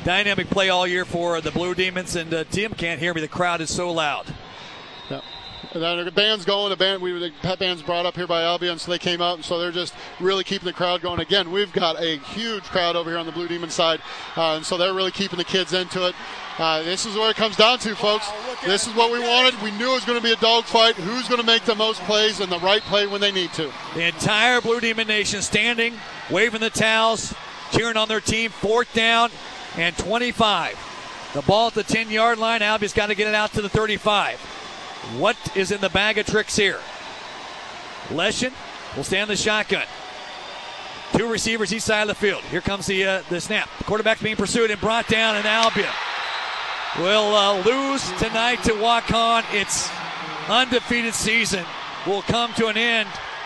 Speaker 1: play all year for the Blue Demons. And Tim can't hear me. The crowd is so loud.
Speaker 2: Yeah. the band's going. The pep band's brought up here by Albion, so they came out, and so they're just really keeping the crowd going. Again, we've got a huge crowd over here on the Blue Demon side, and so they're really keeping the kids into it. This is where it comes down to, folks. This is what we wanted. We knew it was going to be a dogfight. Who's going to make the most plays and the right play when they need to?
Speaker 1: The entire Blue Demon Nation standing, waving the towels, cheering on their team. 4th down and 25. The ball at the 10-yard line. Albion's got to get it out to the 35. What is in the bag of tricks here? Leshen will stand the shotgun. 2 receivers each side of the field. Here comes the snap. The quarterback's being pursued and brought down, and Albion will lose tonight to Waukon. Its undefeated season will come to an end.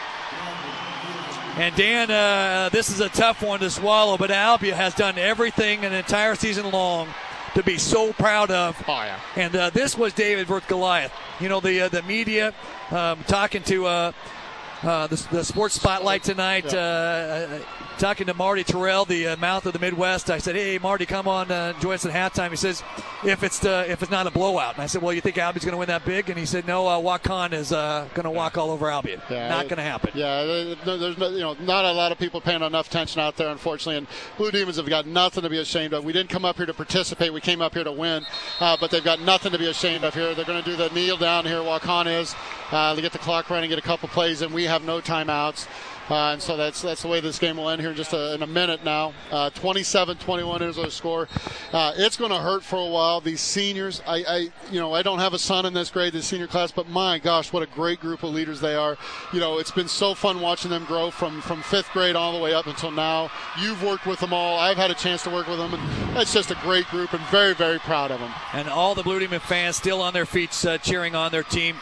Speaker 1: And Dan, this is a tough one to swallow, but Albion has done everything an entire season long to be so proud of.
Speaker 2: Oh, yeah.
Speaker 1: And this was David versus Goliath. You know, the media talking to the Sports Spotlight tonight, talking to Marty Terrell, the mouth of the Midwest. I said, hey, Marty, come on, join us at halftime. He says, if it's not a blowout. And I said, well, you think Albion's going to win that big? And he said, no, Waukon is going to walk all over Albion. Not going to happen.
Speaker 2: Yeah, there's not a lot of people paying enough attention out there, unfortunately. And Blue Demons have got nothing to be ashamed of. We didn't come up here to participate. We came up here to win. But they've got nothing to be ashamed of here. They're going to do the kneel down here. Waukon is. They get the clock running, get a couple plays, and we have no timeouts. And so that's the way this game will end here in a minute now. 27-21 is our score. It's going to hurt for a while. These seniors, I don't have a son in this grade, this senior class, but my gosh, what a great group of leaders they are. You know, it's been so fun watching them grow from 5th grade all the way up until now. You've worked with them all. I've had a chance to work with them, and it's just a great group and very, very proud of them.
Speaker 1: And all the Blue Demon fans still on their feet cheering on their team.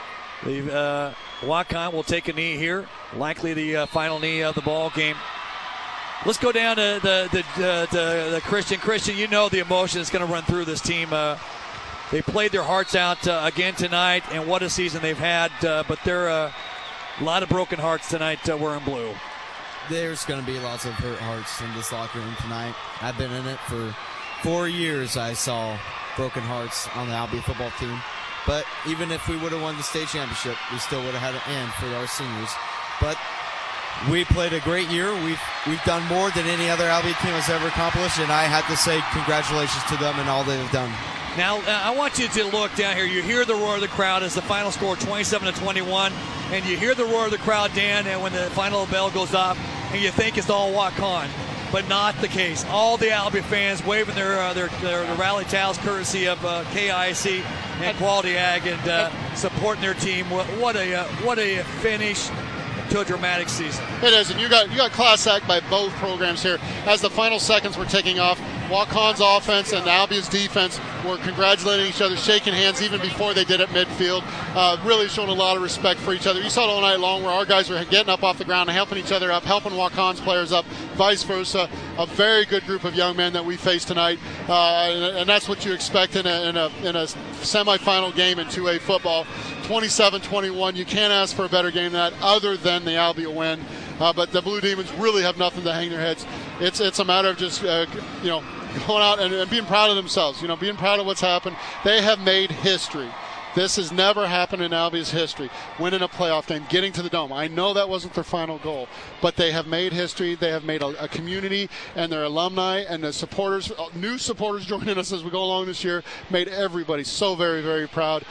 Speaker 1: Waukon will take a knee here, likely the final knee of the ball game. Let's go down to the Christian. Christian, you know the emotion that's going to run through this team. They played their hearts out again tonight, and what a season they've had. But there are a lot of broken hearts tonight wearing blue.
Speaker 11: There's going to be lots of hurt hearts in this locker room tonight. I've been in it for 4 years. I saw broken hearts on the Albion football team. But even if we would have won the state championship, we still would have had an end for our seniors. But we played a great year. We've done more than any other Albion team has ever accomplished, and I had to say congratulations to them and all they've done.
Speaker 1: Now, I want you to look down here. You hear the roar of the crowd as the final score 27-21, and you hear the roar of the crowd, Dan, and when the final bell goes off, and you think it's all Waukon. But not the case. All the Albion fans waving their rally towels, courtesy of KIC and Quality Ag, and supporting their team. What a finish to a dramatic season.
Speaker 2: It is, and you got class act by both programs here. As the final seconds were ticking off, Waukon's offense and Albion's defense were congratulating each other, shaking hands even before they did at midfield, really showing a lot of respect for each other. You saw it all night long where our guys were getting up off the ground and helping each other up, helping Waukon's players up, vice versa. A very good group of young men that we faced tonight, and that's what you expect in a semifinal game in 2A football. 27-21, you can't ask for a better game than that other than the Albion win. But the Blue Demons really have nothing to hang their heads. It's a matter of just going out and being proud of themselves. Being proud of what's happened. They have made history. This has never happened in Albion's history. Winning a playoff game, getting to the Dome. I know that wasn't their final goal, but they have made history. They have made a community, and their alumni and the supporters, new supporters joining us as we go along this year, made everybody so very, very proud.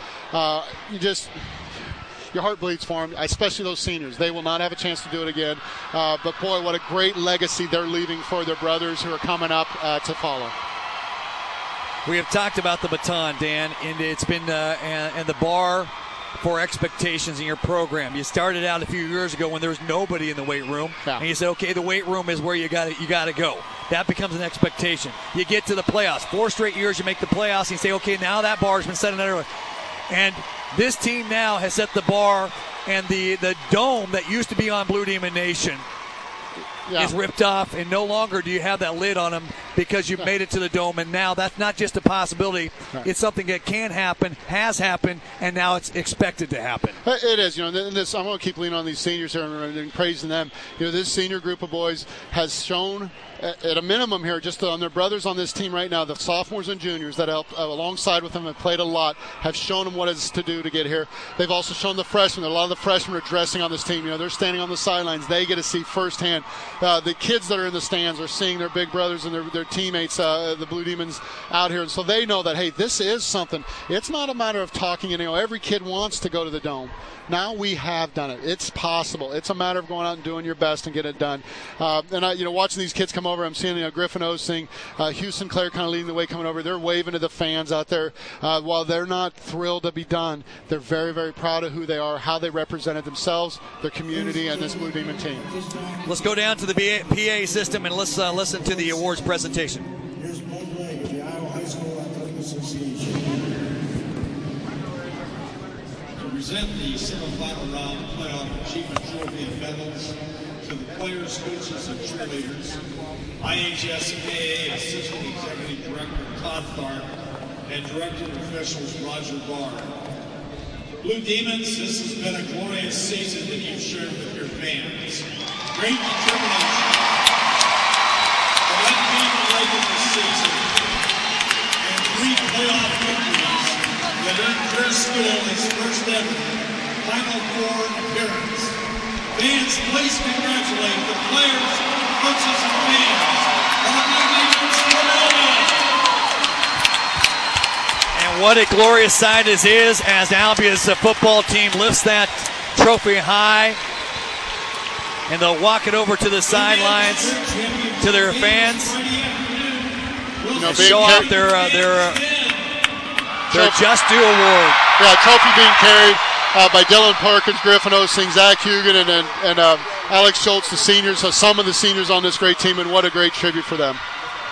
Speaker 2: Your heart bleeds for them, especially those seniors. They will not have a chance to do it again. But, boy, what a great legacy they're leaving for their brothers who are coming up to follow.
Speaker 1: We have talked about the baton, Dan, and it's been and the bar for expectations in your program. You started out a few years ago when there was nobody in the weight room, and you said, okay, the weight room is where you got to go. That becomes an expectation. You get to the playoffs. 4 straight years you make the playoffs, and you say, okay, now that bar has been set another way. And this team now has set the bar, and the dome that used to be on Blue Demon Nation is ripped off, and no longer do you have that lid on them. because you've made it to the Dome, and now that's not just a possibility.
Speaker 2: Right.
Speaker 1: It's something that can happen, has happened, and now it's expected to happen.
Speaker 2: It is. And this, I'm going to keep leaning on these seniors here and praising them. This senior group of boys has shown, at a minimum here, just on their brothers on this team right now, the sophomores and juniors that helped alongside with them and played a lot, have shown them what it's to do to get here. They've also shown the freshmen. A lot of the freshmen are dressing on this team. They're standing on the sidelines. They get to see firsthand. The kids that are in the stands are seeing their big brothers and their teammates, the Blue Demons, out here. And so they know that, hey, this is something. It's not a matter of talking. Every kid wants to go to the Dome. Now we have done it. It's possible. It's a matter of going out and doing your best and get it done. Watching these kids come over, I'm seeing Griffin Osing, Hugh Sinclair kind of leading the way coming over. They're waving to the fans out there. While they're not thrilled to be done, they're very, very proud of who they are, how they represented themselves, their community, and this Blue Demon team.
Speaker 1: Let's go down to the PA system and let's listen to the awards presentation.
Speaker 5: Here's Bud Lake, the Iowa High School Athletic Association.
Speaker 19: To present the semifinal round playoff achievement trophy and medals to the players, coaches, and cheerleaders, IHSAA Assistant Executive Director Todd Tharp and Director of Officials Roger Barr. Blue Demons, this has been a glorious season that you've shared with your fans. Great determination. The left being late in the season and 3 playoff victories that earned Chris School his first ever Final Four appearance. Fans, please congratulate the players, coaches, and fans of the Blue Demons from Albia.
Speaker 1: And what a glorious sight this is as Albia's football team lifts that trophy high. And they'll walk it over to the sidelines to their fans. And show off their Just Due award.
Speaker 2: Yeah, trophy being carried by Dylan Perkins, Griffin Osing, Zach Hugan, and Alex Schultz, the seniors. So some of the seniors on this great team, and what a great tribute for them.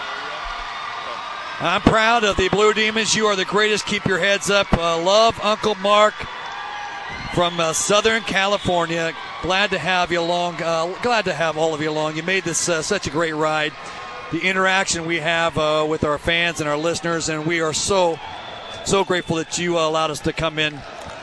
Speaker 1: I'm proud of the Blue Demons. You are the greatest. Keep your heads up. Love Uncle Mark from Southern California. Glad to have you along. Glad to have all of you along. You made this such a great ride. The interaction we have with our fans and our listeners, and we are so grateful that you allowed us to come in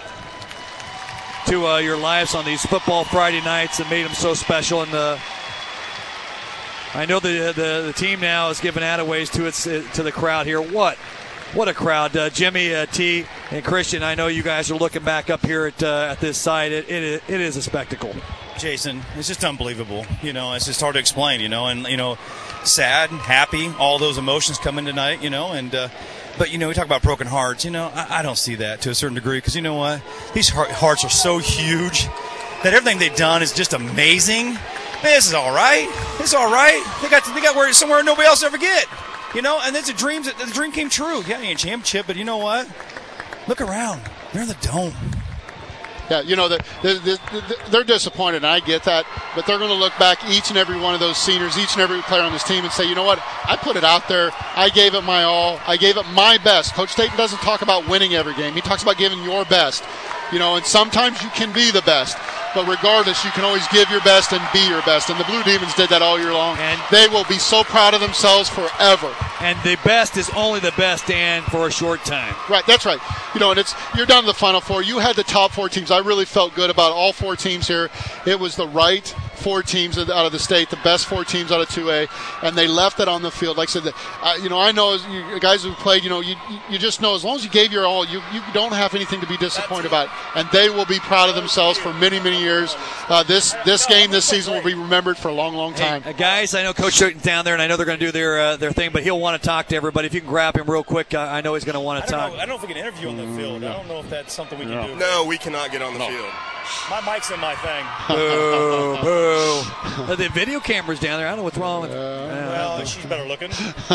Speaker 1: to your lives on these football Friday nights and made them so special. And I know the team now is giving attaways to the crowd here. What a crowd. Jimmy, T, and Christian, I know you guys are looking back up here at this site. It is a spectacle.
Speaker 4: Jason, it's just unbelievable. It's just hard to explain, and, sad, happy, all those emotions come in tonight, but, we talk about broken hearts. I don't see that to a certain degree because, you know what? These hearts are so huge that everything they've done is just amazing. Man, this is all right. It's all right. They got where somewhere nobody else ever get. And it's the dream came true. Yeah, you ain't championship, but you know what? Look around. They're in the Dome.
Speaker 2: Yeah, they're disappointed, and I get that. But they're going to look back, each and every one of those seniors, each and every player on this team, and say, you know what? I put it out there. I gave it my all. I gave it my best. Coach Staten doesn't talk about winning every game. He talks about giving your best. And sometimes you can be the best. But regardless, you can always give your best and be your best. And the Blue Demons did that all year long. And they will be so proud of themselves forever.
Speaker 1: And the best is only the best, Dan, for a short time.
Speaker 2: Right, that's right. And you're down to the Final Four. You had the top 4 teams. I really felt good about all 4 teams here. It was the right 4 teams out of the state, the best 4 teams out of 2A, and they left it on the field. Like I said, I know as you guys who played, you just know as long as you gave your all, you don't have anything to be disappointed about. And they will be proud of themselves for many, many years. This game this season will be remembered for a long, long time.
Speaker 1: Hey, guys, I know Coach Staten's down there, and I know they're going to do their thing, but he'll want to talk to everybody. If you can grab him real quick, I know he's going to want to talk.
Speaker 4: I don't know if we can interview on the field. I don't know if that's something we can do.
Speaker 3: No, we cannot get on the field.
Speaker 4: My mic's in my thing.
Speaker 1: Boo, boo. The video camera's down there. I don't know what's wrong with
Speaker 4: well, she's better looking.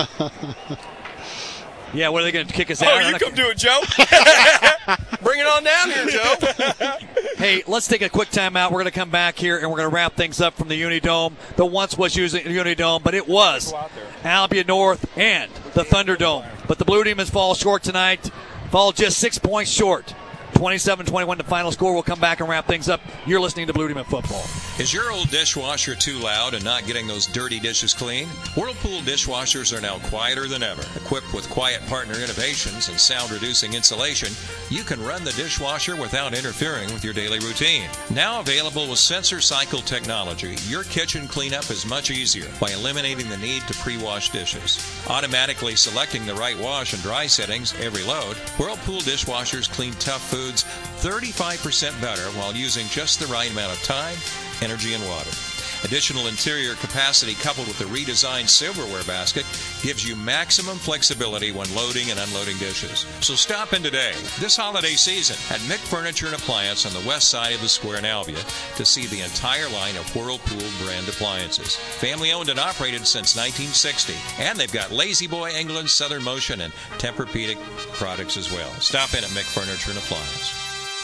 Speaker 1: Yeah, what are they going to kick us out?
Speaker 3: Oh, you come do it, Joe. Bring it on down here, Joe.
Speaker 1: Hey, let's take a quick timeout. We're going to come back here, and we're going to wrap things up from the Unidome. The once was using Unidome, but it was Albia North and the Thunderdome. But the Blue Demons fall short tonight, fall just 6 points short. 27-21 the final score. We'll come back and wrap things up. You're listening to Blue Demon Football.
Speaker 9: Is your old dishwasher too loud and not getting those dirty dishes clean? Whirlpool dishwashers are now quieter than ever. Equipped with Quiet Partner innovations and sound-reducing insulation, you can run the dishwasher without interfering with your daily routine. Now available with sensor cycle technology, your kitchen cleanup is much easier by eliminating the need to pre-wash dishes. Automatically selecting the right wash and dry settings every load, Whirlpool dishwashers clean tough foods 35% better while using just the right amount of time, energy, and water. Additional interior capacity coupled with the redesigned silverware basket gives you maximum flexibility when loading and unloading dishes. So stop in today, this holiday season, at Mick Furniture and Appliance on the west side of the square in Albia to see the entire line of Whirlpool brand appliances. Family owned and operated since 1960. And they've got Lazy Boy, England, Southern Motion, and Tempur-Pedic products as well. Stop in at Mick Furniture and Appliance.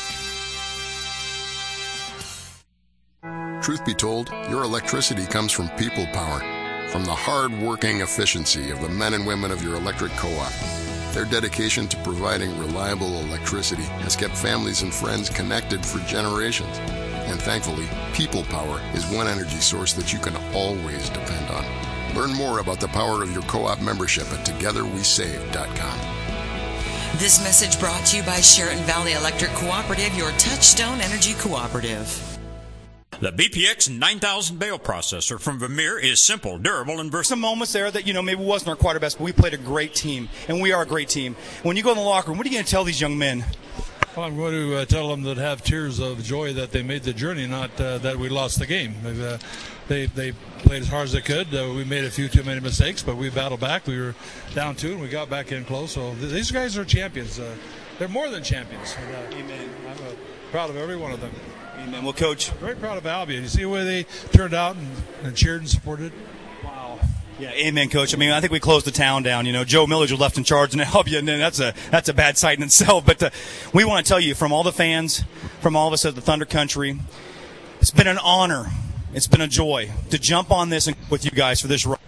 Speaker 16: Truth be told, your electricity comes from people power, from the hard-working efficiency of the men and women of your electric co-op. Their dedication to providing reliable electricity has kept families and friends connected for generations. And thankfully, people power is one energy source that you can always depend on. Learn more about the power of your co-op membership at TogetherWeSave.com.
Speaker 8: This message brought to you by Sheraton Valley Electric Cooperative, your touchstone energy cooperative.
Speaker 20: The BPX 9000 bale processor from Vermeer is simple, durable, and versatile.
Speaker 4: Some moments there that, maybe wasn't our quite best, but we played a great team, and we are a great team. When you go in the locker room, what are you going to tell these young men?
Speaker 21: Well, I'm going to tell them that have tears of joy that they made the journey, not that we lost the game. They played as hard as they could. We made a few too many mistakes, but we battled back. We were down 2, and we got back in close. So these guys are champions. They're more than champions.
Speaker 4: Amen.
Speaker 21: I'm proud of every one of them.
Speaker 4: Amen. Well, Coach,
Speaker 21: very proud of Albion. You see the way they turned out and cheered and supported.
Speaker 4: Wow. Yeah, amen, Coach. I think we closed the town down. Joe Millage was left in charge in Albion, and that's a bad sight in itself. But we want to tell you, from all the fans, from all of us at the Thunder Country, it's been an honor. It's been a joy to jump on this and with you guys for this run.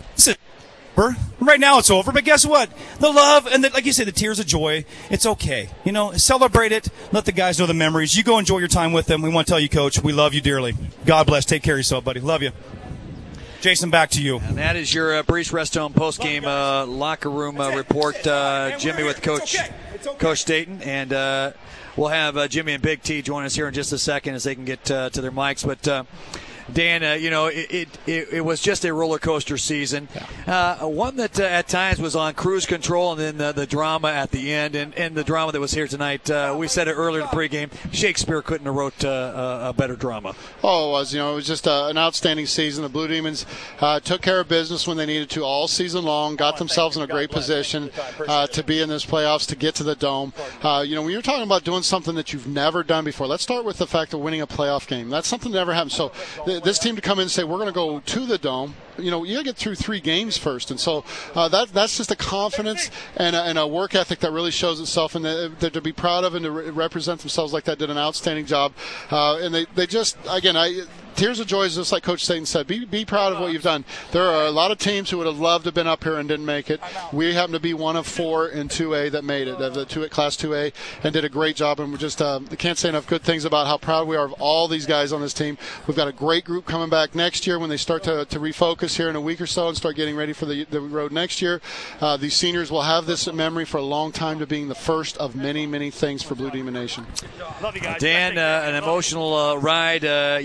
Speaker 4: Right now it's over, but guess what? The love and like you said, the tears of joy, it's okay. Celebrate it. Let the guys know the memories. You go enjoy your time with them. We want to tell you, Coach, we love you dearly. God bless. Take care of yourself, buddy. Love you. Jason, back to you.
Speaker 1: And that is your Brees Rest Home post-game locker room report. Jimmy with Coach Staten. And we'll have Jimmy and Big T join us here in just a second as they can get to their mics. But Dan, it was just a roller coaster season. One that at times was on cruise control, and then the drama at the end, and the drama that was here tonight. We said it earlier in the pregame. Shakespeare couldn't have wrote a better drama.
Speaker 2: Oh, it was. It was just an outstanding season. The Blue Demons took care of business when they needed to all season long. Got themselves in a great position to be in this playoffs, to get to the Dome. When you're talking about doing something that you've never done before, let's start with the fact of winning a playoff game. That's something that never happened. So this team to come in and say, we're going to go to the Dome, you got to get through 3 games first. And so that's just a confidence and a work ethic that really shows itself, and they're to be proud of and to represent themselves like that. Did an outstanding job. And they just, again, tears of joy is just like Coach Staten said. Be proud of what you've done. There are a lot of teams who would have loved to have been up here and didn't make it. We happen to be one of 4 in 2A that made it, the Class 2A, and did a great job. And we just can't say enough good things about how proud we are of all these guys on this team. We've got a great group coming back next year when they start to refocus here in a week or so and start getting ready for the road next year. These seniors will have this in memory for a long time, to being the first of many, many things for Blue Demon Nation.
Speaker 1: Love you guys. Dan, an emotional ride.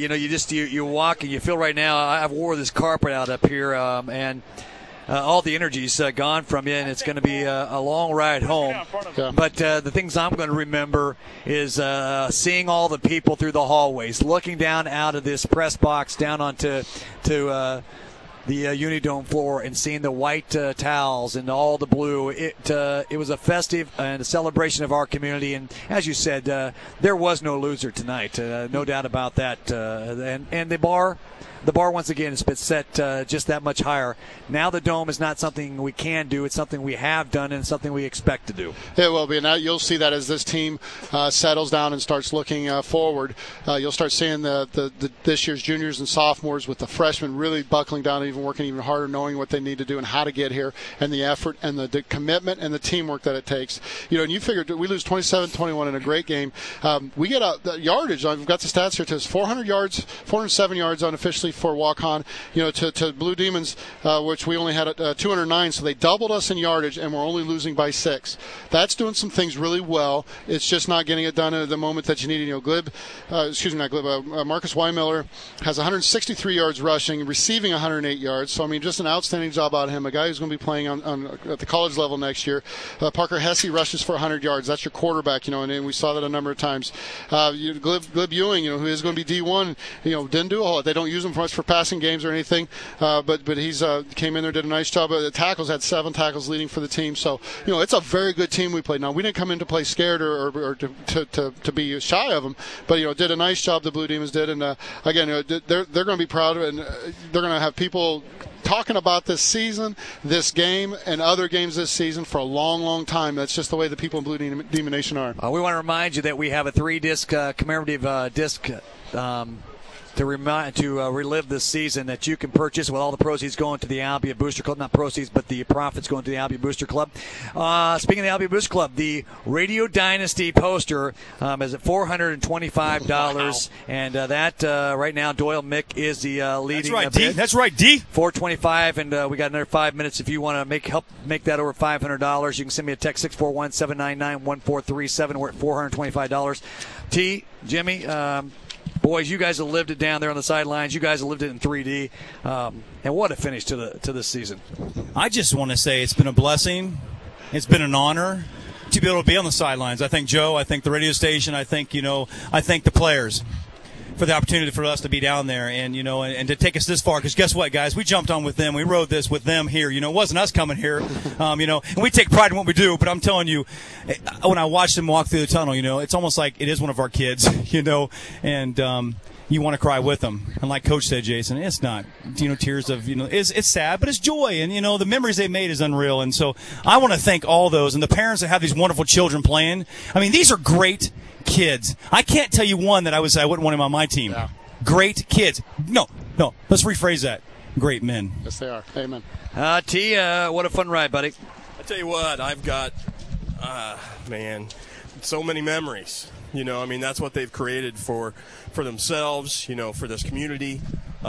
Speaker 1: You walk and you feel right now, I've wore this carpet out up here, and all the energy's gone from you, and it's going to be a long ride home. Yeah. But the things I'm going to remember is seeing all the people through the hallways, looking down out of this press box down onto the Unidome floor, and seeing the white towels and all the blue. It was a festive and a celebration of our community. And as you said, there was no loser tonight, no doubt about that. And the bar the bar once again has been set just that much higher. Now the Dome is not something we can do; it's something we have done and something we expect to do.
Speaker 2: It will be. Now you'll see that as this team settles down and starts looking forward. You'll start seeing this year's juniors and sophomores with the freshmen really buckling down and even working even harder, knowing what they need to do and how to get here, and the effort and the commitment and the teamwork that it takes. And you figured we lose 27-21 in a great game. We get the yardage. I've got the stats here. To 400 yards, 407 yards unofficially for walk-on. To Blue Demons, which we only had 209, so they doubled us in yardage, and we're only losing by 6. That's doing some things really well. It's just not getting it done at the moment that you need it. Marcus Weimiller has 163 yards rushing, receiving 108 yards. So, just an outstanding job out of him. A guy who's going to be playing at the college level next year. Parker Hesse rushes for 100 yards. That's your quarterback, and we saw that a number of times. Glib Ewing, who is going to be D1, didn't do a whole lot. They don't use him much for passing games or anything, but he's came in there, did a nice job. The tackles, had 7 tackles leading for the team. So, it's a very good team we played. Now, we didn't come in to play scared or to be shy of them, but, did a nice job, the Blue Demons did. And, again, they're going to be proud of it, and they're going to have people talking about this season, this game, and other games this season for a long, long time. That's just the way the people in Blue Demon Nation are.
Speaker 1: We want to remind you that we have a 3-disc commemorative disc to relive this season that you can purchase with all the proceeds going to the Albia Booster Club. Not proceeds, but the profits going to the Albia Booster Club. Speaking of the Albia Booster Club, the Radio Dynasty poster is at $425. Wow. And that, right now, Doyle Mick is the leading.
Speaker 4: That's right, D. That's right, D.
Speaker 1: $425, and we got another 5 minutes. If you want to help make that over $500, you can send me a text, 641-799-1437. We're at $425. T, Jimmy, boys, you guys have lived it down there on the sidelines. You guys have lived it in 3D. And what a finish to this season.
Speaker 4: I just want to say it's been a blessing. It's been an honor to be able to be on the sidelines. I thank Joe. I thank the radio station. I thank the players for the opportunity for us to be down there and to take us this far. Because guess what, guys? We jumped on with them. We rode this with them here. It wasn't us coming here. And we take pride in what we do. But I'm telling you, when I watch them walk through the tunnel, it's almost like it is one of our kids, and you want to cry with them. And like Coach said, Jason, it's not, tears of, it's sad, but it's joy. And, the memories they made is unreal. And so I want to thank all those and the parents that have these wonderful children playing. These are great kids. I can't tell you one that I wouldn't want him on my team. Yeah. Great kids. No. Let's rephrase that. Great men.
Speaker 2: Yes, they are. Amen.
Speaker 1: T, what a fun ride, buddy.
Speaker 3: I tell you what, I've got, so many memories. That's what they've created for themselves, for this community.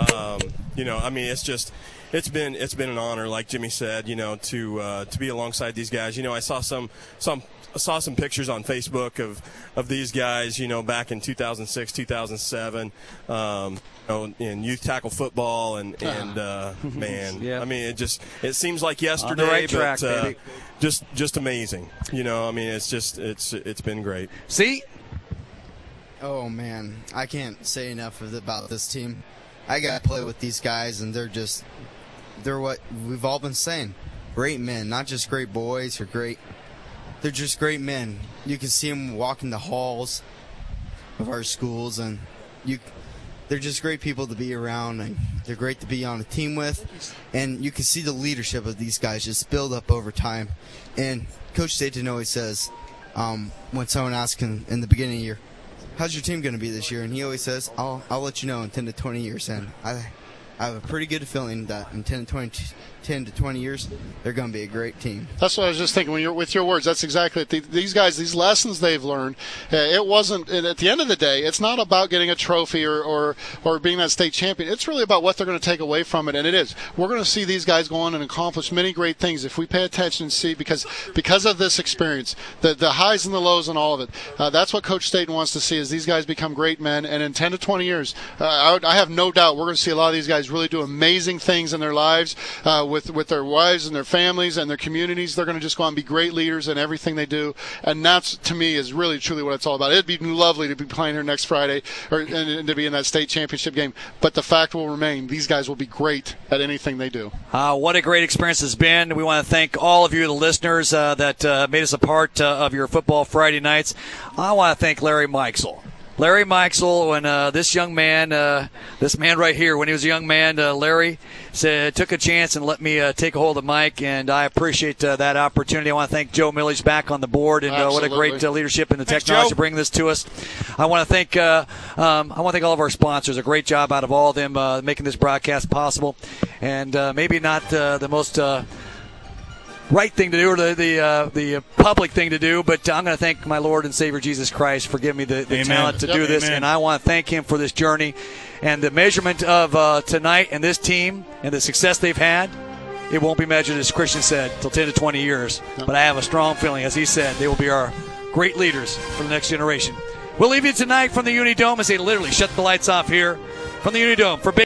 Speaker 3: It's been an honor, like Jimmy said, to be alongside these guys. I saw some pictures on Facebook of these guys, back in 2006, 2007, in youth tackle football, and man, yeah. It seems like yesterday,
Speaker 1: on the right track,
Speaker 3: but
Speaker 1: baby.
Speaker 3: just amazing. It's been great.
Speaker 1: See?
Speaker 11: Oh man, I can't say enough about this team. I got to play with these guys, and they're what we've all been saying. Great men, not just great boys or great. They're just great men. You can see them walking the halls of our schools, and they're just great people to be around, and they're great to be on a team with. And you can see the leadership of these guys just build up over time. And Coach Staten always says, when someone asks him in the beginning of the year, how's your team going to be this year? And he always says, I'll let you know in 10 to 20 years. And I have a pretty good feeling that in 10 to 20 years, they're going to be a great team.
Speaker 2: That's what I was just thinking when you're with your words. That's exactly it. These guys, these lessons they've learned, it wasn't, at the end of the day, it's not about getting a trophy or being that state champion. It's really about what they're going to take away from it, and it is. We're going to see these guys go on and accomplish many great things if we pay attention and see, because of this experience, the highs and the lows and all of it. That's what Coach Staten wants to see, is these guys become great men, and in 10 to 20 years, I have no doubt we're going to see a lot of these guys really do amazing things in their lives with their wives and their families and their communities. They're going to just go on and be great leaders in everything they do, and that's, to me, is really truly what it's all about. It'd be lovely to be playing here next Friday and to be in that state championship game, but the fact will remain, these guys will be great at anything they do.
Speaker 1: What a great experience it's been. We want to thank all of you, the listeners, that made us a part of your football Friday nights. I want to thank Larry Mikesell. Larry Mikesell, when this young man, this man right here, when he was a young man, Larry took a chance and let me take a hold of the mic, and I appreciate that opportunity. I want to thank Joe Millie's back on the board, and what a great leadership and the technology to bring this to us. I want to thank all of our sponsors. A great job out of all of them making this broadcast possible, and maybe not the most right thing to do, or the public thing to do, but I'm going to thank my Lord and Savior Jesus Christ for giving me the talent to do this, and I want to thank Him for this journey and the measurement of tonight and this team and the success they've had. It won't be measured, as Christian said, till 10 to 20 years, but I have a strong feeling, as he said, they will be our great leaders for the next generation. We'll leave you tonight from the Unidome as they literally shut the lights off here from the Unidome for